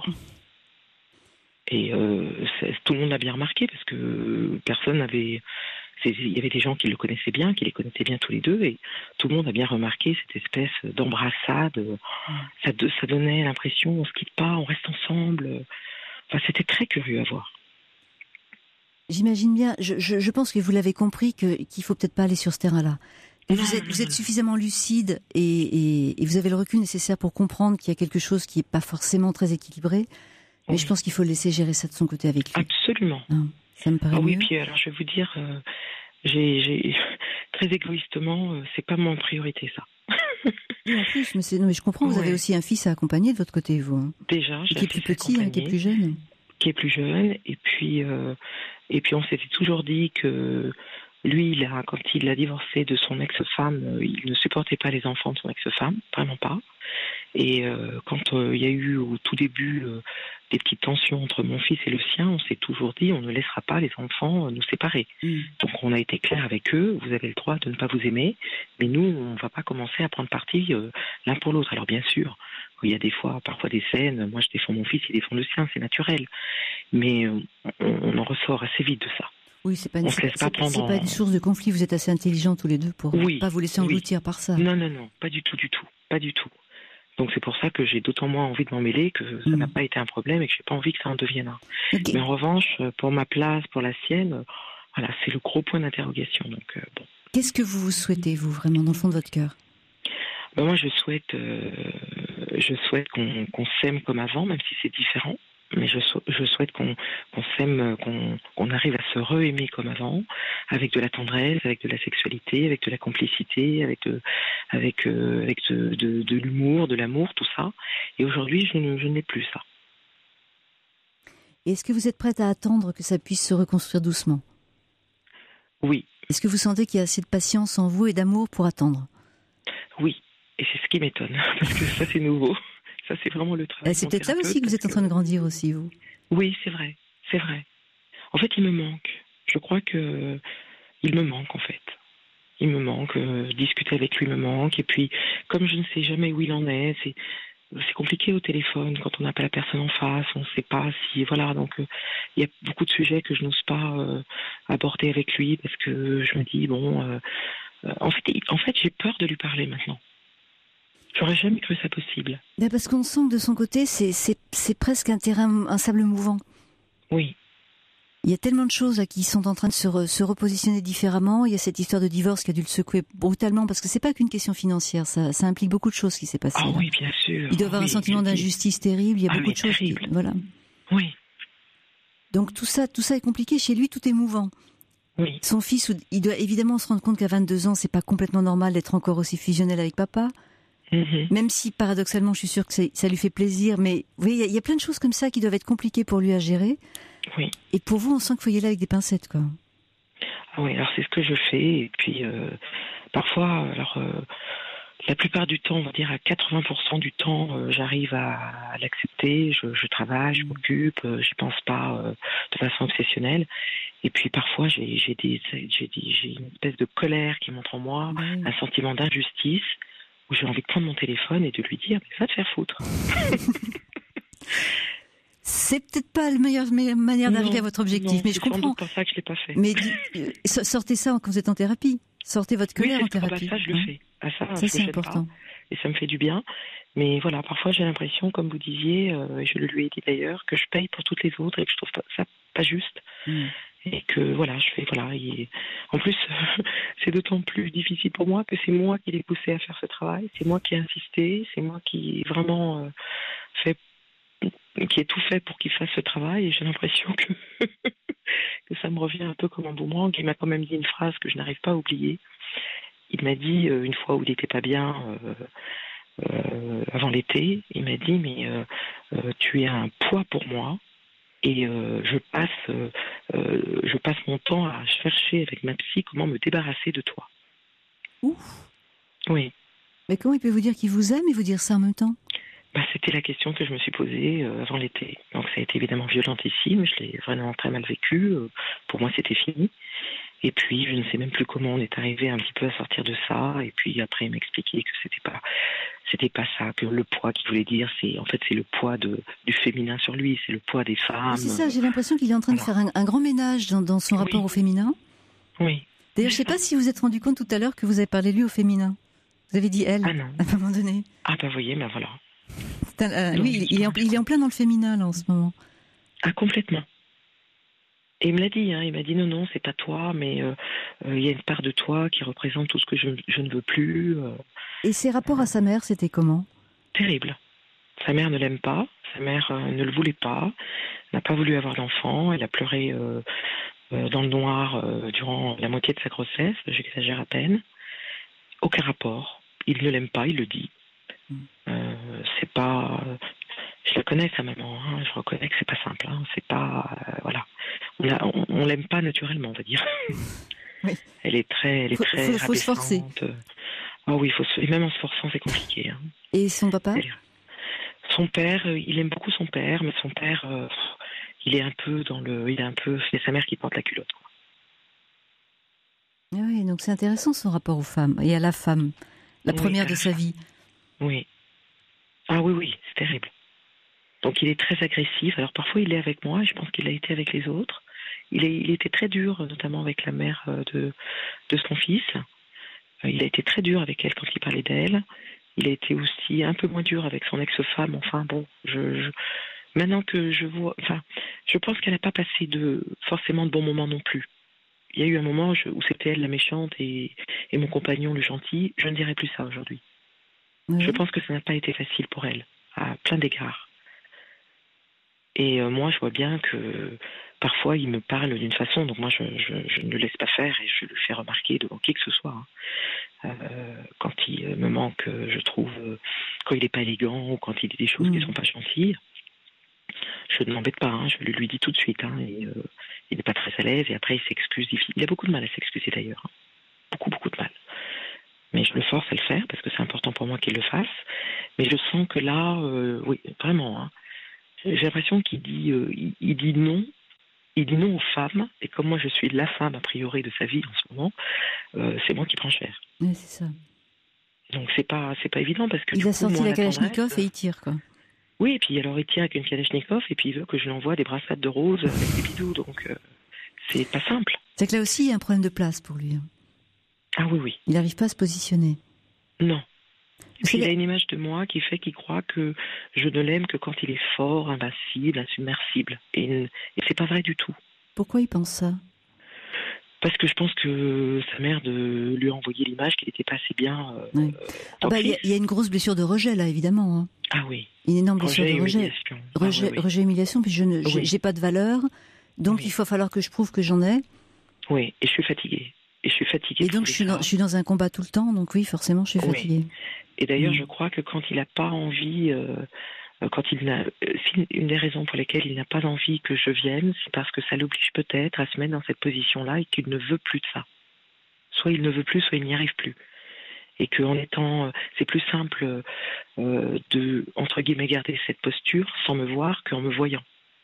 Et euh, tout le monde l'a bien remarqué parce que personne n'avait... Il y avait des gens qui le connaissaient bien, qui les connaissaient bien tous les deux, et tout le monde a bien remarqué cette espèce d'embrassade. Mmh. Ça, ça donnait l'impression, on ne se quitte pas, on reste ensemble. Enfin, c'était très curieux à voir. J'imagine bien, je, je, je pense que vous l'avez compris, que, qu'il ne faut peut-être pas aller sur ce terrain-là. Non, vous, êtes, vous êtes suffisamment lucide et, et, et vous avez le recul nécessaire pour comprendre qu'il y a quelque chose qui n'est pas forcément très équilibré, mais oui. Je pense qu'il faut le laisser gérer ça de son côté avec lui. Absolument. Non. Ça me paraît ah oui, mieux. Puis alors je vais vous dire, euh, j'ai, j'ai très égoïstement, euh, c'est pas mon priorité ça. Oui, en plus, mais, c'est, non, mais je comprends. Vous ouais. avez aussi un fils à accompagner de votre côté, vous. Hein. Déjà, j'ai qui est plus petit, hein, qui est plus jeune. Qui est plus jeune, et puis euh, et puis on s'était toujours dit que lui, il a, quand il a divorcé de son ex-femme, il ne supportait pas les enfants de son ex-femme, vraiment pas. Et euh, quand euh, il y a eu au tout début euh, des petites tensions entre mon fils et le sien, on s'est toujours dit on ne laissera pas les enfants euh, nous séparer. Mmh. Donc on a été clair avec eux, vous avez le droit de ne pas vous aimer, mais nous on ne va pas commencer à prendre parti euh, l'un pour l'autre. Alors bien sûr, il y a des fois, parfois des scènes, moi je défends mon fils, il défend le sien, c'est naturel. Mais euh, on, on en ressort assez vite de ça. Oui, c'est pas une, on se laisse c'est, pas c'est en... pas une source de conflit, vous êtes assez intelligents tous les deux pour ne oui, pas vous laisser engloutir oui. par ça. Non, non, non, pas du tout, du tout, pas du tout. Donc c'est pour ça que j'ai d'autant moins envie de m'en mêler, que ça mmh. n'a pas été un problème et que j'ai pas envie que ça en devienne un. Okay. Mais en revanche, pour ma place, pour la sienne, voilà, c'est le gros point d'interrogation. Donc euh, bon. Qu'est-ce que vous souhaitez, vous, vraiment, dans le fond de votre cœur? Ben moi, je souhaite, euh, je souhaite qu'on, qu'on s'aime comme avant, même si c'est différent. Mais je, je souhaite qu'on, qu'on s'aime, qu'on, qu'on arrive à se re-aimer comme avant, avec de la tendresse, avec de la sexualité, avec de la complicité, avec de, avec, euh, avec de, de, de l'humour, de l'amour, tout ça. Et aujourd'hui, je, ne, je n'ai plus ça. Et est-ce que vous êtes prête à attendre que ça puisse se reconstruire doucement? Oui. Est-ce que vous sentez qu'il y a assez de patience en vous et d'amour pour attendre? Oui. Et c'est ce qui m'étonne, parce que ça, c'est nouveau. Ça, c'est vraiment le travail. C'est peut-être là aussi que vous êtes en train de grandir aussi, vous. Oui, c'est vrai, c'est vrai. En fait, il me manque. Je crois que il me manque, en fait. Il me manque. Euh, discuter avec lui me manque. Et puis, comme je ne sais jamais où il en est, c'est, c'est compliqué au téléphone quand on n'a pas la personne en face. On ne sait pas si... Voilà, donc euh, il y a beaucoup de sujets que je n'ose pas euh, aborder avec lui parce que je me dis, bon... Euh, euh, en fait, en fait, j'ai peur de lui parler maintenant. J'aurais jamais cru ça possible. Là, parce qu'on sent que de son côté, c'est, c'est, c'est presque un terrain, un sable mouvant. Oui. Il y a tellement de choses là, qui sont en train de se, re, se repositionner différemment. Il y a cette histoire de divorce qui a dû le secouer brutalement, parce que c'est pas qu'une question financière, ça, ça implique beaucoup de choses qui s'est passé. Ah là. oui, bien sûr. Il doit avoir oui, un sentiment oui. d'injustice terrible, il y a ah, beaucoup de choses qui, voilà. Oui. Donc tout ça, tout ça est compliqué. Chez lui, tout est mouvant. Oui. Son fils, il doit évidemment se rendre compte qu'à vingt-deux ans, c'est pas complètement normal d'être encore aussi fusionnel avec papa. Mm-hmm. Même si, paradoxalement, je suis sûre que ça lui fait plaisir, mais vous voyez, il y, y a plein de choses comme ça qui doivent être compliquées pour lui à gérer. Oui. Et pour vous, on sent qu'il faut y aller avec des pincettes, quoi. Ah oui, alors c'est ce que je fais. Et puis, euh, parfois, alors, euh, la plupart du temps, on va dire à quatre-vingts pour cent du temps, euh, j'arrive à, à l'accepter. Je, je travaille, je m'occupe, euh, j'y pense pas euh, de façon obsessionnelle. Et puis parfois, j'ai, j'ai, des, j'ai, des, j'ai une espèce de colère qui monte en moi, oui. un sentiment d'injustice, où j'ai envie de prendre mon téléphone et de lui dire « va te faire foutre ». C'est peut-être pas la meilleure, meilleure manière d'arriver non, à votre objectif, non, mais je comprends. C'est pour ça que je l'ai pas fait. Mais euh, sortez ça quand vous êtes en thérapie. Sortez votre colère oui, en thérapie. Bah, ça, je le hein. fais. Ah, ça, ça je c'est important. Pas, et ça me fait du bien. Mais voilà, parfois j'ai l'impression, comme vous disiez, euh, et je le lui ai dit d'ailleurs, que je paye pour toutes les autres et que je trouve pas, ça pas juste. Mm. Et que voilà, je fais voilà. Et en plus, c'est d'autant plus difficile pour moi que c'est moi qui l'ai poussé à faire ce travail, c'est moi qui ai insisté, c'est moi qui vraiment euh, fait, qui ai tout fait pour qu'il fasse ce travail. Et j'ai l'impression que que ça me revient un peu comme un boomerang. Il m'a quand même dit une phrase que je n'arrive pas à oublier. Il m'a dit euh, une fois où il n'était pas bien. Euh, Euh, avant l'été, il m'a dit mais euh, euh, tu es un poids pour moi et euh, je passe euh, euh, je passe mon temps à chercher avec ma psy comment me débarrasser de toi. Ouf. Oui. Mais comment il peut vous dire qu'il vous aime et vous dire ça en même temps? Bah, c'était la question que je me suis posée euh, avant l'été. Donc ça a été évidemment violentissime, je l'ai vraiment très mal vécu. Euh, pour moi c'était fini. Et puis, je ne sais même plus comment on est arrivé un petit peu à sortir de ça. Et puis après, il m'expliquait que c'était pas, c'était pas ça, que le poids qu'il voulait dire, c'est en fait c'est le poids de, du féminin sur lui, c'est le poids des femmes. Mais c'est ça, j'ai l'impression qu'il est en train voilà. de faire un, un grand ménage dans, dans son rapport oui. au féminin. Oui. D'ailleurs, je ne sais pas si vous vous êtes rendu compte tout à l'heure que vous avez parlé lui au féminin. Vous avez dit elle, ah non. à un moment donné. Ah bah voyez, ben voilà. Un, euh, oui, il, il, est en, il est en plein dans le féminin là en ce moment. Ah complètement. Et il me l'a dit, hein, il m'a dit non, non, c'est pas toi, mais il euh, euh, y a une part de toi qui représente tout ce que je, je ne veux plus. Euh. Et ses rapports à sa mère, c'était comment? Terrible. Sa mère ne l'aime pas, sa mère euh, ne le voulait pas, n'a pas voulu avoir d'enfant, elle a pleuré euh, euh, dans le noir euh, durant la moitié de sa grossesse, j'exagère à peine. Aucun rapport. Il ne l'aime pas, il le dit. Euh, c'est pas... Je la connais, sa maman, hein, je reconnais que c'est pas simple, hein, c'est pas... Euh, voilà. On, a, on, on l'aime pas naturellement, on va dire. Oui. Elle est très, elle est faut, très faut, faut se forcer. Ah oui, faut se, et même en se forçant, c'est compliqué. Hein. Et son papa? Elle, son père, il aime beaucoup son père, mais son père, euh, il est un peu dans le, il est un peu, c'est sa mère qui porte la culotte. Quoi. Ah oui, donc c'est intéressant son rapport aux femmes et à la femme, la oui, première de sa vie. Oui. Ah oui, oui, c'est terrible. Donc il est très agressif. Alors parfois il est avec moi, et je pense qu'il a été avec les autres. Il, est, il était très dur, notamment avec la mère de, de son fils. Il a été très dur avec elle quand il parlait d'elle. Il a été aussi un peu moins dur avec son ex-femme. Enfin bon, je, je, maintenant que je vois... Enfin, je pense qu'elle n'a pas passé de, forcément de bons moments non plus. Il y a eu un moment où c'était elle la méchante et, et mon compagnon le gentil. Je ne dirais plus ça aujourd'hui. Oui. Je pense que ça n'a pas été facile pour elle, à plein d'égards. Et euh, moi, je vois bien que parfois, il me parle d'une façon, donc moi, je, je, je ne le laisse pas faire et je le fais remarquer devant qui que ce soit. Hein. Euh, quand il me manque, je trouve, euh, quand il n'est pas élégant ou quand il dit des choses mmh. qui ne sont pas gentilles, je ne m'embête pas, hein, je le lui dis tout de suite. Hein, et, euh, il n'est pas très à l'aise et après, il s'excuse. Il a beaucoup de mal à s'excuser d'ailleurs. Hein. Beaucoup, beaucoup de mal. Mais je le force à le faire parce que c'est important pour moi qu'il le fasse. Mais je sens que là, euh, oui, vraiment, hein, j'ai l'impression qu'il dit, euh, il, il dit non, il dit non aux femmes, et comme moi je suis la femme a priori de sa vie en ce moment, euh, c'est moi qui prends cher. Oui, c'est ça. Donc c'est pas, c'est pas évident parce que il du a coup, sorti moi, la Kalachnikov et il tire quoi. Oui, et puis alors il tire avec une Kalachnikov et puis il veut que je lui envoie des bracelets de rose avec des bidous, donc euh, c'est pas simple. C'est que là aussi il y a un problème de place pour lui. Ah oui, oui. Il n'arrive pas à se positionner. Non. Et puis, c'est il la... a une image de moi qui fait qu'il croit que je ne l'aime que quand il est fort, invincible, insubmersible. Et, et c'est pas vrai du tout. Pourquoi il pense ça? Parce que je pense que sa mère de lui a envoyé l'image qu'il n'était pas assez bien. Euh, oui. Ah bah, il y, y a une grosse blessure de rejet là, évidemment. Hein. Ah oui. Une énorme blessure rejet de rejet. Humiliation. Rejet, ah, oui, oui. rejet, humiliation. Puis je ne, j'ai, oui. j'ai pas de valeur, donc oui. il va falloir que je prouve que j'en ai. Oui, et je suis fatiguée. Et je suis fatiguée. Et donc je suis, dans, je suis dans un combat tout le temps, donc oui, forcément, je suis oui. fatiguée. Et d'ailleurs, mmh. je crois que quand il n'a pas envie. Euh, Quand il n'a, une des raisons pour lesquelles il n'a pas envie que je vienne, c'est parce que ça l'oblige peut-être à se mettre dans cette position-là et qu'il ne veut plus de ça. Soit il ne veut plus, soit il n'y arrive plus. Et qu'en étant, c'est plus simple euh, de, entre guillemets, garder cette posture sans me voir qu'en me voyant.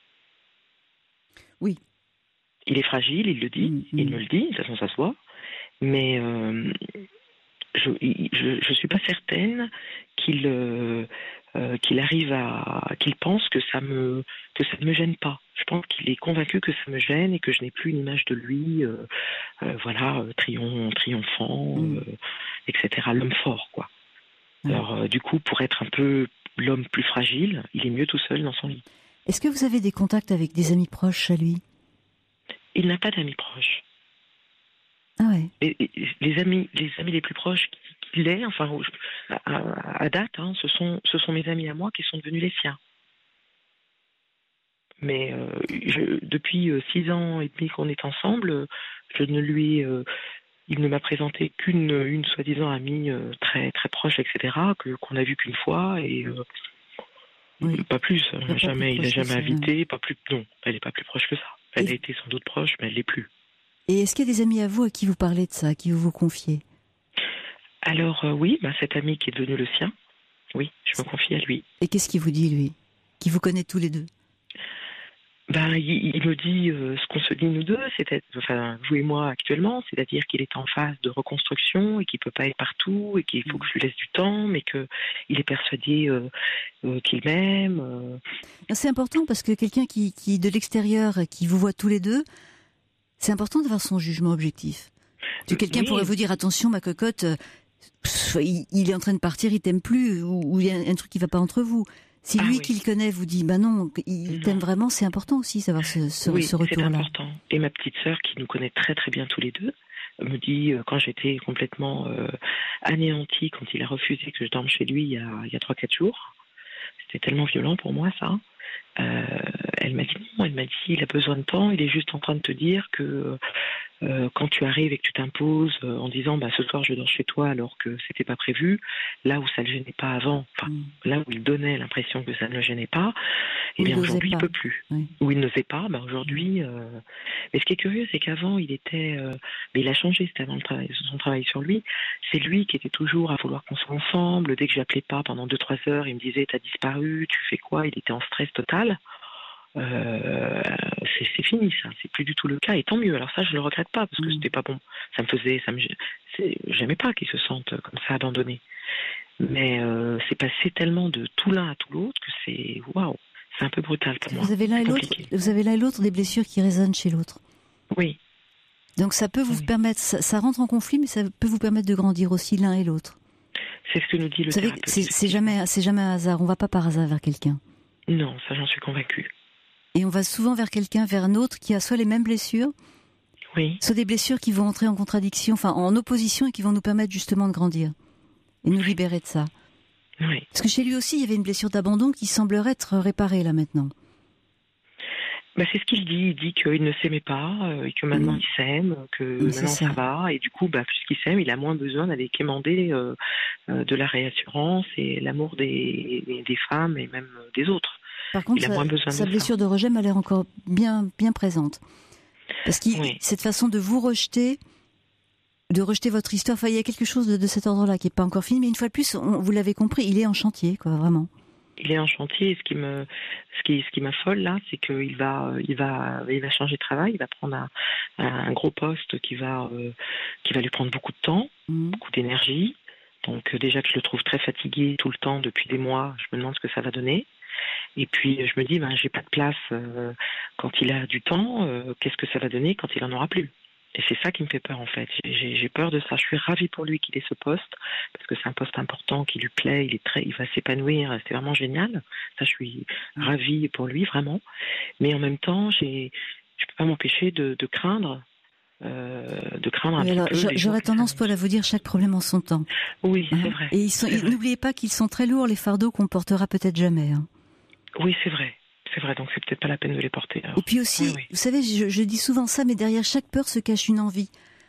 Oui. Il est fragile, il le dit, mmh, il mmh. me le dit, de toute façon ça se voit, mais euh, je ne suis pas certaine qu'il... Euh, Euh, qu'il arrive à, qu'il pense que ça me, que ça ne me gêne pas. Je pense qu'il est convaincu que ça me gêne et que je n'ai plus une image de lui, euh, euh, voilà, euh, triomphant, triomphant, mmh. euh, et cetera. L'homme fort, quoi. Mmh. Alors, euh, du coup, pour être un peu l'homme plus fragile, il est mieux tout seul dans son lit. Est-ce que vous avez des contacts avec des amis proches à lui? Il n'a pas d'amis proches. Ah ouais. Et, et, les amis, les amis les plus proches qu'il ait, enfin, à, à date, hein, ce sont, ce sont mes amis à moi qui sont devenus les siens. Mais euh, je, depuis euh, six ans et demi qu'on est ensemble, je ne lui, euh, il ne m'a présenté qu'une, une soi-disant amie euh, très, très proche, et cetera, que qu'on a vue qu'une fois et euh, oui. pas plus. Pas jamais, plus il n'a jamais invité, ça. Pas plus. Non, elle n'est pas plus proche que ça. Elle et... a été sans doute proche, mais elle l'est plus. Et est-ce qu'il y a des amis à vous à qui vous parlez de ça, à qui vous vous confiez? Alors euh, oui, bah, cet ami qui est devenu le sien, oui, je me confie à lui. Et qu'est-ce qu'il vous dit, lui, qui vous connaît tous les deux? Ben, il, il me dit euh, ce qu'on se dit nous deux, c'est-à-dire, enfin, vous et moi actuellement, c'est-à-dire qu'il est en phase de reconstruction et qu'il peut pas être partout et qu'il faut que je lui laisse du temps, mais que il est persuadé euh, euh, qu'il m'aime. Euh... C'est important parce que quelqu'un qui, qui de l'extérieur, qui vous voit tous les deux, c'est important d'avoir son jugement objectif. Parce que quelqu'un oui. pourrait vous dire attention, ma cocotte, pff, il, il est en train de partir, il t'aime plus, ou il y a un truc qui va pas entre vous. Si lui ah, oui. qui le connaît vous dit bah non, il non. t'aime vraiment, c'est important aussi savoir ce, ce, oui, ce retour-là. C'est important. Et ma petite sœur qui nous connaît très très bien tous les deux me dit euh, quand j'étais complètement euh, anéantie quand il a refusé que je dorme chez lui il y a il y a trois quatre jours. C'était tellement violent pour moi ça. Euh, elle m'a dit non, elle m'a dit il a besoin de temps, il est juste en train de te dire que euh, quand tu arrives et que tu t'imposes euh, en disant bah ce soir je dors chez toi alors que c'était pas prévu, là où ça ne le gênait pas avant, enfin mmh. là où il donnait l'impression que ça ne le gênait pas, et eh bien aujourd'hui pas. il peut plus. Oui. Où il n'osait pas, bah aujourd'hui. Euh... Mais ce qui est curieux, c'est qu'avant il était, euh... mais il a changé, c'était avant le travail, son travail sur lui. C'est lui qui était toujours à vouloir qu'on soit ensemble. Dès que j'appelais pas pendant deux trois heures, il me disait t'as disparu, tu fais quoi? Il était en stress total. Euh, c'est, c'est fini ça, c'est plus du tout le cas et tant mieux. Alors ça je le regrette pas parce que mmh. c'était pas bon. Ça me faisait, ça me, c'est, j'aimais pas qu'ils se sentent comme ça abandonnés. Mais euh, c'est passé tellement de tout l'un à tout l'autre que c'est waouh, c'est un peu brutal pour moi. Vous avez l'un et l'autre, vous avez l'un et l'autre des blessures qui résonnent chez l'autre. Oui. Donc ça peut vous oui. permettre, ça, ça rentre en conflit, mais ça peut vous permettre de grandir aussi l'un et l'autre. C'est ce que nous dit le. Vous savez, c'est, c'est jamais, c'est jamais un hasard. On va pas par hasard vers quelqu'un. Non, ça j'en suis convaincue. Et on va souvent vers quelqu'un, vers un autre qui a soit les mêmes blessures, oui. soit des blessures qui vont entrer en contradiction, enfin en opposition et qui vont nous permettre justement de grandir et nous libérer de ça. Oui. Parce que chez lui aussi, il y avait une blessure d'abandon qui semblerait être réparée là maintenant. Bah, c'est ce qu'il dit. Il dit qu'il ne s'aimait pas euh, et que maintenant mmh. il s'aime, que mmh, maintenant ça. ça va. Et du coup, bah, puisqu'il s'aime, il a moins besoin d'aller quémander euh, euh, de la réassurance et l'amour des, des, des femmes et même des autres. Par contre, sa, sa blessure de rejet m'a l'air encore bien, bien présente. Parce que oui. cette façon de vous rejeter, de rejeter votre histoire, enfin, il y a quelque chose de, de cet ordre-là qui n'est pas encore fini, mais une fois de plus, on, vous l'avez compris, il est en chantier, quoi, vraiment. Il est en chantier, et ce qui me, ce qui, ce qui m'affole là, c'est qu'il va, il va, il va changer de travail, il va prendre un, un gros poste qui va, euh, qui va lui prendre beaucoup de temps, mmh. beaucoup d'énergie. Donc déjà que je le trouve très fatigué tout le temps depuis des mois, je me demande ce que ça va donner. Et puis je me dis, ben j'ai pas de place euh, quand il a du temps. Euh, qu'est-ce que ça va donner quand il en aura plus? Et c'est ça qui me fait peur en fait. J'ai, j'ai peur de ça. Je suis ravie pour lui qu'il ait ce poste parce que c'est un poste important qui lui plaît. Il est très, il va s'épanouir. C'est vraiment génial. Ça, je suis ravie pour lui vraiment. Mais en même temps, j'ai, je peux pas m'empêcher de, de craindre, euh, de craindre un oui, petit alors, peu. j'a, j'aurais tendance, Paul, à vous dire chaque problème en son temps. Oui, hein c'est vrai. Et ils sont, c'est ils, vrai. n'oubliez pas qu'ils sont très lourds, les fardeaux qu'on portera peut-être jamais. Hein. Oui, c'est vrai. C'est vrai, donc c'est peut-être pas la peine de les porter. Alors. Et puis aussi, oui, oui. vous savez, je, je dis souvent ça, mais derrière chaque peur se cache une envie.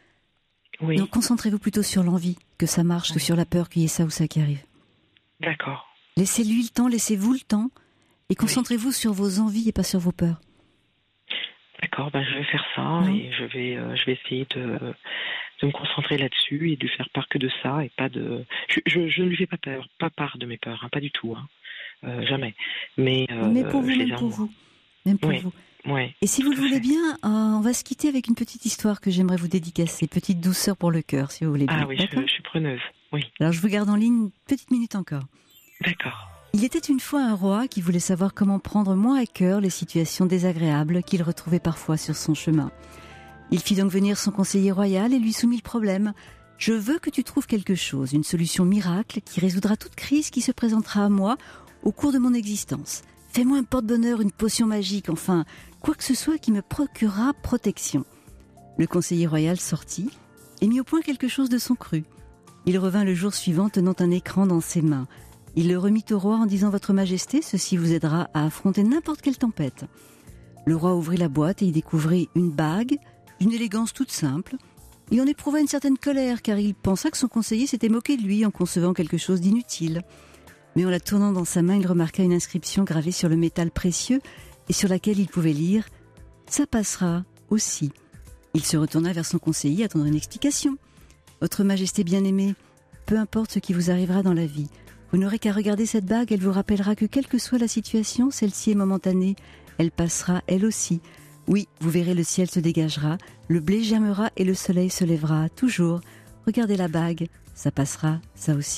Oui. Donc concentrez-vous plutôt sur l'envie, que ça marche, oui. que sur la peur qu'il y ait ça ou ça qui arrive. D'accord. Laissez-lui le temps, laissez-vous le temps, et concentrez-vous oui. sur vos envies et pas sur vos peurs. D'accord, ben je vais faire ça, non. et je vais, euh, je vais essayer de, de me concentrer là-dessus et de faire part que de ça, et pas de... Je, je, je ne lui fais pas peur, pas part de mes peurs, hein, pas du tout, hein. euh, jamais. Mais, euh, Mais pour vous, même pour vous. Même pour oui. vous. Oui, et si vous le voulez bien, euh, on va se quitter avec une petite histoire que j'aimerais vous dédicacer, petite douceur pour le cœur, si vous voulez bien. Ah oui, je, je suis preneuse, oui. Alors je vous garde en ligne une petite minute encore. D'accord. Il était une fois un roi qui voulait savoir comment prendre moins à cœur les situations désagréables qu'il retrouvait parfois sur son chemin. Il fit donc venir son conseiller royal et lui soumit le problème. « Je veux que tu trouves quelque chose, une solution miracle qui résoudra toute crise qui se présentera à moi au cours de mon existence. Fais-moi un porte-bonheur, une potion magique, enfin, quoi que ce soit qui me procurera protection. » Le conseiller royal sortit et mit au point quelque chose de son cru. Il revint le jour suivant tenant un écran dans ses mains. Il le remit au roi en disant « Votre Majesté, ceci vous aidera à affronter n'importe quelle tempête. » Le roi ouvrit la boîte et y découvrit une bague, d'une élégance toute simple. Il en éprouva une certaine colère car il pensa que son conseiller s'était moqué de lui en concevant quelque chose d'inutile. Mais en la tournant dans sa main, il remarqua une inscription gravée sur le métal précieux et sur laquelle il pouvait lire « Ça passera aussi ». Il se retourna vers son conseiller attendant une explication. « Votre Majesté bien-aimée, peu importe ce qui vous arrivera dans la vie, vous n'aurez qu'à regarder cette bague, elle vous rappellera que quelle que soit la situation, celle-ci est momentanée, elle passera elle aussi. Oui, vous verrez, le ciel se dégagera, le blé germera et le soleil se lèvera, toujours. Regardez la bague, ça passera, ça aussi. »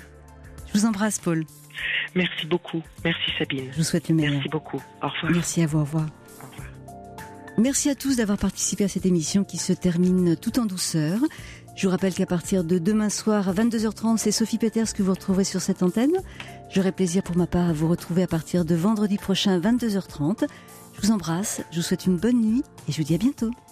Je vous embrasse, Paul. Merci beaucoup. Merci, Sabine. Je vous souhaite le meilleur. Merci beaucoup. Au revoir. Merci à vous, au revoir. Au revoir. Merci à tous d'avoir participé à cette émission qui se termine tout en douceur. Je vous rappelle qu'à partir de demain soir à vingt-deux heures trente, c'est Sophie Peters que vous retrouverez sur cette antenne. J'aurai plaisir pour ma part à vous retrouver à partir de vendredi prochain à vingt-deux heures trente. Je vous embrasse, je vous souhaite une bonne nuit et je vous dis à bientôt.